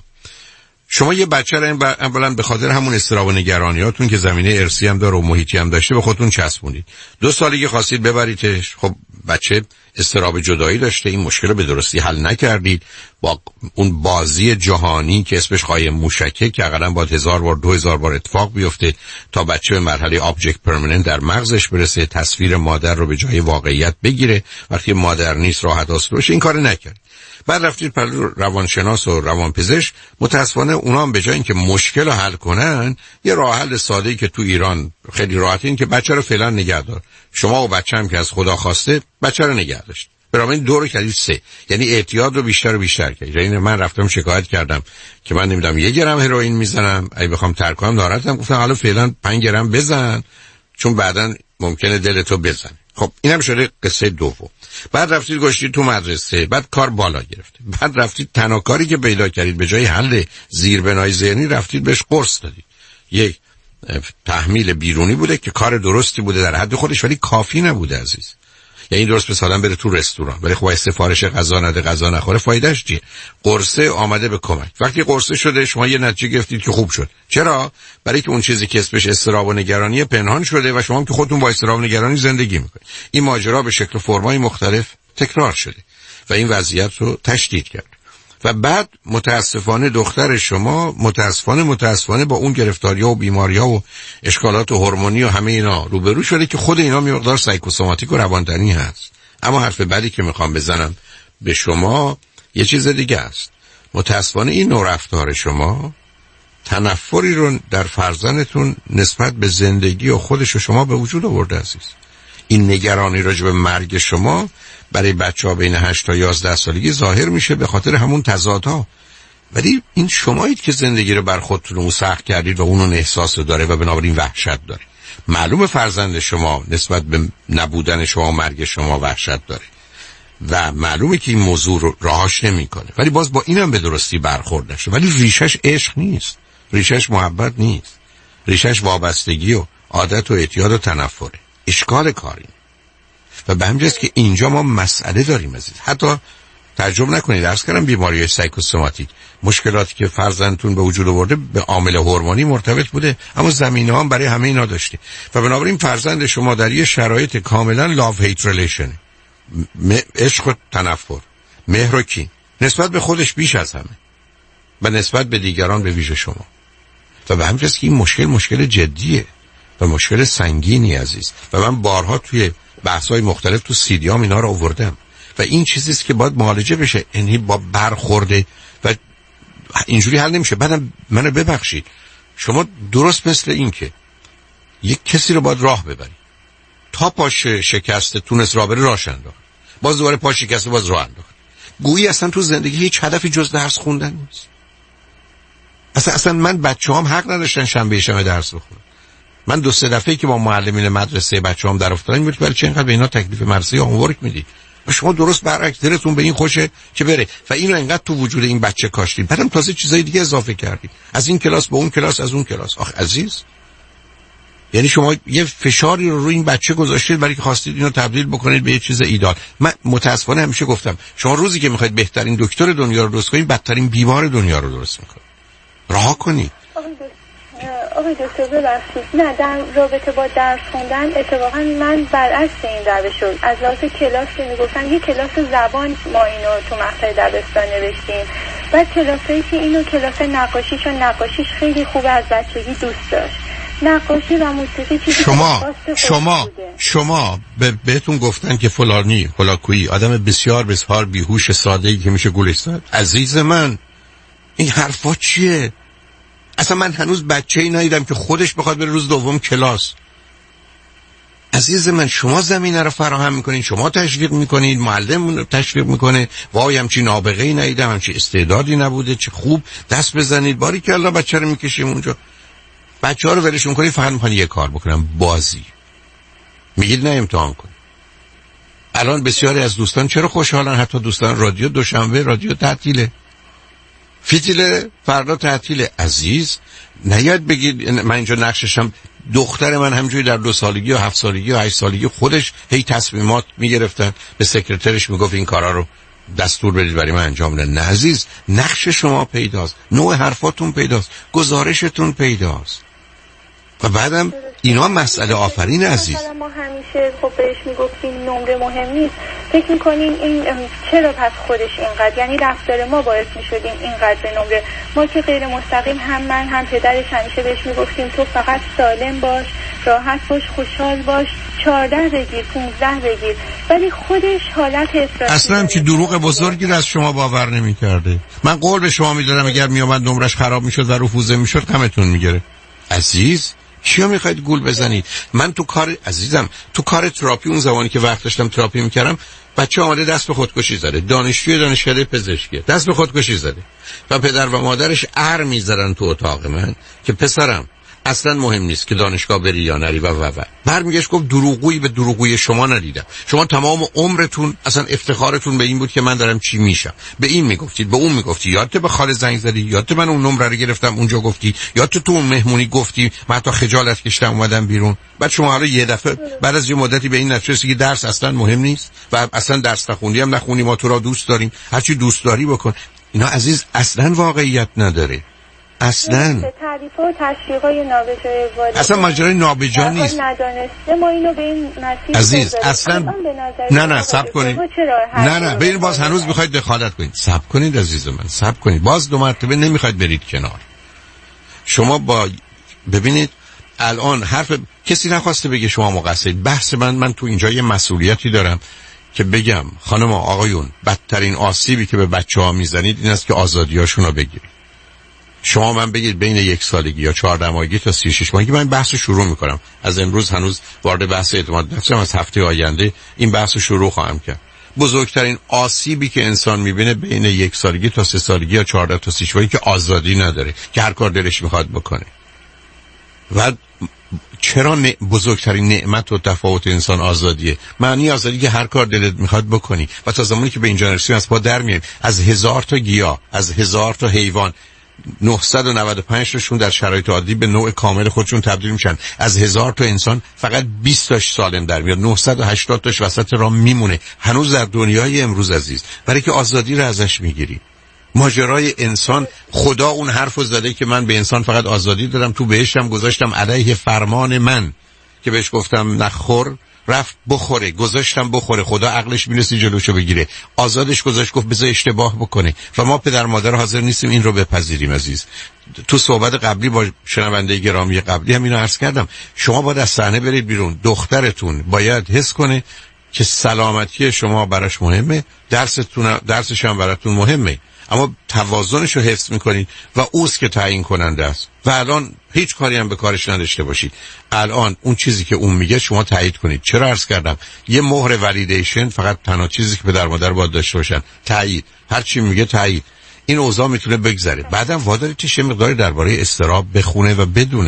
شما یه بچه رو اولا به خاطر همون اضطراب و نگرانیاتون که زمینه ارثی هم داره و محیطی هم داشته به خودتون چسبوندید. دو سالگی خواستید ببریدش، خب بچه اضطراب جدایی داشته، این مشکل رو به درستی حل نکردید. با اون بازی جهانی که اسمش قایم موشکه که حداقل با هزار بار دو هزار بار اتفاق بیفته تا بچه به مرحله آبجکت پرمننت در مغزش برسه، تصویر مادر رو به جای واقعیت بگیره، وقتی مادر نیست راحت حاصل بشه، این کارو نکرد. بعد رفتید پر روانشناس و روانپزشک، متاسفانه اونا هم به جای اینکه مشکل رو حل کنن، یه راه حل ساده‌ای که تو ایران خیلی راحته این که بچه رو فعلا نگه دار. شما و بچه هم که از خدا خواسته بچه رو نگه داشت. برای دو رو کردید سه، یعنی اعتیاد رو بیشتر و بیشتر کردید. یعنی من رفتم شکایت کردم که من نمیدونم یه گرم هروئین میزنم، اگه بخوام ترک کنم ناراحتم، گفتم حالا فعلا پنج گرم بزن چون بعداً ممکنه دلتو بزنه. خب اینم شده قصه دوم. بعد رفتید گشتید تو مدرسه، بعد کار بالا گرفته، بعد رفتید تنها کاری که پیدا کردید به جای حل زیربنای ذهنی رفتید بهش قرص دادید. یک تحمیل بیرونی بوده که کار درستی بوده در حد خودش ولی کافی نبوده عزیز. یعنی درست مثلا بره تو رستوران ولی خب سفارش غذا نده، غذا نخوره، فایدهش چیه؟ قرصه آمده به کمک. وقتی قرصه شده شما یه نتیجه گرفتید که خوب شد. چرا؟ برای که اون چیزی که اسمش اضطراب و نگرانی پنهان شده و شما هم که خودتون با اضطراب و نگرانی زندگی میکنید. این ماجرا به شکل و فرمای مختلف تکرار شده و این وضعیت رو تشدید کرد. و بعد متاسفانه دختر شما متاسفانه متاسفانه با اون گرفتاری‌ها و بیماری‌ها و اشکالات هورمونی و همه اینا روبرو شده که خود اینا مقدار سایکوسوماتیک و رواندنی هست. اما حرف بعدی که میخوام بزنم به شما یه چیز دیگه است. متاسفانه این نوع رفتار شما تنفری رو در فرزندتون نسبت به زندگی و خودش و شما به وجود آورده عزیز. این نگرانی راجع به مرگ شما برای بچه‌ها بین هشت تا یازده سالگی ظاهر میشه به خاطر همون تضادها. ولی این شمایید که زندگی رو بر خودتون اون سخت کردید و اون احساس داره و بنابراین وحشت داره. معلومه فرزند شما نسبت به نبودن شما و مرگ شما وحشت داره و معلومه که این موضوع رو راهاش نمیکنه، ولی باز با اینم به درستی برخورد نشه. ولی ریشش عشق نیست، ریشش محبت نیست، ریشش وابستگی و عادت و اعتیاد و تنفره. اشکال کاری و به همجاست که اینجا ما مسئله داریم عزیز. حتی تعجب نکنید، درس کردم بیماری سایکوسوماتیک، مشکلاتی که فرزندتون به وجود آورده به عامل هورمونی مرتبط بوده، اما زمینه هم برای همه اینا داشته و بنابراین فرزند شما در یه شرایط کاملا لاو هیت ریلیشن، عشق و تنفر، مهر و کین نسبت به خودش بیش از همه و نسبت به دیگران به ویژه شما. و به همجاست که این مشکل مشکل جدیه و مشکل سنگینی عزیز و من بارها توی بحث‌های مختلف تو سیدیام اینا رو آوردم و این چیزیست که باید معالجه بشه. یعنی با برخورده و اینجوری حل نمیشه. بعدم منو ببخشید، شما درست مثل این که یک کسی رو باید راه ببری، تا پاش شکسته تونست راه بره راهش انداخت، باز دوباره پاش شکسته باز راه انداخت. گویی اصلا تو زندگی هیچ هدفی جز درس خوندن نیست. اصلا اصلا من بچه‌هام حق نداشتن شنبه شنبه درس بخونن. من دو سه دفعه که با معلمین مدرسه بچه‌هام در افتادم میگفتم برای چه اینقدر به اینا تکلیف مرسی هومورک میدی؟ و شما درست برعکس دلتون به این خوشه که بره و اینو انقدر تو وجود این بچه کاشتید، بعدم تازه چیزای دیگه اضافه کردید، از این کلاس به اون کلاس، از اون کلاس. آخ عزیز، یعنی شما یه فشاری رو روی این بچه گذاشتید برای که خواستید اینو تبدیل بکنید به یه چیز ایدال. من متاسفانه همیشه گفتم شما روزی که میخواید بهترین دکتر دنیا رو درست کنید، بدترین بیمار دنیا رو درست میکنید. رها کنید. آقای دکتر ببخشید، نه در رابطه با درس خوندن اتفاقا من برعکس این روش شد. از لحاظ کلاس که میگفتن یه کلاس زبان ما اینو تو مقطع دبستان نوشتیم، بعد کلاسایی که اینو کلاس نقاشی، چون نقاشیش خیلی خوب از بچگی دوست داشت، نقاشی و موسیقی چیزی شما شما شما به بهتون گفتن که فلانی هولاکویی آدم بسیار بسیار بیهوش ساده‌ای که میشه گولش زد. عزیز من این حرفا چیه؟ اصلا من هنوز بچه‌ای ندیدم که خودش بخواد بره روز دوم کلاس. عزیز من شما زمینه رو فراهم میکنین، شما تشویق میکنین، معلم تشویق میکنه، وای همچین نابغه‌ای ندیدم، همچین استعدادی نبوده، چه خوب دست بزنید، باری که الله بچه رو میکشیم اونجا. بچه ها رو ولشون کنید، فقط میخوان یه کار بکنن، بازی. میگید نه امتحان کن. الان بسیاری از دوستان چرا خوشحالن؟ حتی دوستان رادیو دوشنبه رادیو تعطیله، فیتیله، فردا تعطیله. عزیز نیاد بگید من اینجا نقششم. دختر من همجوری در دو سالگی و هفت سالگی و هشت سالگی خودش هی تصمیمات میگرفتن، به سکرترش میگفت این کارا رو دستور بدید برای من انجام بده. نه عزیز، نقش شما پیداست، نوع حرفاتون پیداست، گزارشتون پیداست و بعدم اینا مسئله آفرین. عزیز ما همیشه خب بهش میگفتیم نمره مهم نیست، فکر میکنین این چرا پس خودش اینقدر، یعنی رفتار ما باعث میشدیم اینقدر به نمره. ما که غیر مستقیم هم من هم پدرش همیشه بهش میگفتیم تو فقط سالم باش، راحت باش، خوشحال باش، چهارده بگیر، پونزده بگیر، ولی خودش حالت اصراری اصلا همچی دروغ بزرگی رو از شما باور نمیکرده. من قول به شما میدادم اگر میامد نمرش خراب میشد و رفوزه میشد غمتون میگیره. عزیز چیا میخواید گول بزنید؟ من تو کار عزیزم تو کار تراپی اون زمانی که وقت داشتم تراپی میکردم، بچه آمده دست به خودکشی زده، دانشجوی دانشکده پزشکی دست به خودکشی زده و پدر و مادرش ار میذارن تو اتاق من که پسرم اصلا مهم نیست که دانشگاه بری یا نری و و و برمیگشت گفت دروغگویی به دروغگویی شما ندیدم. شما تمام عمرتون اصلا افتخارتون به این بود که من دارم چی میشم. به این میگفتید، به اون میگفتی، یادت به خاله زنگ زدی، یادت من اون نمره رو گرفتم اونجا گفتی، یادت تو اون مهمونی گفتی، من حتی خجالت کشیدم اومدم بیرون. بعد شما حالا یه دفعه بعد از یه مدتی به این نتیجه رسیدی که درس اصلا مهم نیست و اصلا درس نخوندی هم نخونی، ما تو را دوست داریم، هر چی دوست داری بکن. اینا عزیز اصلا واقعیت نداره. اصلا تعریف و تشویقای نابجای والدین اصلا ماجرای نابجا نیست. ندانسته ما اینو به این مسیر عزیز اصلا نه نه صبر کنید، نه نه ببین باز هنوز میخواید دخالت کنید. صبر کنید عزیز من، صبر کنید، باز دو مرتبه نمیخواید برید کنار. شما با ببینید الان حرف کسی نخواسته بگه شما مقصرید. بحث من من تو اینجا یه مسئولیتی دارم که بگم خانم آقایون بدترین آسیبی که به بچه‌ها میزنید این است که آزادیاشون رو بگیرید. شما من بگید بین یک سالگی یا چهارده ماهگی تا سی و شش ماهگی، من بحث رو شروع میکنم از امروز، هنوز وارد بحث اعتماد نفسم، از هفته آینده این بحث رو شروع خواهم کرد. بزرگترین آسیبی که انسان میبینه بین یک سالگی تا سه سالگی یا چهارده تا سی و شش ماهگی که آزادی نداره، که هر کار دلش میخواد بکنه. و چرا ن... بزرگترین نعمت و تفاوت انسان آزادیه. معنی آزادی که هر کار دلت میخواد بکنی و تا زمانی که به اینجا نرسیم از پا در میایم. از هزار تا گیاه، از هزار تا حیوان، نهصد و نود و پنج تاشون در شرایط عادی به نوع کامل خودشون تبدیل میشن. از هزار تا انسان فقط بیست تاش سالم در میاد، نهصد و هشتاد تاش وسط راه میمونه. هنوز در دنیای امروز عزیز، برای که آزادی رو ازش میگیری. ماجرای انسان، خدا اون حرفو زده که من به انسان فقط آزادی دادم، تو بهشتم گذاشتم علیه فرمان من که بهش گفتم نخور، رفت بخوره، گذاشتم بخوره، خدا عقلش میرسی جلوشو بگیره، آزادش گذاشت گفت بذار اشتباه بکنه و ما پدر مادر حاضر نیستیم این رو بپذیریم. عزیز تو صحبت قبلی با شنونده گرامی قبلی هم اینو عرض کردم، شما باید از صحنه برید بیرون. دخترتون باید حس کنه که سلامتی شما براش مهمه، درستون درسش هم براتون مهمه، اما توازنش رو حفظ میکنید و اوست که تعیین کننده است. و الان هیچ کاری هم به کارش نداشته باشید. الان اون چیزی که اون میگه شما تایید کنید. چرا عرض کردم یه مهر ولیدیشن فقط تنها چیزی که پدر مادر باید داشته باشن تایید. هر چی میگه تایید. این اوضاع میتونه بگذره. بعدم واداری تیشه مقداری درباره استراب بخونه و بدونه.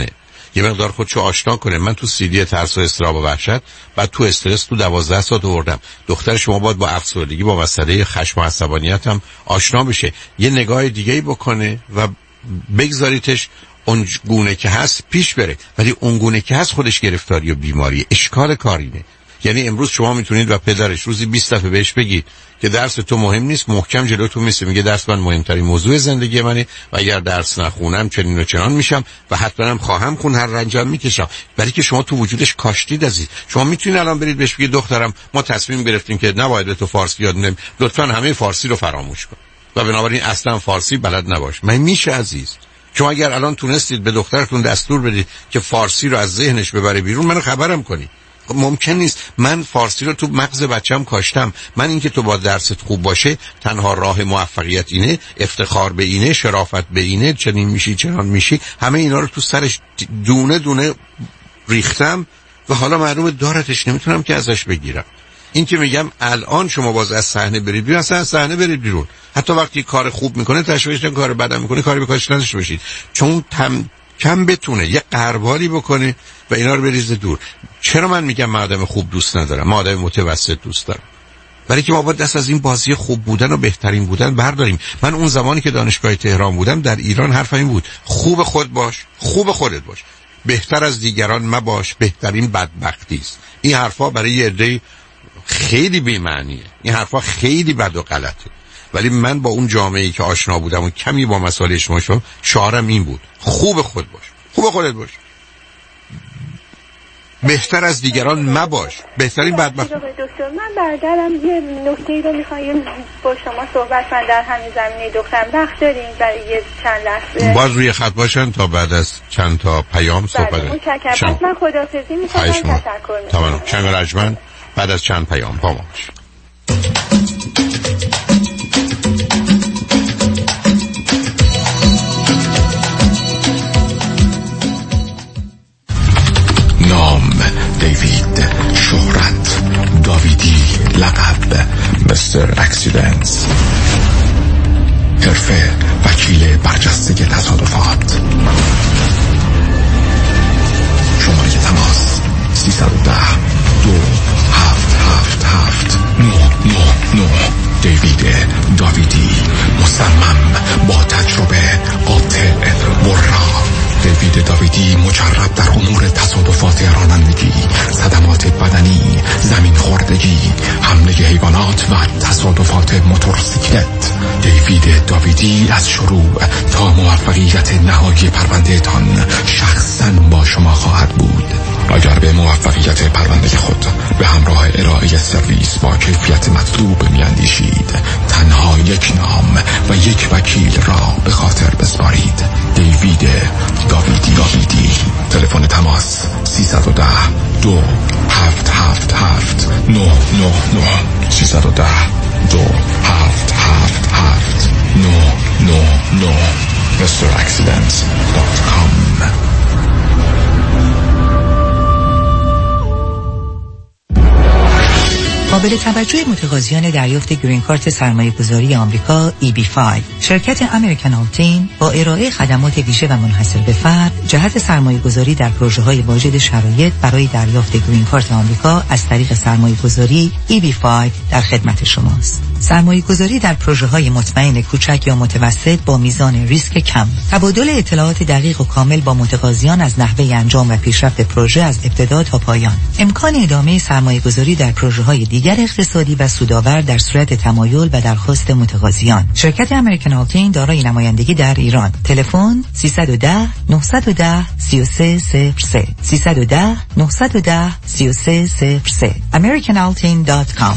یه مقدار خودشو آشنا کنه. من تو سیدی ترس و اضطراب و وحشت، بعد تو استرس تو دوازده ساعت آوردم. دختر شما باید با افسردگی، با مسئله خشم و عصبانیت هم آشنا بشه، یه نگاه دیگه‌ای بکنه و بگذاریتش اون گونه که هست پیش بره. ولی اون گونه که هست خودش گرفتاری و بیماری. اشکال کارینه. یعنی امروز شما میتونید و پدرش روزی بیست دفعه بهش بگید که درس تو مهم نیست، محکم جلوتون میسه، میگه درس من مهمترین موضوع زندگی منه و اگر درس نخونم چنین و چنان میشم و حتما هم خواهم خون، هر رنجم میکشم. برای که شما تو وجودش کاشتید عزیز. شما میتونید الان برید بهش بگید دخترم ما تصمیم گرفتیم که نباید به تو فارسی یاد بدیم، لطفاً همه فارسی رو فراموش کن و بنابراین اصلا فارسی بلد نباش. من میشه عزیز. شما اگر الان تونستید به دخترتون دستور بدید که فارسی رو از ذهنش ببره بیرون، منو خبرم کنی. ممکن نیست. من فارسی رو تو مغز بچم کاشتم. من اینکه تو با درست خوب باشه تنها راه موفقیت اینه، افتخار به اینه، شرافت به اینه، چنین میشی چنان میشی، همه اینا رو تو سرش دونه دونه ریختم و حالا معلومه دارتش، نمیتونم که ازش بگیرم. این که میگم الان شما باز از صحنه برید بیرون، اصلا از صحنه برید بیرون. حتی وقتی کار خوب میکنه تشویش نکنید، کار بد میکنه کاری به کارش نداشته باشید، چون تم کم بتونه یه قربالی بکنه و اینا رو بریزه دور. چرا من میگم من آدم خوب دوست ندارم، من آدم متوسط دوست دارم؟ برای که ما باید دست از این بازی خوب بودن و بهترین بودن برداریم. من اون زمانی که دانشگاه تهران بودم در ایران حرف این بود: خوب خود باش، خوب خودت باش، بهتر از دیگران مباش، بهترین بدبختی است. این حرفا برای یه عده خیلی بی‌معنیه، این حرفا خیلی بد و غلطه. ولی من با اون جامعه‌ای که آشنا بودم و کمی با مسائل اجتماعی شدم، شعارم این بود: خوب خود باش، خوب خودت باش، بهتر از دیگران مباش، بهترین بدبخت. دکتر من برادرم یه نکته‌ای رو می‌خوایم با شما صحبت کنم در همین زمینه. دکترم وقت دارین برای یه چند لحظه؟ باز روی خط باشن تا بعد از چند تا پیام صحبت کنیم. متشکرم. پس من خداحافظی می‌کنم، تشکر می‌کنم. تمام. شنگ رجمن بعد از چند پیام با ما باش. نام دیوید، شهرت داویدی، لقب مستر اکسیدنس، حرفه وکیل برجسته تصادفات. شماره تماس سیصد و ده دو هفت هفت هفت نه نه نه. دیوید داویدی، مصمم، با تجربه، قاطع، برا. دیوید داویدی مجرب در امور تصادفات رانندگی، صدمات بدنی، زمین خوردگی، حمله حیوانات و تصادفات موتورسیکلت. دیوید داویدی از شروع تا موفقیت نهایی پرونده تان شخصاً با شما خواهد بود. اگر به موفقیت پرونده خود به همراه ارائه سرویس با کیفیت مطلوب میاندیشید، تنها یک نام و یک وکیل را به خاطر بسپارید: دیوید داویدی. داویدی. تلفن تماس سیصد و ده دو هفت هفت هفت نه نه نه. سیصد و ده دو هفت هفت هفت نه نه نه. مستر اکسیدنس دات کام. قابل توجه متقاضیان دریافت گرین کارت سرمایه‌گذاری آمریکا ای بی پنج، شرکت امریکن آلتین با ارائه خدمات ویژه و منحصر به فرد جهت سرمایه‌گذاری در پروژه‌های واجد شرایط برای دریافت گرین کارت آمریکا از طریق سرمایه‌گذاری ای بی پنج در خدمت شماست. سرمایه‌گذاری در پروژه‌های مطمئن کوچک یا متوسط با میزان ریسک کم، تبادل اطلاعات دقیق و کامل با متقاضیان از نحوه انجام و پیشرفت پروژه از ابتدا تا پایان، امکان ادامه سرمایه‌گذاری در پروژه‌های دیگر اقتصادی و سودآور در صورت تمایل و درخواست متقاضیان. شرکت امریکن آلتین دارای نمایندگی در ایران. تلفن سیصد و ده نهصد و ده سی و سه صفر سه سیصد و ده نهصد و ده سی و سه صفر سه امریکن آلتین دات کام.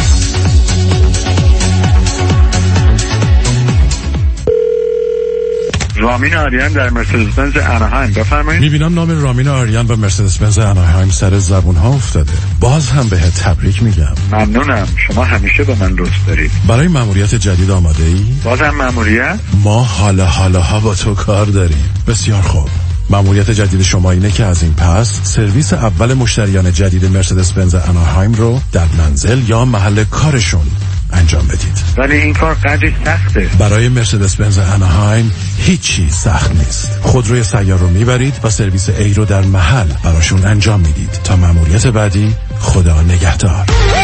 رامین آریان در مرسدس بنز اناهایم، بفرمایید. میبینم نام رامین آریان به مرسدس بنز اناهایم سر زبون ها افتاده. باز هم بهت تبریک میگم. ممنونم، شما همیشه به من لطف دارید. برای مأموریت جدید آماده ای؟ بازم مأموریت؟ ما حالا حالا ها با تو کار داریم. بسیار خوب. مأموریت جدید شما اینه که از این پس سرویس اول مشتریان جدید مرسدس بنز اناهایم رو در منزل یا محل کارشون انجام بدید. ولی این کار قدری سخته. برای مرسدس بنز اناهایم هیچی سخت نیست. خودروی سیار رو میبرید و سرویس ای رو در محل براشون انجام میدید. تا مأموریت بعدی، خدا نگهدار.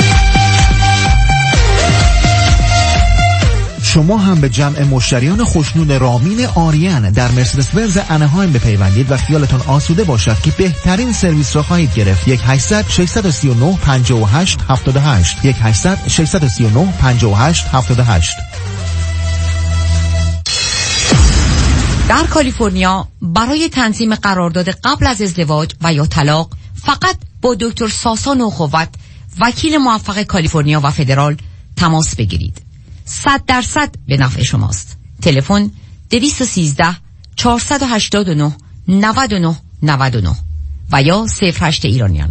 شما هم به جمع مشتریان خوشنود رامین آریان در مرسدس بنز اناهایم بپیوندید و خیالتان آسوده باشد که بهترین سرویس را خواهید گرفت. یک هشتصد ششصد و سی و نه پنجاه و هشت هفتاد و هشت یک هشتصد ششصد و سی و نه پنجاه و هشت هفتاد و هشت. در کالیفرنیا برای تنظیم قرارداد قبل از ازدواج و یا طلاق فقط با دکتر ساسا نوخوت، وکیل موفق کالیفرنیا و فدرال تماس بگیرید. صد درصد به نفع شماست. تلفن دویست و سیزده چهارصد و هشتاد و نه نود و نه نود و نه و یا صفر هشت ایرانیان.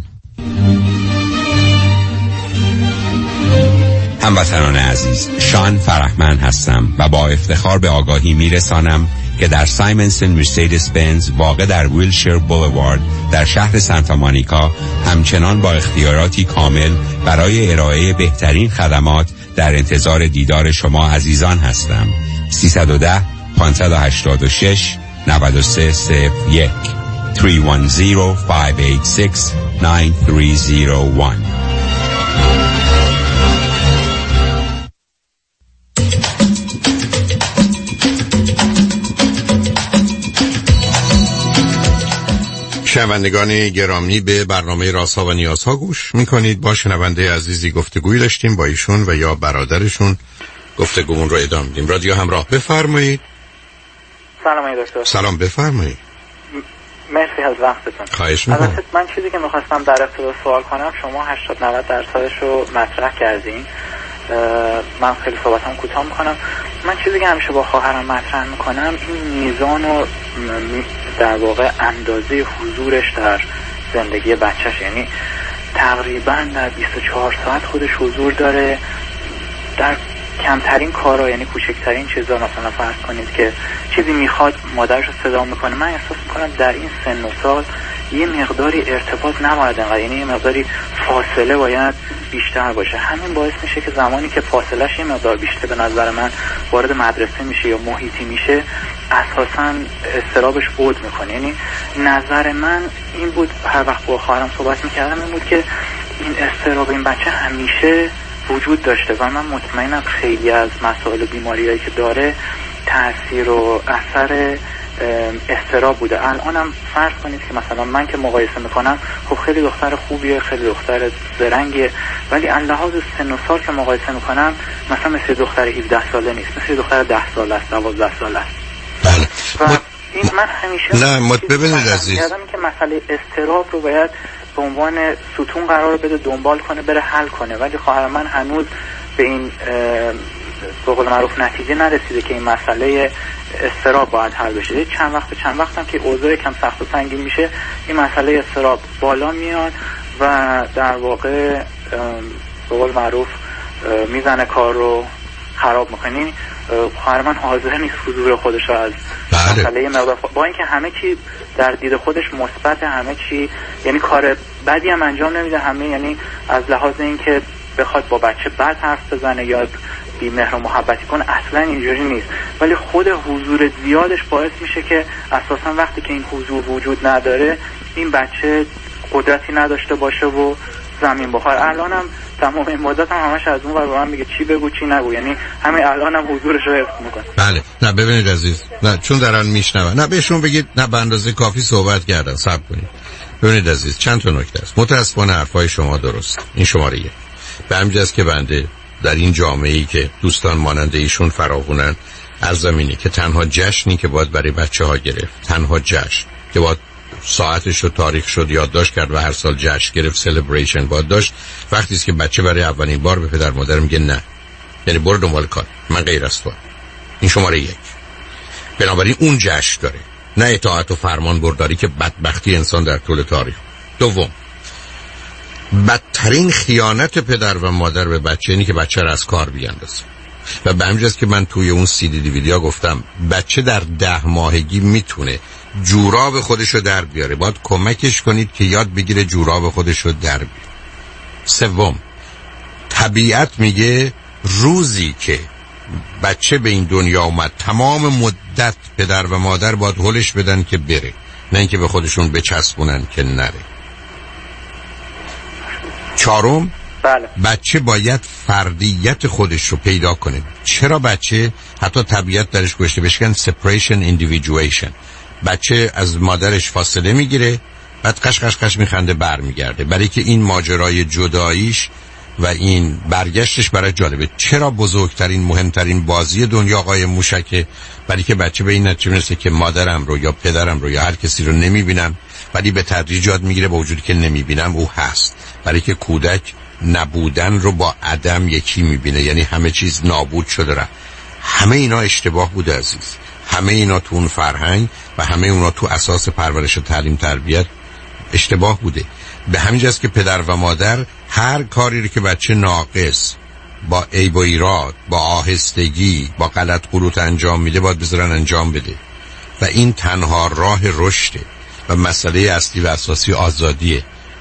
هموطنان عزیز، شان فرحمند هستم و با افتخار به آگاهی میرسانم که در سایمنسن مرسدس بنز واقع در ویلشیر بولوارد در شهر سانتا مونیکا همچنان با اختیاراتی کامل برای ارائه بهترین خدمات در انتظار دیدار شما عزیزان هستم. سیصد و ده پانصد و هشتاد و شش نود و سه صفر یک سه یک صفر پنج هشت شش نه سه صفر یک. شنوندگان گرامی، به برنامه رازها و نیازها گوش میکنید. با شنونده عزیزی گفتگوی داشتیم، با ایشون و یا برادرشون گفتگومون رو ادامه میدیم. رادیو همراه، بفرمایید. سلام دکتر. سلام، بفرمایید. مرسی از وقتتون. خواهش میکنم. البته من چیزی که میخواستم در ابتدا سوال کنم، شما هشتاد نود درصدش رو مطرح کردین. من خیلی صحبتم کوتاه میکنم. من چیزی که همیشه با خواهرم مطرح میکنم این میزان و در واقع اندازه حضورش در زندگی بچهش، یعنی تقریبا در بیست و چهار ساعت خودش حضور داره در کمترین کارا، یعنی کوچکترین چیزا. مثلا فرض کنید که چیزی میخواد مادرش رو صدا میکنه، من احساس میکنم در این سن و سال یه مقداری ارتباط نباید انقدر، یعنی یه مقداری فاصله باید بیشتر باشه. همین باعث میشه که زمانی که فاصلهش یه مقدار بیشتر به نظر من وارد مدرسه میشه یا محیطی میشه، اساساً استرابش بود میکنه. یعنی نظر من این بود، هر وقت با خواهرم صحبت میکردم این بود که این استراب این بچه همیشه وجود داشته و من مطمئنم خیلی از مسائل و بیماریایی که داره تأثیر و اثر استراب بوده. الانم فرض کنید که مثلا من که مقایسه میکنم، خب خیلی دختر خوبیه، خیلی دختر زرنگیه، ولی از لحاظ سن و سال که مقایسه میکنم مثلا مثل دختر هفده ساله نیست، مثل دختر ده ساله است، دوازده ساله است. بله. و این من همیشه نه مت ببینید عزیز، که مسئله استراب رو باید به عنوان ستون قرار بده، دنبال کنه، بره حل کنه، ولی خواهر من هنوز به این به قول معروف نتیجه نرسیده که این مسئله استراب باید حل بشه. چند وقت چند وقت هم که اوضاع کم سخت و سنگین میشه، این مسئله استراب بالا میاد و در واقع به قول معروف میزنه کار رو خراب میکنه. خواهر من حاضر نیست حضور خودش رو از مسئله مقدار، با اینکه همه چی در دید خودش مثبت، همه چی یعنی کار بدی هم انجام نمیده، همه یعنی از لحاظ اینکه بخواد با بچه بد حرف بزنه یا بی مهر و محبتی کنه، اصلا اینجوری نیست، ولی خود حضور زیادش باعث میشه که اساسا وقتی که این حضور وجود نداره این بچه قدرتی نداشته باشه و زمین بخوره. الانم تمام این مدت هم همش از اون ور به من میگه چی بگو چی نگو، یعنی همین الانم حضورش رو حفظ میکنه. بله. نه ببینید عزیز، نه چون دارن میشنون، نه بهشون بگید نه به اندازه کافی صحبت کردن، صبر کنید. ببینید عزیز، چند تا نکته است. متأسفانه حرفای شما درست، این شماره یک. به همین جاست که بنده در این جامعه‌ای که دوستان مانند ایشون فراوونن، عرضم اینه که تنها جشنی که باید برای بچه‌ها گرفت، تنها جشن که باید ساعتش رو تاریخ شد یادداشت کرد و هر سال جشن گرفت، سلبریشن باید داشت، وقتی است که بچه برای اولین بار به پدر مادر میگه نه، یعنی برو دنبال کار، من غیر از تو. این شماره یک. بنابراین اون جشن داره، نه اطاعت و فرمان برداری که بدبختی انسان در طول تاریخ. دوم، بدترین خیانت پدر و مادر به بچه اینی که بچه رو از کار بیاندازه. و به همین جاست که من توی اون سی دی دیویدیا گفتم بچه در ده ماهگی میتونه جوراب خودش رو در بیاره، باید کمکش کنید که یاد بگیره جوراب خودش رو در بیاره. سوم، طبیعت میگه روزی که بچه به این دنیا اومد تمام مدت پدر و مادر باید هلش بدن که بره، نه اینکه به خودشون بچسبونن که نره. چهارم، بله. بچه باید فردیت خودش رو پیدا کنه. چرا بچه حتی طبیعت درش گوشته بشکن separation individuation، بچه از مادرش فاصله میگیره بعد قش قش قش میخنده بر میگرده، برای که این ماجرای جداییش و این برگشتش برای جالبه. چرا بزرگترین مهمترین بازی دنیا آقای موشکه؟ برای که بچه به این نتیجه میرسه که مادرم رو یا پدرم رو یا هر کسی رو نمیبینم، ولی به تدریج یاد میگیره با وجودی که نمیبینم او هست. برای که کودک نبودن رو با عدم یکی میبینه، یعنی همه چیز نابود شده رفت. همه اینا اشتباه بوده عزیز، همه اینا تو اون فرهنگ و همه اونا تو اساس پرورش و تعلیم تربیت اشتباه بوده. به همین جاست که پدر و مادر هر کاری رو که بچه ناقص با عیب و ایراد، با آهستگی، با غلط غلط انجام میده باید بذارن انجام بده و این تنها راه رشده و مسئله اصلی و اساسی آزادیه.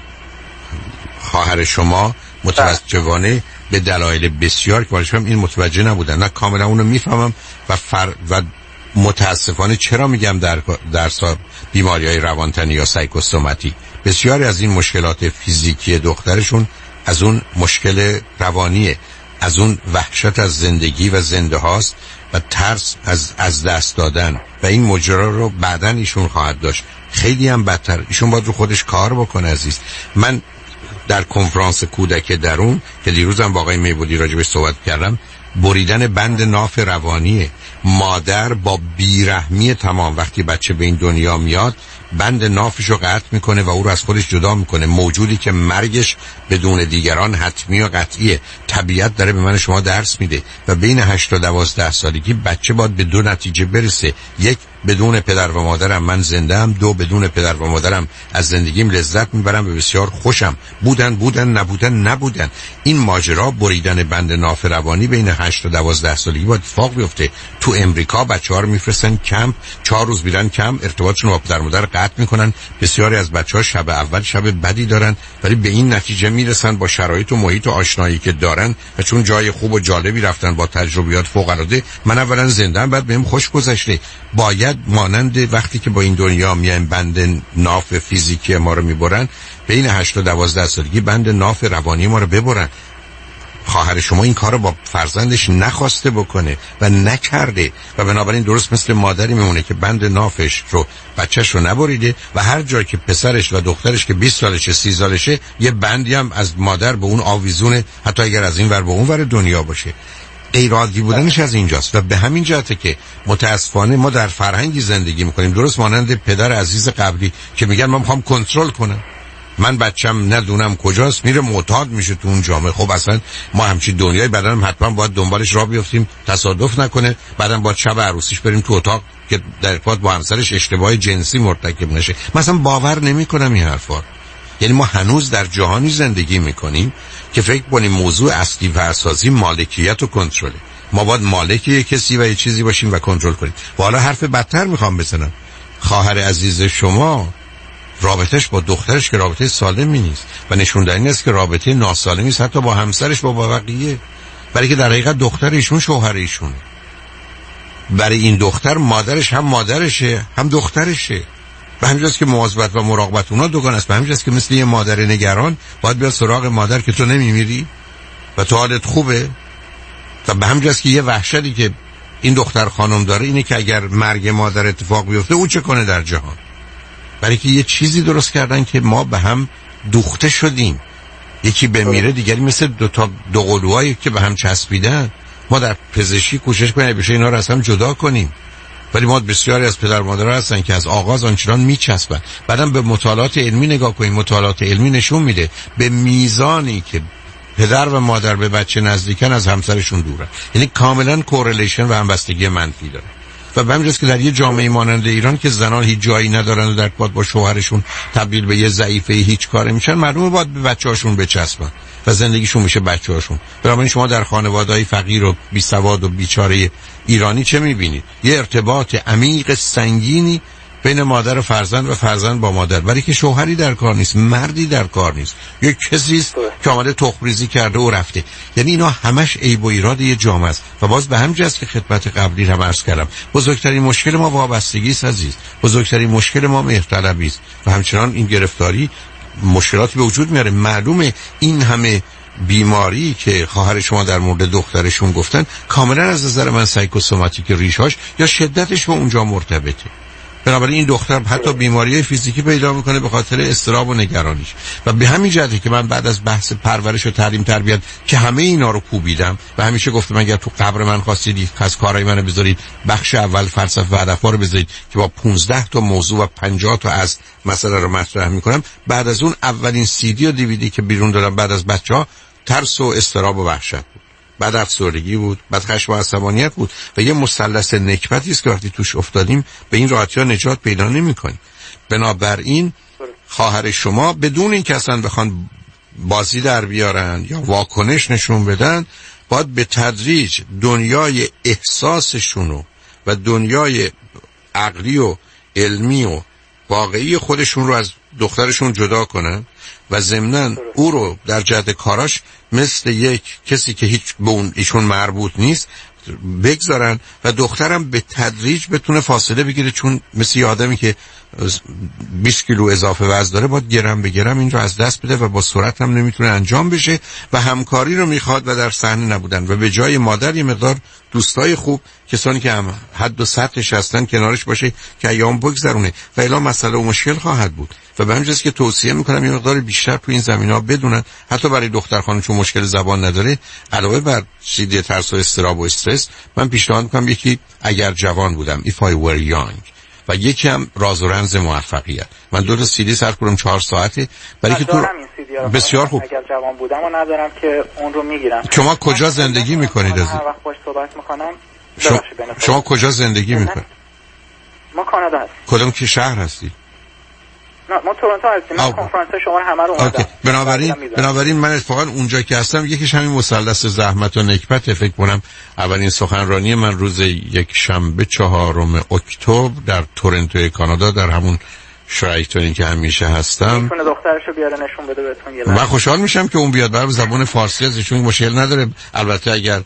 خواهر شما متاسفانه به دلایل بسیار که بالشم این متوجه نبودن، نه کاملا اونو میفهمم و فر و متاسفانه چرا میگم در در بیماری‌های روانتنی یا سایکوسوماتیک بسیاری از این مشکلات فیزیکی دخترشون از اون مشکل روانیه، از اون وحشت از زندگی و زنده هاست و ترس از از دست دادن و این ماجرا رو بعداً ایشون خواهد داشت. خیلی هم بدتر ایشون باید رو خودش کار بکنه عزیز. من در کنفرانس کودک درون که دیروزم با آقای میبودی راجبش صحبت کردم، بریدن بند ناف روانیه. مادر با بیرحمی تمام وقتی بچه به این دنیا میاد بند نافش رو قطع میکنه و او رو از خودش جدا میکنه، موجودی که مرگش بدون دیگران حتمی و قطعیه. طبیعت داره به من شما درس میده و بین هشت تا دوازده سالگی بچه باید به دو نتیجه برسه: یک، بدون پدر و مادرم من زنده ام، دو، بدون پدر و مادرم از زندگیم لذت میبرم و بسیار خوشم. بودن بودن نبودن نبودن. این ماجرا بریدن بند ناف روانی بین هشت تا دوازده سالگی باید اتفاق بیفته. تو امریکا بچه‌ها رو میفرستن کمپ، چهار روز میرن کمپ، ارتباطشون با پدر مادر قطع میکنن. بسیاری از بچه‌ها شب اول شب بدی دارن ولی به این نتیجه میرسن با شرایط و محیط و آشنایی که دارن و چون جای خوب و جالبی رفتن با تجربیات فوق العاده، من اولا زنده‌ام بعد بهم خوش گذشته. باید مانند وقتی که با این دنیا میایم بند ناف فیزیکی ما رو میبرن، بین هشت تا دوازده سالگی بند ناف روانی ما رو ببرن. خواهر شما این کار رو با فرزندش نخواسته بکنه و نکرده و بنابراین درست مثل مادری میمونه که بند نافش رو بچهش رو نبریده و هر جا که پسرش و دخترش که بیست سالشه سی سالشه یه بندی هم از مادر به اون آویزونه، حتی اگر از این ور به اون ور دنیا باشه. غیرعادی بودنش از اینجاست و به همین جهته که متاسفانه ما در فرهنگی زندگی میکنیم درست مانند پدر عزیز قبلی که میگن من میخوام کنترل کنم، من بچم ندونم کجاست میره معتاد میشه تو اون جامعه. خب اصلا ما همچین دنیای بعدن حتما باید دنبالش راه بیفتیم تصادف نکنه، بعدن باید شب عروسیش بریم تو اتاق که در ارتباط با همسرش اشتباه جنسی مرتکب نشه. مثلا باور نمیکنم این حرفا. یعنی ما هنوز در جهانی زندگی میکنیم که فکر کنیم موضوع اصلی و اساسی مالکیت و کنترله. ما باید مالک یک کسی و یه چیزی باشیم و کنترل کنیم. و حالا حرف بدتر میخوام بزنم. خواهر عزیز شما رابطهش با دخترش که رابطه سالمی نیست و نشون دهنده این است که رابطه ناسالمی است حتی با همسرش با بقیه، برای که در حقیقت دختر ایشون شوهر ایشونه. برای این دختر مادرش هم مادرشه هم دخترشه. به همین جاست که مواظبت و مراقبت اونا دوگانه است. به همین جاست که مثل یه مادر نگران باید بیاد سراغ مادر که تو نمیمیری و تو حالت خوبه. و به همین جاست که یه وحشتی که این دختر خانم داره اینه که اگر مرگ مادر اتفاق بیفته او چه کنه در جهان. برای که یه چیزی درست کردن که ما به هم دوخته شدیم. یکی بمیره دیگری مثل دو تا دو قلوهایی که به هم چسبیدن. ما در پزشکی کوشش کنیم بشه اینا رو از هم جدا کنیم، ولی ما بسیاری از پدر مادرها هستن که از آغاز آنچنان میچسبن. بعدم به مطالعات علمی نگاه کنیم، مطالعات علمی نشون میده به میزانی که پدر و مادر به بچه نزدیکن از همسرشون دورن. یعنی کاملا کورلیشن و همبستگی منفی داره. و به همین جاست که در یه جامعه مانند ایران که زنان هیچ جایی ندارن و در ارتباط با شوهرشون تبدیل به یه ضعیفه هیچ کاره میشن، مردم باید به بچه‌هاشون بچسبن و زندگیشون میشه بچه‌هاشون. بنابراین شما در خانواده‌های فقیر و بی سواد و بیچاره ایرانی چه میبینید؟ یه ارتباط عمیق سنگینی بین مادر و فرزند و فرزند با مادر، ولی که شوهری در کار نیست، مردی در کار نیست، یک کسی است که آمده تخم‌ریزی کرده و رفته. یعنی اینا همش عیب و ایراد یه جامعه است. و باز به همین جاست که خدمت قبلی هم عرض کردم، بزرگترین مشکل ما وابستگی است عزیز، بزرگترین مشکل ما مهرطلبی است و همچنان این گرفتاری مشکلاتی به وجود میاره. معلومه این همه بیماری که خواهر شما در مورد دخترشون گفتن کاملا از نظر من سایکوسوماتیک ریشاش یا شدتش به اونجا مرتبطه. بنابراین این دختر حتی بیماری فیزیکی پیدا میکنه به خاطر اضطراب و نگرانیش. و به همین جهته که من بعد از بحث پرورش و تعلیم تربیت که همه اینا رو کوبیدم و همیشه گفتم اگر تو قبر من خواستید از کارهای منو بذارید بخش اول فلسفه و هدف‌ها رو بذارید که با پانزده تا موضوع و پنجاه تا از مسئله رو مطرح میکنم، بعد از اون اولین سی دی و دیویدی که بیرون دادم بعد از بچه‌ها ترس و اضطراب و وحشت بود، بعد افسردگی بود، بعد خشم و عصبانیت بود و یه مثلث نکبتی است که وقتی توش افتادیم به این راحتی ها نجات پیدا نمی‌کنیم. بنابراین خواهر شما بدون این که اصلا بخوان بازی در بیارن یا واکنش نشون بدن، باید به تدریج دنیای احساسشونو و دنیای عقلی و علمی و واقعی خودشون رو از دخترشون جدا کنن و ضمناً او رو در جهت کاراش مثل یک کسی که هیچ به اون ایشون مربوط نیست بگذارن و دخترم به تدریج بتونه فاصله بگیره، چون مثل یه آدمی که بیست کیلو اضافه وزن داره باید گرم به گرم این رو از دست بده و با سرعت هم نمیتونه انجام بشه و همکاری رو میخواد و در صحنه نبودن و به جای مادر یه مقدار دوستای خوب، کسانی که هم حد و سطحش هستن کنارش باشه که ایام بگذرونه و الا مسئله و مشکل خواهد بود. و به همین جاست که توصیه میکنم یه مقدار بیشتر تو این زمینا بدونن، حتی برای دختر خانم چون مشکل زبان نداره علاوه بر سیدی ترس و اضطراب و استرس، من پیشنهاد میکنم یکی اگر جوان بودم if I were young و یکی هم راز و رمز موفقیت. من دو تا سیدی سر کنم چهار ساعته برای که تو بسیار خوب اگر جوان بودم و ندارم که اون رو میگیرم. شما کجا زندگی میکنید از هر وقت باش صحبت میکنم؟ شما, شما کجا زندگی میکنید؟ ما کانادا هستیم. کدوم که شهر هستی؟ نه ما تورنتو هستیم. من کنفرانس شما رو همه رو اومدم. بنابراین بنابراین من اتفاقا اونجا که هستم یکیش همین مثلث زحمت و نکبت. فکر کنم اولین سخنرانی من روز یک شنبه چهارم اکتبر در تورنتو کانادا در همون شرایطی که همیشه هستم. میتونه دخترشو بیاره نشون بده بهتون یه. من خوشحال میشم که اون بیاد برای زبان فارسی ازشون مشکل نداره. البته اگر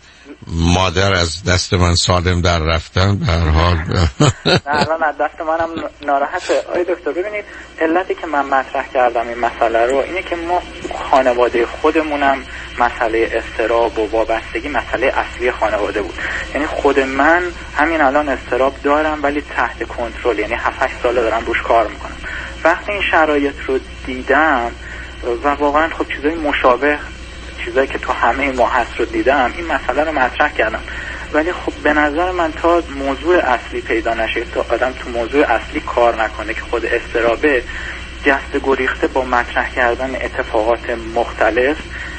مادر از دست من سالم در رفتن به هر حال نه الان از دست منم ناراحته. آی دکتر ببینید علتی که من مطرح کردم این مسئله رو اینه که ما خانواده خودمونم مسئله اضطراب و وابستگی مسئله اصلی خانواده بود. یعنی خود من همین الان اضطراب دارم ولی تحت کنترل، یعنی هفت هشت ساله دارم روش کار میکنم. وقتی این شرایط رو دیدم و واقعا خب چیزای مشابه چیزایی که تو همه ما هست رو دیدم، این مسئله رو مطرح کردم. ولی خب به نظر من تا موضوع اصلی پیدا نشه، تا آدم تو موضوع اصلی کار نکنه که خود اضطرابه، دست گریخته با مطرح کردن اتفاقات مختلف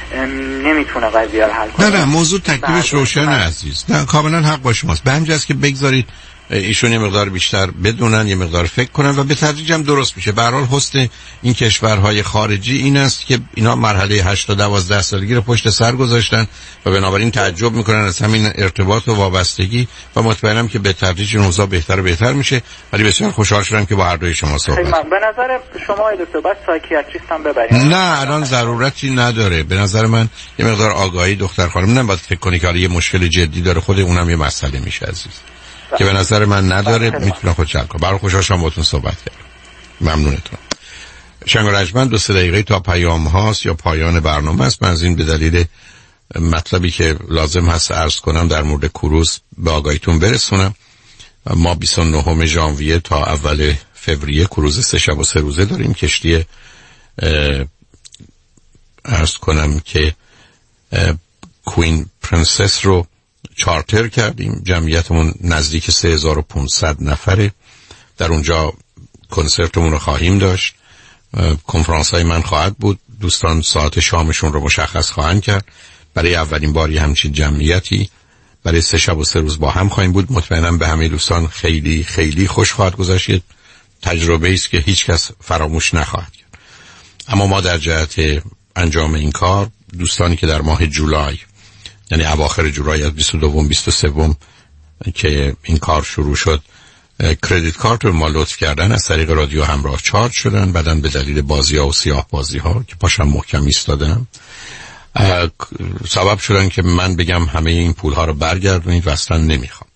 نمیتونه قضیه رو حل کنه. نه نه موضوع تکلیفش روشنه عزیز. نه کاملا حق با شماست. به همین جاست که بگذارید ایشون یه مقدار بیشتر بدونن، یه مقدار فکر کنن و به تدریج هم درست میشه. به هر حال حسن این کشورهای خارجی این است که اینا مرحله هشت تا دوازده سالگی رو پشت سر گذاشتن و بنابراین تعجب میکنن از همین ارتباط و وابستگی و مطمئنم که به تدریج این اوضاع بهتر و بهتر میشه. ولی بسیار خوشحال شدم که با هر دوی شما صحبت کردم. به نظر شما دکتر بعد سایکیاتریست هم ببرید؟ نه الان ضرورتی نداره. به نظر من یه مقدار آگاهی دختر خانم نباید فکر کنی که یه مشکل جدی داره، خود اونم یه مسئله میشه عزیز که به نظر من نداره، میتونه خود چل کنه. برای خوشحال شدم باهاتون صحبت کردم. ممنونتون. شنگ و رجمند دو سه دقیقه تا پیام هاست یا پایان برنامه است. من از این به دلیل مطلبی که لازم هست عرض کنم در مورد کروز به آگاهیتون برسونم. ما بیست و نهم ژانویه تا اول فوریه کروز سه شب و سه روزه داریم. کشتی عرض کنم که کوین پرنسس رو چارتر کردیم. جمعیتمون نزدیک سه هزار و پانصد نفره. در اونجا کنسرتمون رو خواهیم داشت. کنفرانس های من خواهد بود. دوستان ساعت شامشون رو مشخص خواهند کرد. برای اولین باری همچین جمعیتی برای سه شب و سه روز با هم خواهیم بود. مطمئنم به همه دوستان خیلی خیلی خوش خواهد گذشت. تجربه است که هیچ کس فراموش نخواهد کرد. اما ما در جهت انجام این کار دوستانی که در ماه جولای، یعنی اواخر جولای از بیست و دو بیست و سه که این کار شروع شد کردیت کارت رو ما لطف کردن از طریق رادیو همراه چارج شدن، بعدن به دلیل بازی ها و سیاه بازی ها که پاشم محکم ایستادم سبب شدن که من بگم همه این پول ها رو برگردونید و اصلا نمیخوام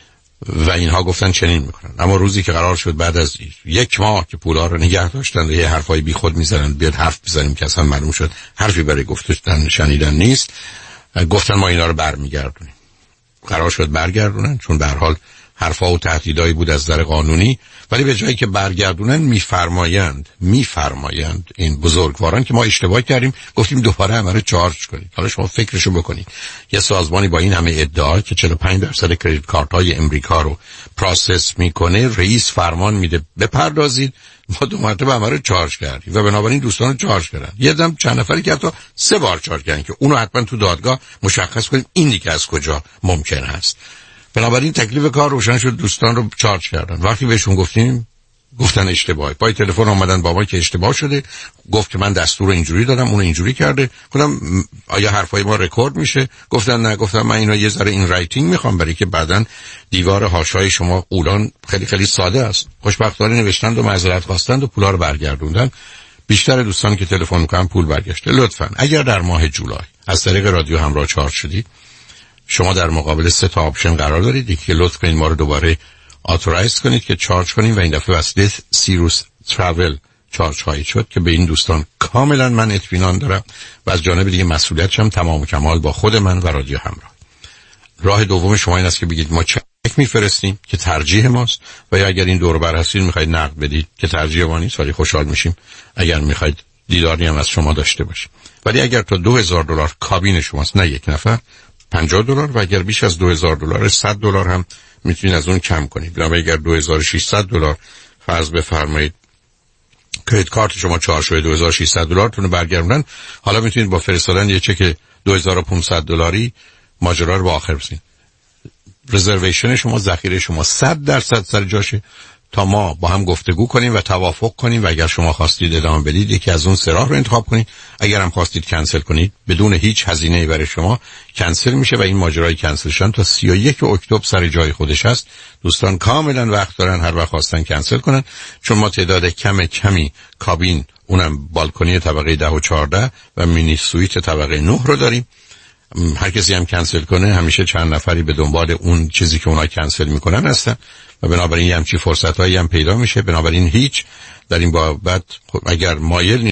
و اینها گفتن چنین میکنن. اما روزی که قرار شد بعد از یک ماه که پول ها رو نگه داشتن و یه حرفای بی خود میزنن بیاد حرف بزنیم که اصلا معلوم شد حرفی برای گفتن شنیدن نیست، گفتن ما اینا رو برمیگردونیم. قرار شد برگردونن چون به هر حال حرفا و تهدیدایی بود از نظر قانونی، ولی به جایی که برگردونن میفرمایند میفرمایند این بزرگواران که ما اشتباه کردیم، گفتیم دوباره همه رو چارج کنید. حالا شما فکرشو بکنید، یه سازمانی با این همه ادعا که چهل و پنج درصد کریدیت کارت های امریکا رو پروسس میکنه، رئیس فرمان میده بپردازید، ما دو مرتبه همه رو چارج کردیم و بنابراین دوستان رو چارج کردن. یه دم چند نفری که حتی سه بار چارج کردن که اونو حتما تو دادگاه مشخص کنیم این دیگه از کجا ممکن هست. بنابراین تکلیف کار روشن شد، دوستان رو چارج کردن. وقتی بهشون گفتیم گفتن اشتباهه. پای تلفن اومدن بابا که اشتباه شده، گفت که من دستور رو اینجوری دادم اون اینجوری کرده. گفتم آیا حرفای ما رکورد میشه؟ گفتن نه. گفتم من اینو یه ذره این رایتینگ میخوام برای که بعدن دیوار حاشیه شما قولان خیلی خیلی ساده است. خوشبختانه نوشتند و معذرت خواستند و پولا رو برگردوندن. بیشتر دوستان که تلفن میکنن پول برگشته. لطفاً اگر در ماه جولای از طریق رادیو همراه چارج شدید، شما در مقابل سه تا آپشن قرار دارید. یکی که لطف کنید ما رو دوباره آتورایز کنید که چارج کنیم و این دفعه واسه سیروس تراول چارج خواهید شد که به این دوستان کاملا من اطمینان دارم و از جانب دیگه مسئولیتش هم تمام و کمال با خود من و رادیو همراه. راه دوم شما این است که بگید ما چک میفرستیم که ترجیح ماست و یا اگر این دور بر هستید میخواید نقد بدید که ترجیح ما نیست، ولی خوشحال میشیم اگر میخواید دیداری هم از شما داشته باشیم. ولی اگر تا دو هزار دلار کابین شماست، نه یک نفر، پنجاه دلار و اگر بیش از دو هزار دلار صد دلار هم میتونید از اون کم کنید. بنابراین اگر دو هزار و ششصد دلار فرض بفرمایید کریدیت کارت شما چارج شده دو هزار و ششصد دلار تون برگردوندن، حالا میتونید با فرستادن یه چک دو هزار و پانصد دلاری ماجرا رو به آخر برسونید. رزرویشن شما، ذخیره شما صد درصد سر جاشه تا ما با هم گفتگو کنیم و توافق کنیم و اگر شما خواستید ادامه بدید یکی از اون سه راه رو انتخاب کنید. اگر هم خواستید کنسل کنید بدون هیچ هزینه‌ای برای شما کنسل میشه و این ماجرای کنسل شدن تا سی و یک اکتبر سر جای خودش هست. دوستان کاملا وقت دارن هر وقت خواستن کنسل کنن، چون ما تعداد کم کمی کابین، اونم بالکنی طبقه ده و چهارده و مینی سویت طبقه نه رو داریم. هر کسی هم کنسل کنه همیشه چند نفری به دنبال اون چیزی که اونا کنسل میکنن هستن و بنابراین همچی فرصتایی هم پیدا میشه. بنابراین هیچ در این بابت اگر مایل